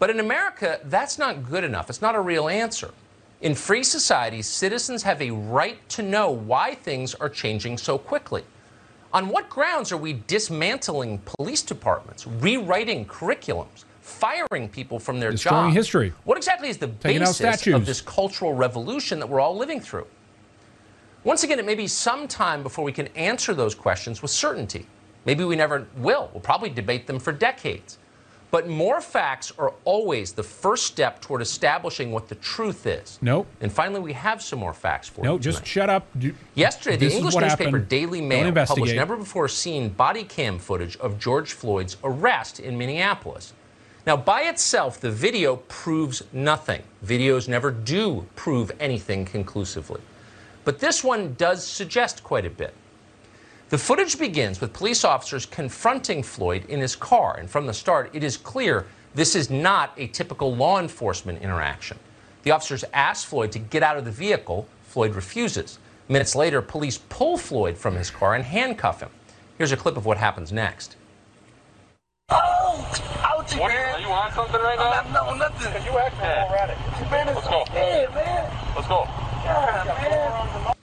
But in America, that's not good enough. It's not a real answer. In free societies, citizens have a right to know why things are changing so quickly. On what grounds are we dismantling police departments, rewriting curriculums, firing people from their Destroying jobs? history. What exactly is the Taking out basis statues. of this cultural revolution that we're all living through? Once again, it may be some time before we can answer those questions with certainty. Maybe we never will. We'll probably debate them for decades. But more facts are always the first step toward establishing what the truth is. Nope. And finally, we have some more facts for No, you just tonight. shut up. Do- Yesterday, the This is English what newspaper happened. Daily Don't Mail investigate. published never-before-seen body cam footage of George Floyd's arrest in Minneapolis. Now, by itself, the video proves nothing. Videos never do prove anything conclusively. But this one does suggest quite a bit. The footage begins with police officers confronting Floyd in his car, and from the start, it is clear this is not a typical law enforcement interaction. The officers ask Floyd to get out of the vehicle. Floyd refuses. Minutes later, police pull Floyd from his car and handcuff him. Here's a clip of what happens next. Oh, ouchie, What, man. are you on something right now? I'm not, no, nothing. You acting Yeah. erratic. Man, it's Let's go. Yeah, man. Let's go. Yeah, man.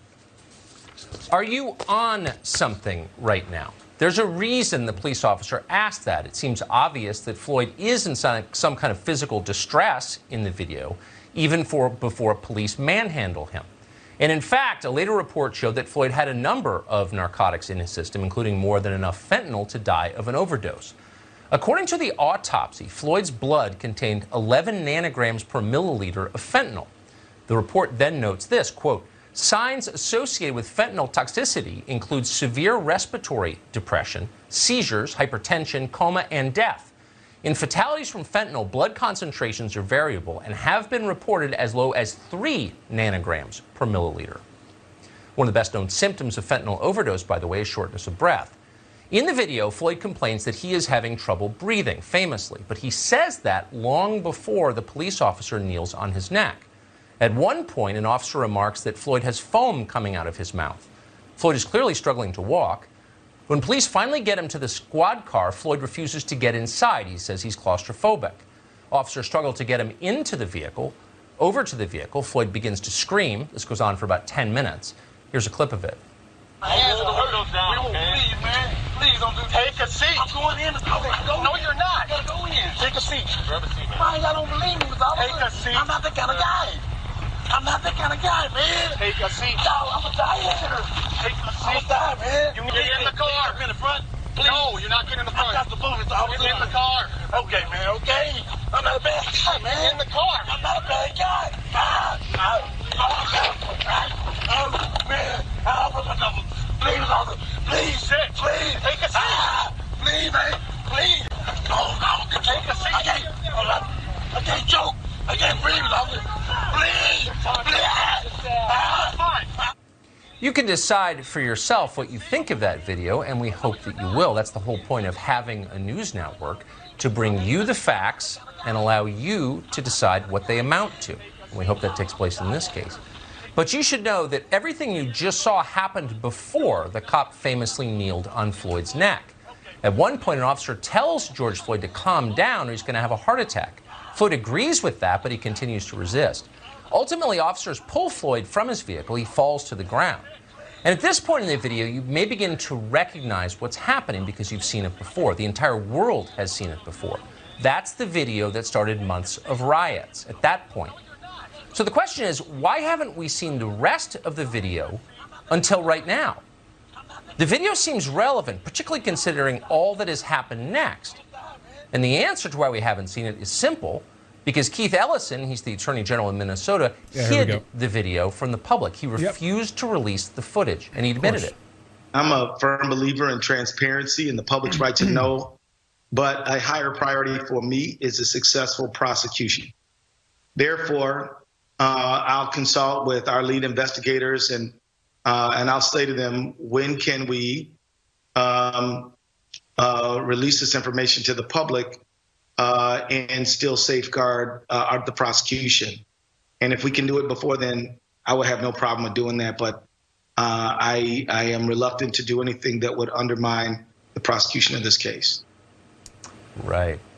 Are you on something right now? There's a reason the police officer asked that. It seems obvious that Floyd is in some, some kind of physical distress in the video, even for before police manhandle him. And in fact, a later report showed that Floyd had a number of narcotics in his system, including more than enough fentanyl to die of an overdose. According to the autopsy, Floyd's blood contained eleven nanograms per milliliter of fentanyl. The report then notes this, quote, signs associated with fentanyl toxicity include severe respiratory depression, seizures, hypertension, coma, and death. In fatalities from fentanyl, blood concentrations are variable and have been reported as low as three nanograms per milliliter. One of the best-known symptoms of fentanyl overdose, by the way, is shortness of breath. In the video, Floyd complains that he is having trouble breathing, famously, but he says that long before the police officer kneels on his neck. At one point, an officer remarks that Floyd has foam coming out of his mouth. Floyd is clearly struggling to walk. When police finally get him to the squad car, Floyd refuses to get inside. He says he's claustrophobic. Officers struggle to get him into the vehicle. Over to the vehicle, Floyd begins to scream. This goes on for about ten minutes. Here's a clip of it. My hands are hurt. Down, we won't please, man. Please don't do that. Take a seat. I'm going in. Go. No, you're not. You gotta go in. Take a seat. Grab a seat, man. Man, y'all don't believe me, Mister Officer. Take a seat. I'm not that kind of guy. I'm not that kind of guy, man. Take a seat. No, I'm a die here. Take a seat. I'm a die, man. You get in the car. Get in the front. Please. No, you're not getting in the front. I got the boot, Mister Officer. Get in the car. Okay, man. Okay. I'm not a bad guy, man. Get in the car. I'm not a bad guy. Ah, ah, ah, oh, man. Ah, what's my number? Please, officer. Please, sit. Please. Take a seat. Ah, please, man. Please. No, no. Take a seat. I can't. I can't choke. I can't breathe, officer. Please. Please. Ah, You can decide for yourself what you think of that video, and we hope that you will. That's the whole point of having a news network, to bring you the facts and allow you to decide what they amount to. And we hope that takes place in this case. But you should know that everything you just saw happened before the cop famously kneeled on Floyd's neck. At one point, an officer tells George Floyd to calm down or he's going to have a heart attack. Floyd agrees with that, but he continues to resist. Ultimately, officers pull Floyd from his vehicle. He falls to the ground. And at this point in the video, you may begin to recognize what's happening because you've seen it before. The entire world has seen it before. That's the video that started months of riots at that point. So the question is, why haven't we seen the rest of the video until right now? The video seems relevant, particularly considering all that has happened next. And the answer to why we haven't seen it is simple, because Keith Ellison, he's the Attorney General in Minnesota, Yeah, here we go. hid the video from the public. He refused to release the footage, and he admitted it. I'm a firm believer in transparency and the public's right to know, but a higher priority for me is a successful prosecution. Therefore, uh, I'll consult with our lead investigators and uh, and I'll say to them, when can we um, uh, release this information to the public uh, and still safeguard uh, the prosecution? And if we can do it before then, I would have no problem with doing that. But uh, I, I am reluctant to do anything that would undermine the prosecution of this case. Right.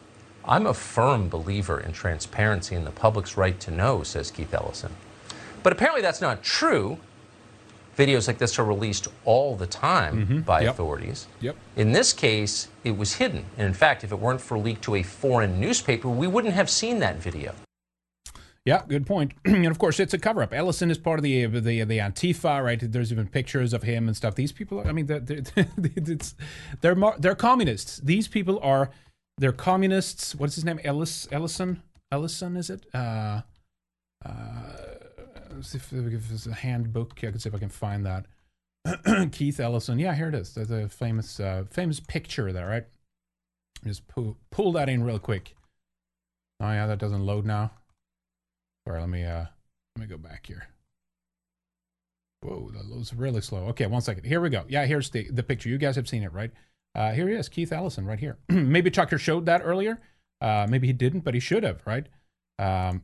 I'm a firm believer in transparency and the public's right to know, says Keith Ellison. But apparently that's not true. Videos like this are released all the time mm-hmm. by yep. authorities. Yep. In this case, it was hidden. And in fact, if it weren't for leak to a foreign newspaper, we wouldn't have seen that video. Yeah, good point. And of course, it's a cover-up. Ellison is part of the the the Antifa, right? There's even pictures of him and stuff. These people, I mean, they're they're it's, they're, mar- they're communists. These people are they're communists. What's his name? Ellis Ellison Ellison is it? Uh, uh, let's see if, if there's a handbook. I can see if I can find that. Keith Ellison. Yeah, here it is. There's a famous uh, famous picture there, right? Just pull pull that in real quick. Oh yeah, that doesn't load now. Sorry, let me uh, let me go back here. Whoa, that loads really slow. Okay, one second. Here we go. Yeah, here's the the picture. You guys have seen it, right? Uh, here he is, Keith Ellison, right here. Maybe Tucker showed that earlier. Uh, maybe he didn't, but he should have, right? Um,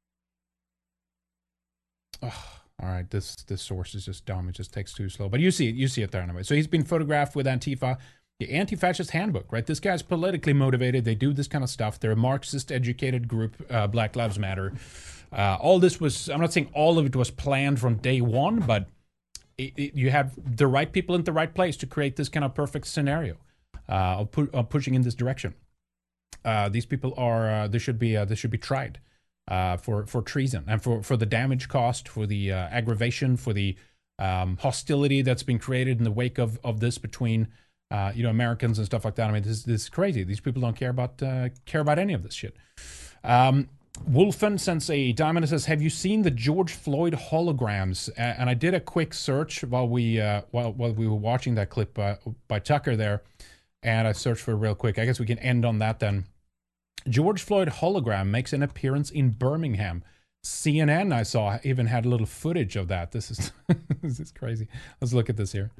oh, all right, this this source is just dumb. It just takes too slow. But you see it. You see it there anyway. So he's been photographed with Antifa. The Anti-Fascist Handbook, right? This guy's politically motivated. They do this kind of stuff. They're a Marxist-educated group, uh, Black Lives Matter. Uh, all this was, I'm not saying all of it was planned from day one, but it, it, you have the right people in the right place to create this kind of perfect scenario uh, of, pu- of pushing in this direction. Uh, these people are, uh, they should be, uh, they should be tried uh, for, for treason and for, for the damage caused, for the uh, aggravation, for the um, hostility that's been created in the wake of, of this between Uh, you know, Americans and stuff like that. I mean, this, this is crazy. These people don't care about uh, care about any of this shit. Um, Wolfen sends a diamond and says, "Have you seen the George Floyd holograms?" Uh, and I did a quick search while we uh, while while we were watching that clip uh, by Tucker there, and I searched for it real quick. I guess we can end on that then. George Floyd hologram makes an appearance in Birmingham. C N N, I saw, even had a little footage of that. This is this is crazy. Let's look at this here.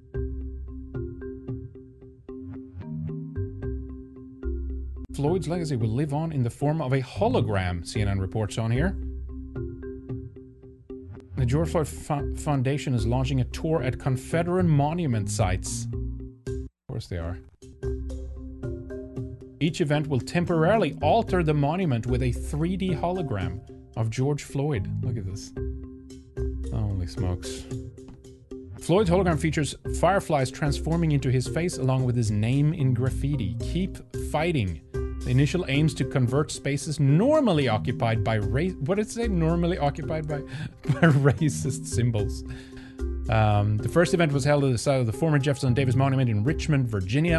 Floyd's legacy will live on in the form of a hologram, C N N reports on here. The George Floyd F- Foundation is launching a tour at Confederate monument sites. Of course they are. Each event will temporarily alter the monument with a three D hologram of George Floyd. Look at this. Holy smokes. Floyd's hologram features fireflies transforming into his face along with his name in graffiti. Keep fighting. The initial aims to convert spaces normally occupied by race. What did it say? Normally occupied by, by racist symbols. Um, the first event was held at the site of the former Jefferson Davis Monument in Richmond, Virginia.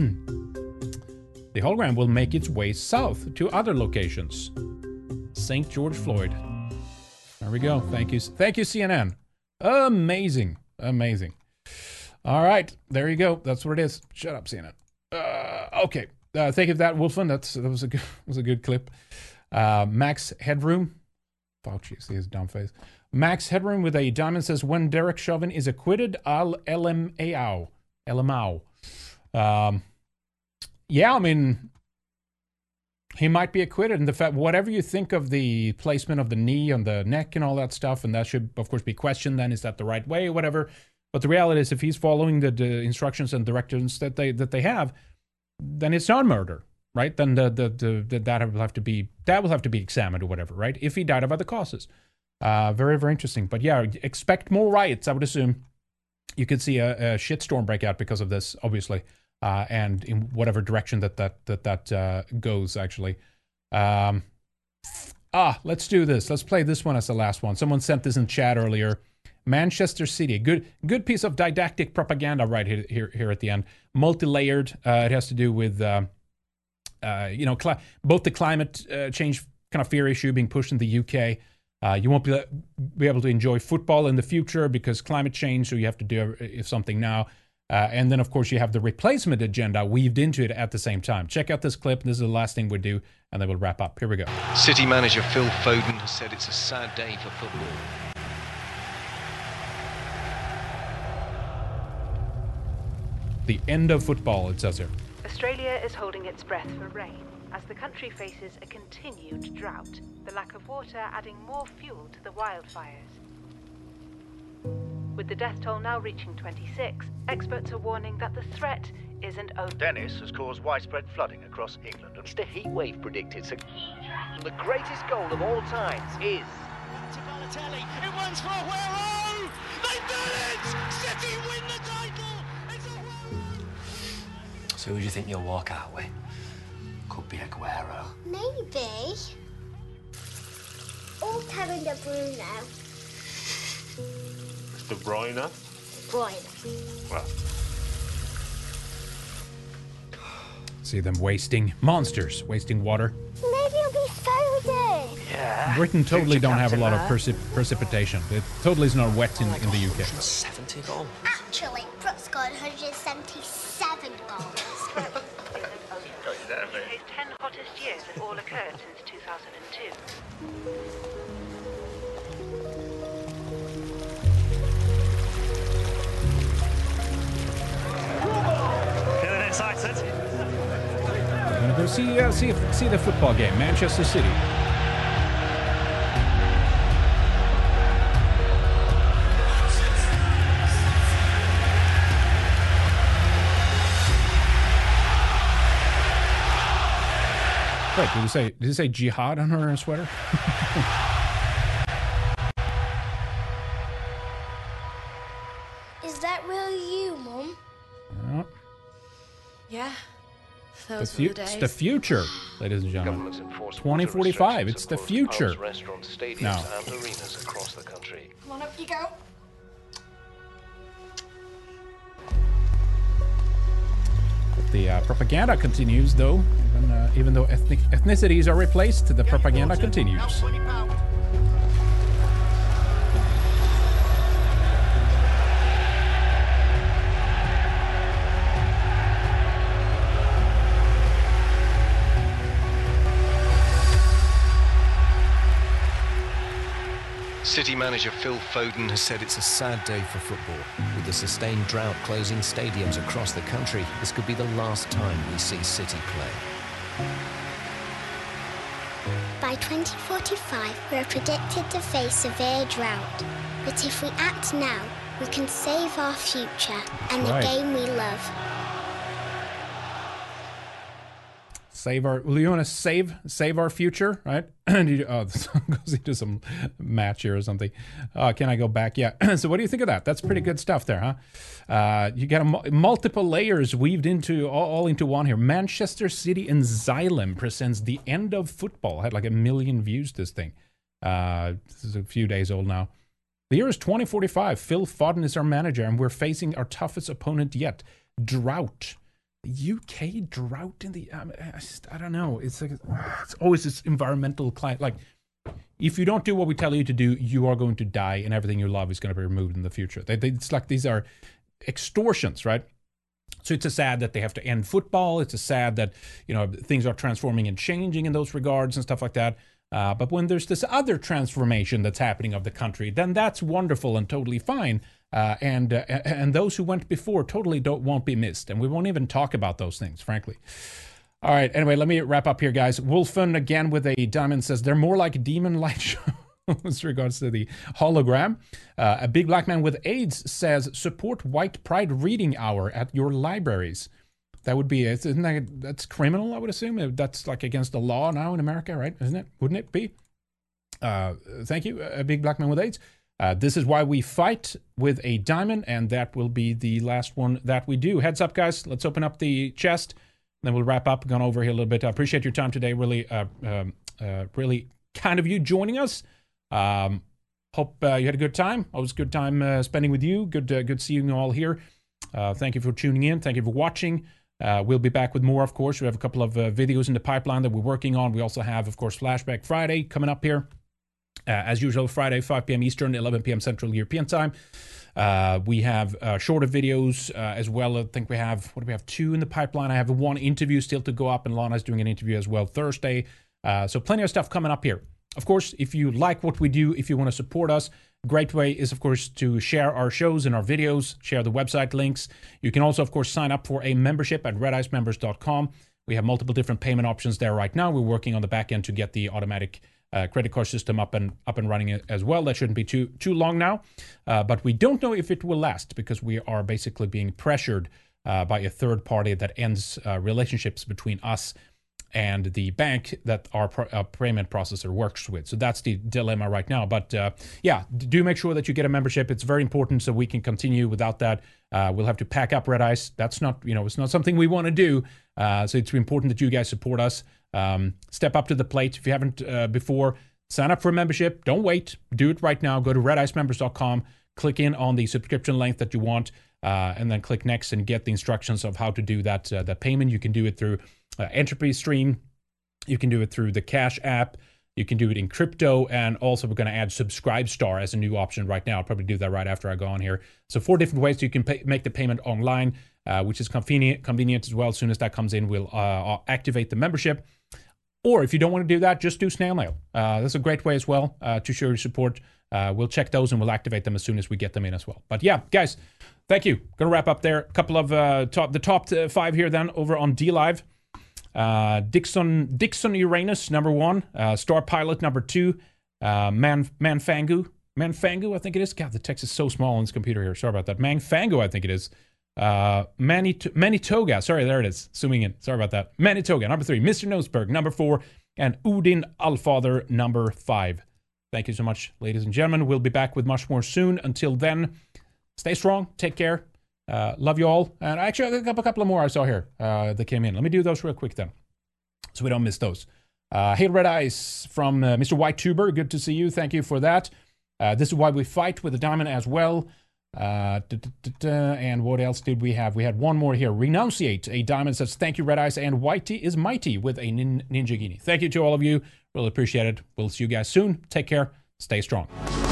The hologram will make its way south to other locations. Saint George Floyd. There we go. Thank you. Thank you, C N N. Amazing. Amazing. All right. There you go. That's what it is. Shut up, C N N. Uh, okay. Uh, thank you for that, Wolfen. That's that was a good was a good clip. Uh, Max Headroom, Fauci, see his dumb face. Max Headroom with a diamond says, "When Derek Chauvin is acquitted, I'll L M A O, L M A O." Um, yeah, I mean, he might be acquitted, and the fact, whatever you think of the placement of the knee on the neck and all that stuff, and that should of course be questioned. Then is that the right way, whatever? But the reality is, if he's following the, the instructions and directives that they that they have, then it's not murder, right? Then the, the, the, the that will have to be that will have to be examined or whatever, right? If he died of other causes, uh, very very interesting. But yeah, expect more riots. I would assume you could see a, a shitstorm break out because of this, obviously, uh, and in whatever direction that that that that uh, goes. Actually, um, ah, let's do this. Let's play this one as the last one. Someone sent this in chat earlier. Manchester City, good good piece of didactic propaganda right here here, here at the end. Multi-layered. Uh, it has to do with uh, uh, you know cl- both the climate uh, change kind of fear issue being pushed in the U K. Uh, you won't be be able to enjoy football in the future because climate change. So you have to do something now. Uh, and then of course you have the replacement agenda weaved into it at the same time. Check out this clip. This is the last thing we do, and then we'll wrap up. Here we go. City manager Phil Foden has said it's a sad day for football. The end of football, it says here. Australia is holding its breath for rain as the country faces a continued drought, the lack of water adding more fuel to the wildfires. With the death toll now reaching twenty-six, experts are warning that the threat isn't over. Dennis has caused widespread flooding across England. It's the heat wave predicted. So the greatest goal of all times is... To Balotelli, it runs for Aguero! They did it! City win the title! It's Aguero! So who do you think you'll walk out with? Could be Aguero. Maybe. Or Kevin De Bruyne. De Bruyne? Bruyne. Well. See them wasting monsters, wasting water. Maybe it'll be Foden. Yeah. Britain totally don't have a lot of precip precipitation. It totally is not wet in, in the U K. one hundred seventy goals. Actually, Brooks scored one hundred seventy-seven goals. U K's ten hottest years have all occurred since two thousand two. Feeling excited? We're gonna go see uh, see see the football game, Manchester City. Wait, did you say did you say jihad on her sweater? Is that really you, Mum? Yeah. Yeah. The Those fu- were the it's days. the future, ladies and gentlemen. twenty forty-five, it's the future. Restaurants, stadiums, No. and arenas across the country. Come on, up you go. The uh, propaganda continues, though. Even, uh, even though ethnic ethnicities are replaced, the propaganda continues. City manager Phil Foden has said it's a sad day for football. With the sustained drought closing stadiums across the country, this could be the last time we see City play. By twenty forty-five, we are predicted to face severe drought. But if we act now, we can save our future and right. the game we love. Save our. Well, you want to save save our future, right? you, oh, the song goes into some match here or something. Uh, can I go back? Yeah. So, what do you think of that? That's pretty good stuff there, huh? Uh, you got a, multiple layers weaved into all, all into one here. Manchester City and Xylem presents The End of Football. Had like a million views. This thing. Uh, this is a few days old now. The year is twenty forty-five. Phil Foden is our manager, and we're facing our toughest opponent yet: drought. U K drought in the um, I, just, I don't know it's like it's always this environmental climate. Like if you don't do what we tell you to do, you are going to die and everything you love is going to be removed in the future. They, they, it's like these are extortions, right? So it's a sad that they have to end football. It's a sad that, you know, things are transforming and changing in those regards and stuff like that. Uh, but when there's this other transformation that's happening of the country, then that's wonderful and totally fine. Uh, and uh, and those who went before totally don't won't be missed, and we won't even talk about those things, frankly. All right. Anyway, let me wrap up here, guys. Wolfen again with a diamond says they're more like demon light shows with regards to the hologram. Uh, a big black man with AIDS says support White Pride Reading Hour at your libraries. That would be isn't that that's criminal? I would assume that's like against the law now in America, right? Isn't it? Wouldn't it be? Uh, thank you, a big black man with AIDS. Uh, this is why we fight with a diamond, and that will be the last one that we do. Heads up, guys. Let's open up the chest, then we'll wrap up. Gone over here a little bit. I appreciate your time today. Really, uh, um, uh, really kind of you joining us. Um, hope uh, you had a good time. Always a good time uh, spending with you. Good, uh, good seeing you all here. Uh, thank you for tuning in. Thank you for watching. Uh, we'll be back with more, of course. We have a couple of uh, videos in the pipeline that we're working on. We also have, of course, Flashback Friday coming up here. Uh, as usual, Friday, five p.m. Eastern, eleven p.m. Central European Time. Uh, we have uh, shorter videos uh, as well. I think we have, what do we have, two in the pipeline. I have one interview still to go up, and Lana's doing an interview as well Thursday. Uh, so plenty of stuff coming up here. Of course, if you like what we do, if you want to support us, great way is, of course, to share our shows and our videos, share the website links. You can also, of course, sign up for a membership at red ice members dot com. We have multiple different payment options there right now. We're working on the back end to get the automatic uh, credit card system up and up and running as well. That shouldn't be too too long now, uh, but we don't know if it will last because we are basically being pressured uh, by a third party that ends uh, relationships between us and the bank that our pro- uh, payment processor works with. So that's the dilemma right now. But uh, yeah, do make sure that you get a membership. It's very important so we can continue. Without that, uh, we'll have to pack up Red Ice. That's not, you know, it's not something we want to do. Uh, so it's important that you guys support us. Um, step up to the plate. If you haven't uh, before, sign up for a membership. Don't wait. Do it right now. Go to red ice members dot com. Click in on the subscription length that you want, uh, and then click next and get the instructions of how to do that, uh, that payment. You can do it through Uh, Entropy Stream. You can do it through the Cash app. You can do it in crypto. And also we're going to add Subscribestar as a new option right now. I'll probably do that right after I go on here. So four different ways you can pay, make the payment online, uh, which is convenient, convenient as well. As soon as that comes in, we'll uh, activate the membership. Or if you don't want to do that, just do snail mail. Uh, that's a great way as well uh, to show your support. Uh, we'll check those and we'll activate them as soon as we get them in as well. But yeah, guys, thank you. Going to wrap up there. A couple of uh, top, the top five here then over on D Live. Uh, Dixon Dixon Uranus, number one. Uh, Star Pilot, number two. Uh, Man Manfangu. Manfangu, I think it is. God, the text is so small on this computer here. Sorry about that. Manfangu, I think it is. Uh, Manit- Manitoga. Sorry, there it is. Zooming in. Sorry about that. Manitoga, number three. Mister Noseberg, number four. And Udin Alfather, number five. Thank you so much, ladies and gentlemen. We'll be back with much more soon. Until then, stay strong. Take care. Uh, love you all. And actually, a couple, a couple of more I saw here uh, that came in. Let me do those real quick then, so we don't miss those. Uh, Hail Red Ice from uh, Mister White Tuber. Good to see you. Thank you for that. Uh, this is why we fight with the diamond as well. Uh, da, da, da, da. And what else did we have? We had one more here. Renunciate. A diamond says, thank you, Red Ice. And Whitey is mighty with a nin- Ninja Genie. Thank you to all of you. Really appreciate it. We'll see you guys soon. Take care. Stay strong.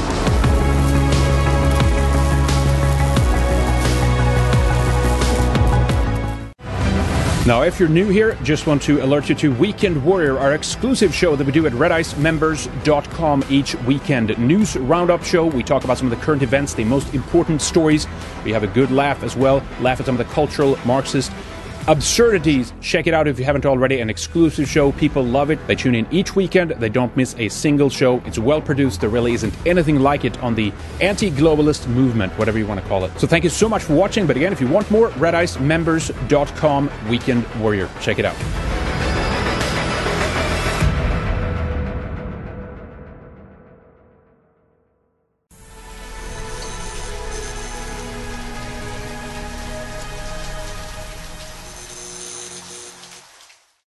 Now, if you're new here, just want to alert you to Weekend Warrior, our exclusive show that we do at red ice members dot com each weekend. News roundup show. We talk about some of the current events, the most important stories. We have a good laugh as well. Laugh at some of the cultural Marxist absurdities. Check it out if you haven't already. An exclusive show. People love it. They tune in each weekend. They don't miss a single show. It's well produced. There really isn't anything like it on the anti-globalist movement, whatever you want to call it. So thank you so much for watching. But again, if you want more, red ice members dot com Weekend Warrior. Check it out.